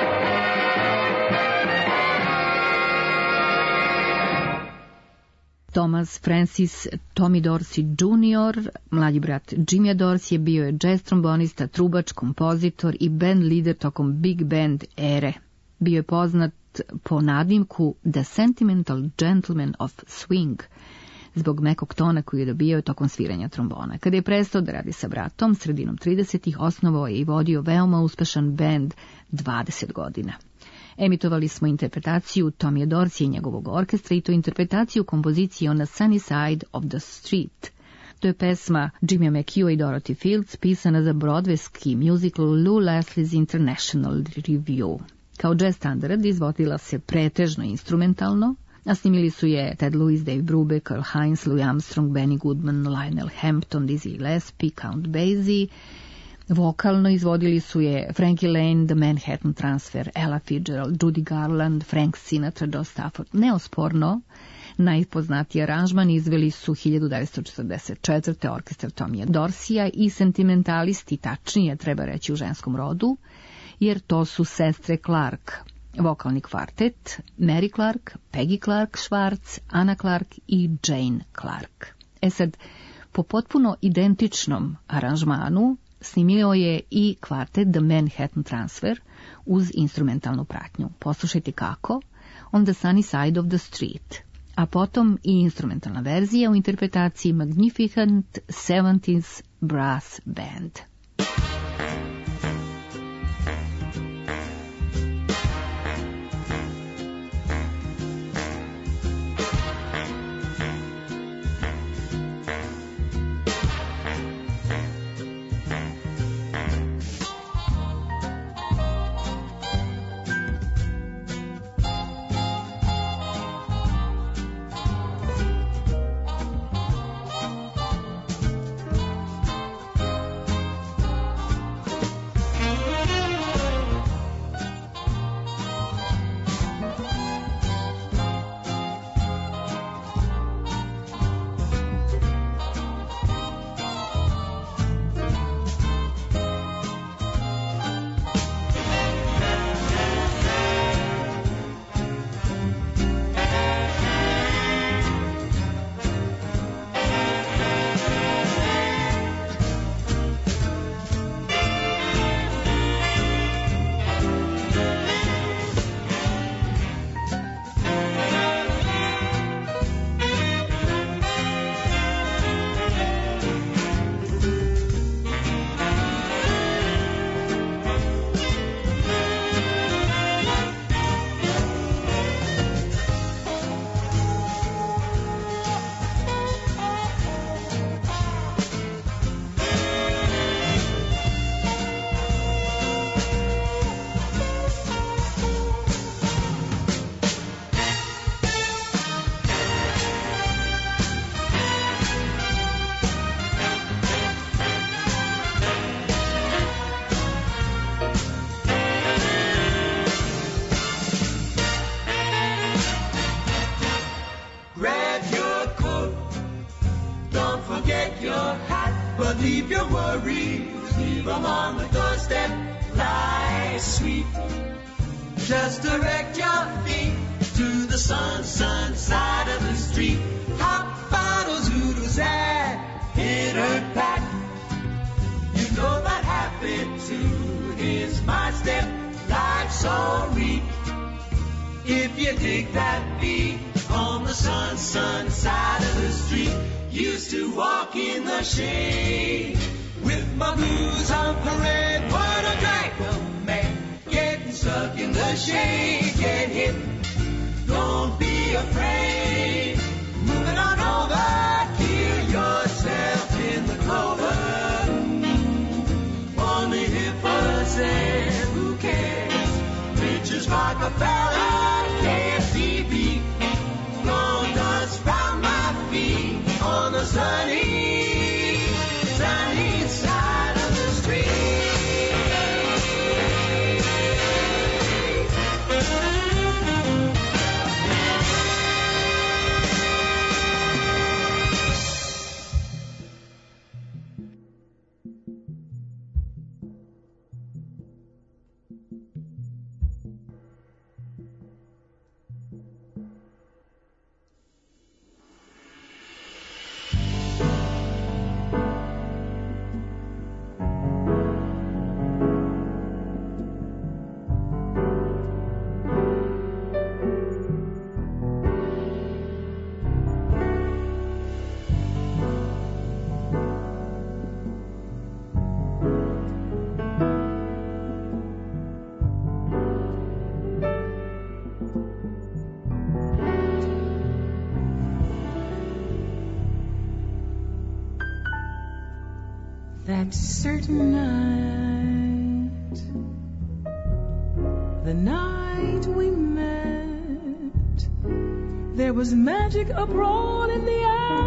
Thomas Francis Tommy Dorsey Jr., mlađi brat Jimmya Dorsey, bio je jazz trombonista, trubač, kompozitor i band lider tokom big band ere. Bio je poznat po nadimku The Sentimental Gentleman of Swing, zbog mekog tona koji je dobijao tokom sviranja trombona. Kada je prestao da radi sa bratom, sredinom 30-ih osnovao je i vodio veoma uspešan band 20 godina. Emitovali smo interpretaciju Tommya Dorsey i njegovog orkestra, i to interpretaciju kompozicije On the Sunny Side of the Street. To je pesma Jimmya McHugha i Dorothy Fields, pisana za broadwayski musical Lou Leslie's International Review. Kao jazz standard izvodila se pretežno instrumentalno, a snimili su je Ted Lewis, Dave Brubeck, Earl Hines, Louis Armstrong, Benny Goodman, Lionel Hampton, Dizzy Gillespie, Count Basie. Vokalno izvodili su je Frankie Laine, The Manhattan Transfer, Ella Fitzgerald, Judy Garland, Frank Sinatra, Joe Stafford. Neosporno, najpoznatiji aranžman izveli su 1944. orkestar Tommya Dorseya i sentimentalisti, tačnije treba reći u ženskom rodu, jer to su sestre Clark. Vokalni kvartet Mary Clark, Peggy Clark Schwartz, Anna Clark i Jane Clark. Sad, po potpuno identičnom aranžmanu snimio je i kvartet The Manhattan Transfer uz instrumentalnu pratnju. Poslušajte kako, On the Sunny Side of the Street, a potom i instrumentalna verzija u interpretaciji Magnificent 70s Brass Band. leave your worries, leave them on the doorstep, lie sweet. Just direct your feet to the sun side of the street. Hop bottles, hoodles, and hit her pack. You know that happy story. If you dig that beat on the sun side of the street, used to walk in the shade with my blues on parade. What a drag, young man, getting stuck in the shade. Get hit, don't be afraid. Moving on over, kill yourself in the clover. Only if I said, who cares? Riches Rockefeller can't be beat. Blowing dust round my feet on the sunny side of the street. That certain night, the night we met, there was magic abroad in the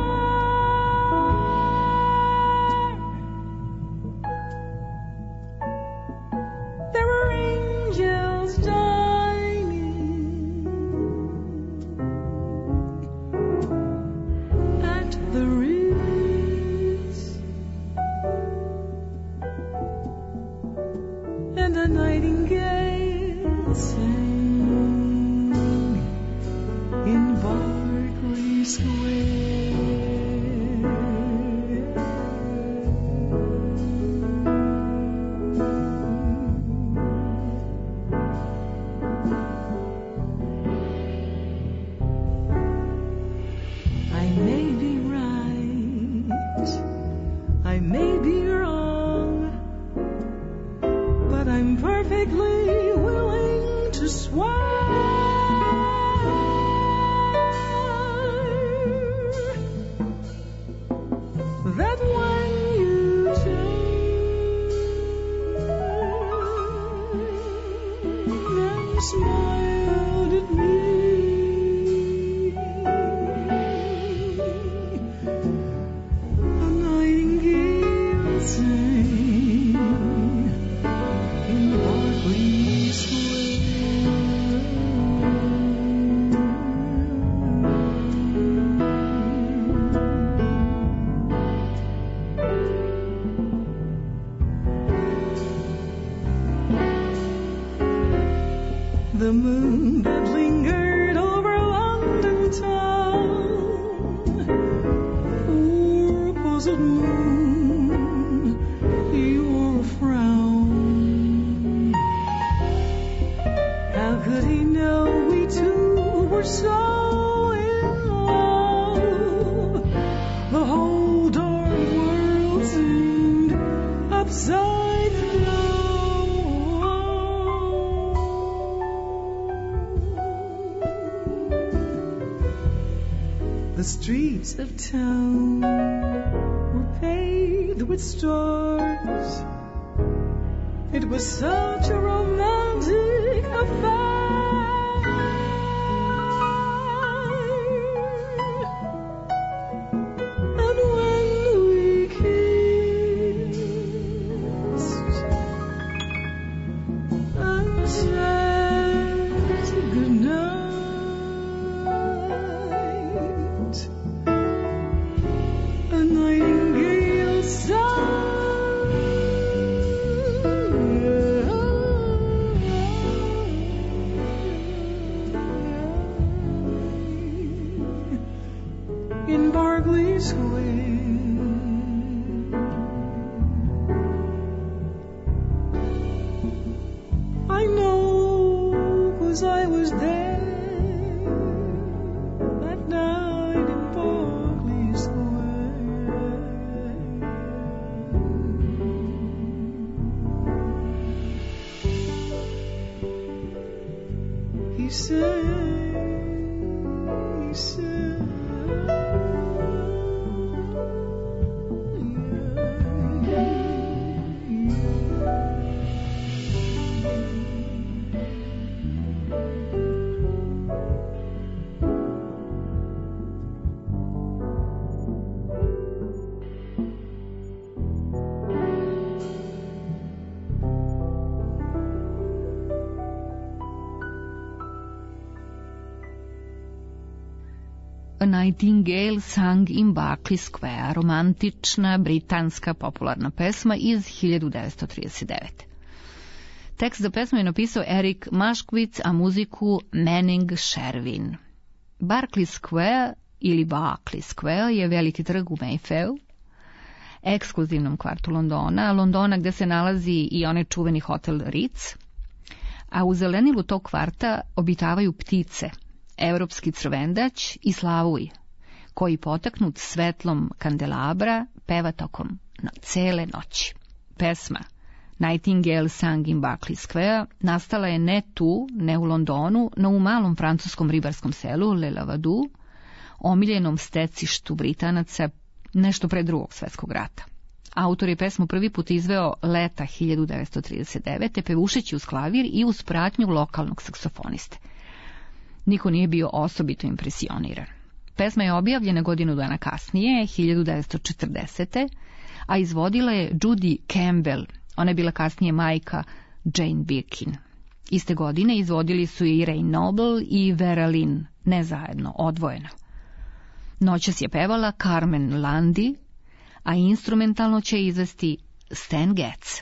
air. There were angels dining at the and a nightingale sang in Berkeley Square. I may be right, I may be wrong, but I'm perfectly willing to swear that when you turned and smiled at me, a nightingale sang in Berkeley Square. The moon that lingered over London town, poor puzzled moon, your frown. How could he know we two were so in love? The whole dark world seemed upside down. The streets of town were paved with stars. It was such a romantic affair. And when we kissed and said goodnight, a nightingale sang in Berkeley Square. I know 'cause I was there that night in Berkeley Square. He said, A Nightingale Sang in Berkeley Square, romantična britanska popularna pesma iz 1939. Tekst za pesmu je napisao Erik Maškvic, a muziku Manning Sherwin. Berkeley Square ili Berkeley Square je veliki trg u Mayfairu, ekskluzivnom kvartu Londona gde se nalazi i onaj čuveni hotel Ritz, a u zelenilu tog kvarta obitavaju ptice, evropski crvendać i slavuj, koji potaknut svetlom kandelabra peva tokom cele noći. Pesma Nightingale Sang in Berkeley Square nastala je ne tu, ne u Londonu, no u malom francuskom ribarskom selu Le Lavadu, omiljenom stecištu Britanaca nešto pre Drugog svjetskog rata. Autor je pesmu prvi put izveo leta 1939. pevušeći uz klavir i uz pratnju lokalnog saksofoniste. Niko nije bio osobito impresioniran. Pesma je objavljena godinu dana kasnije, 1940. a izvodila je Judy Campbell. Ona je bila kasnije majka Jane Birkin. Iste godine izvodili su je i Ray Noble i Vera Lynn, ne zajedno, odvojeno. Noćas je pevala Carmen Lundy, a instrumentalno će izvesti Stan Getz.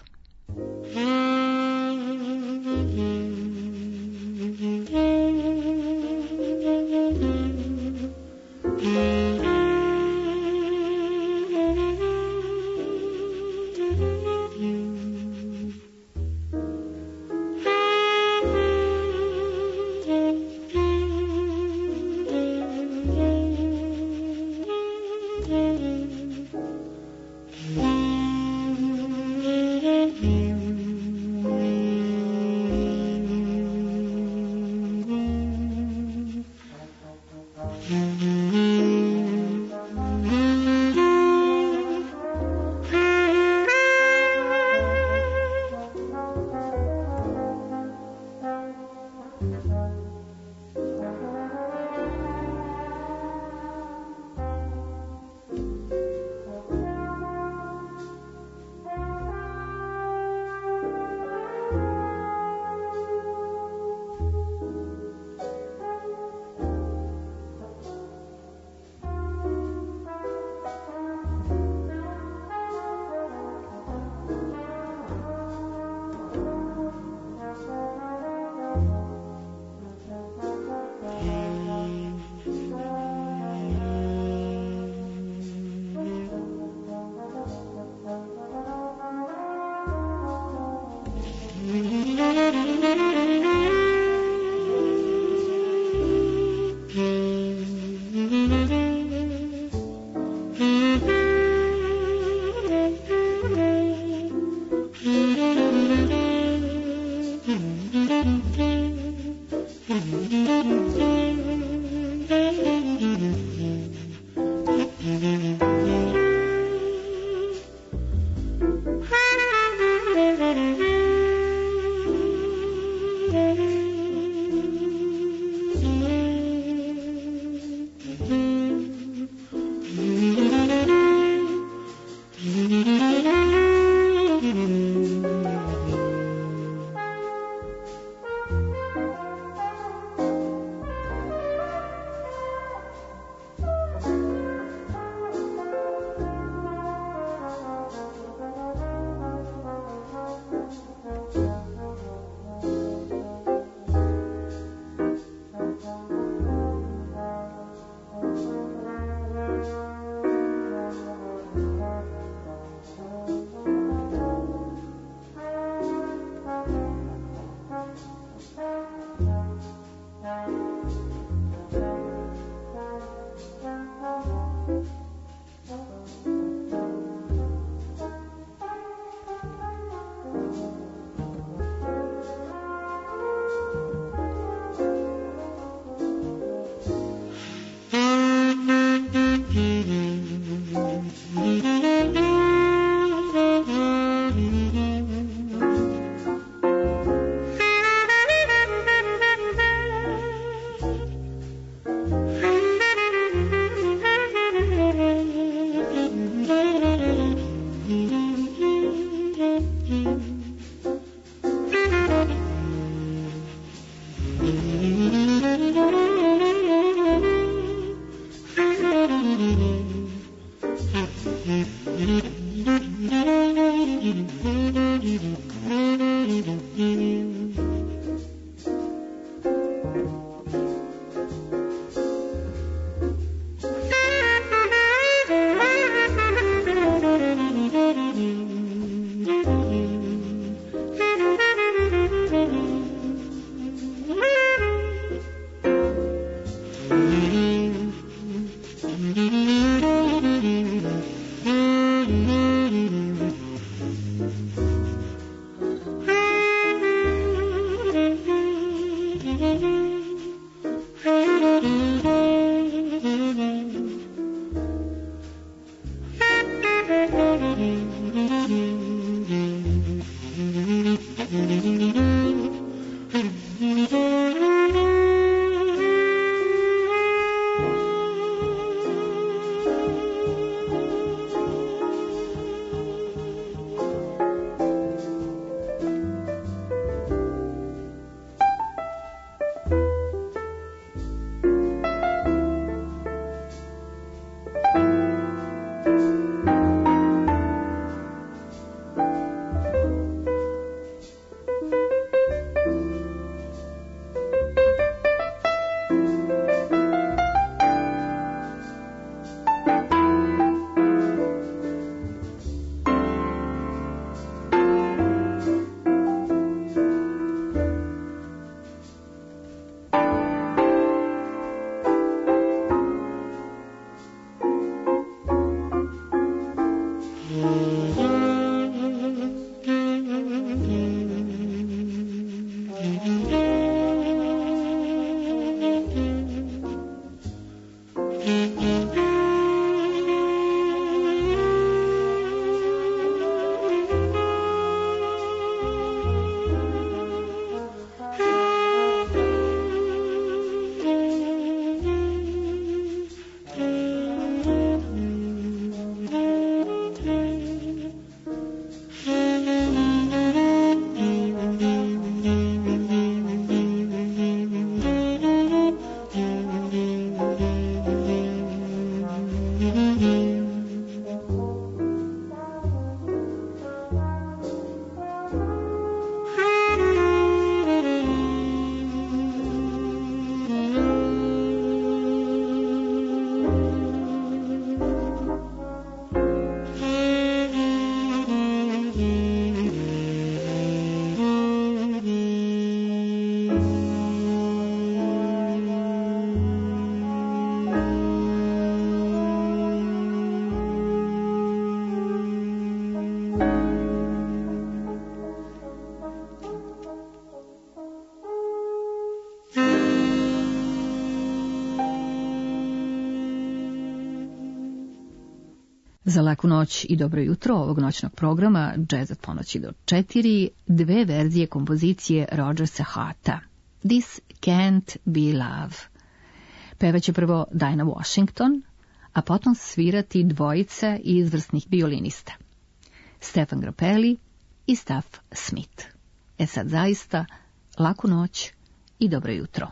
Za laku noć i dobro jutro ovog noćnog programa Jazz od ponoći do 4, dve verzije kompozicije Rogersa Hata. This Can't Be Love. Pevaće prvo Dinah Washington, a potom svirati dvojica izvrsnih violinista. Stefan Grappelli i Staff Smith. Sad zaista, laku noć i dobro jutro.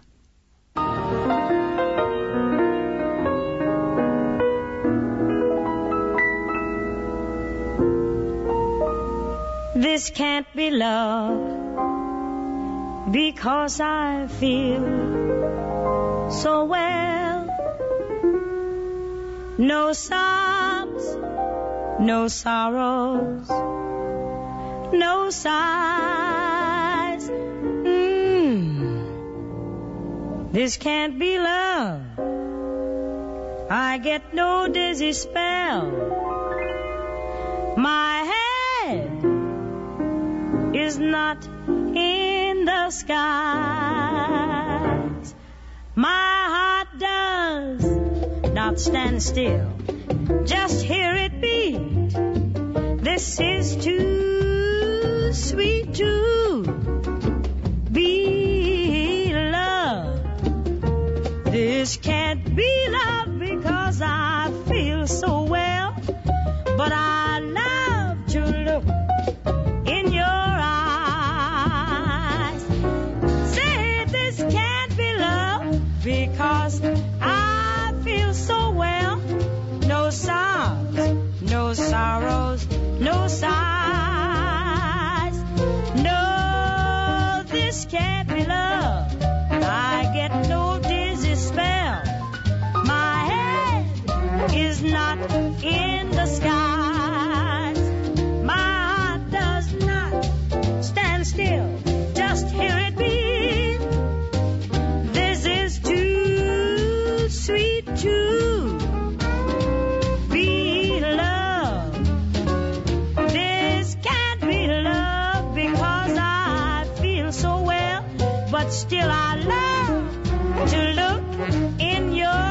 This can't be love, because I feel so well. No sobs, no sorrows, no sighs. This can't be love. I get no dizzy spell. My head is not in the skies. My heart does not stand still. Just hear it beat. This is too sweet to be love. This can't be love because I feel so well. But I love to look in your eyes. Say this can't be love because I feel so well. No sobs, no sorrows, no sighs. No, this can't be love. I get no dizzy spell. My head is not in the skies. My heart does not stand still. Just hear it beat. This is too sweet to be love. This can't be love because I feel so well. But still I love to look in your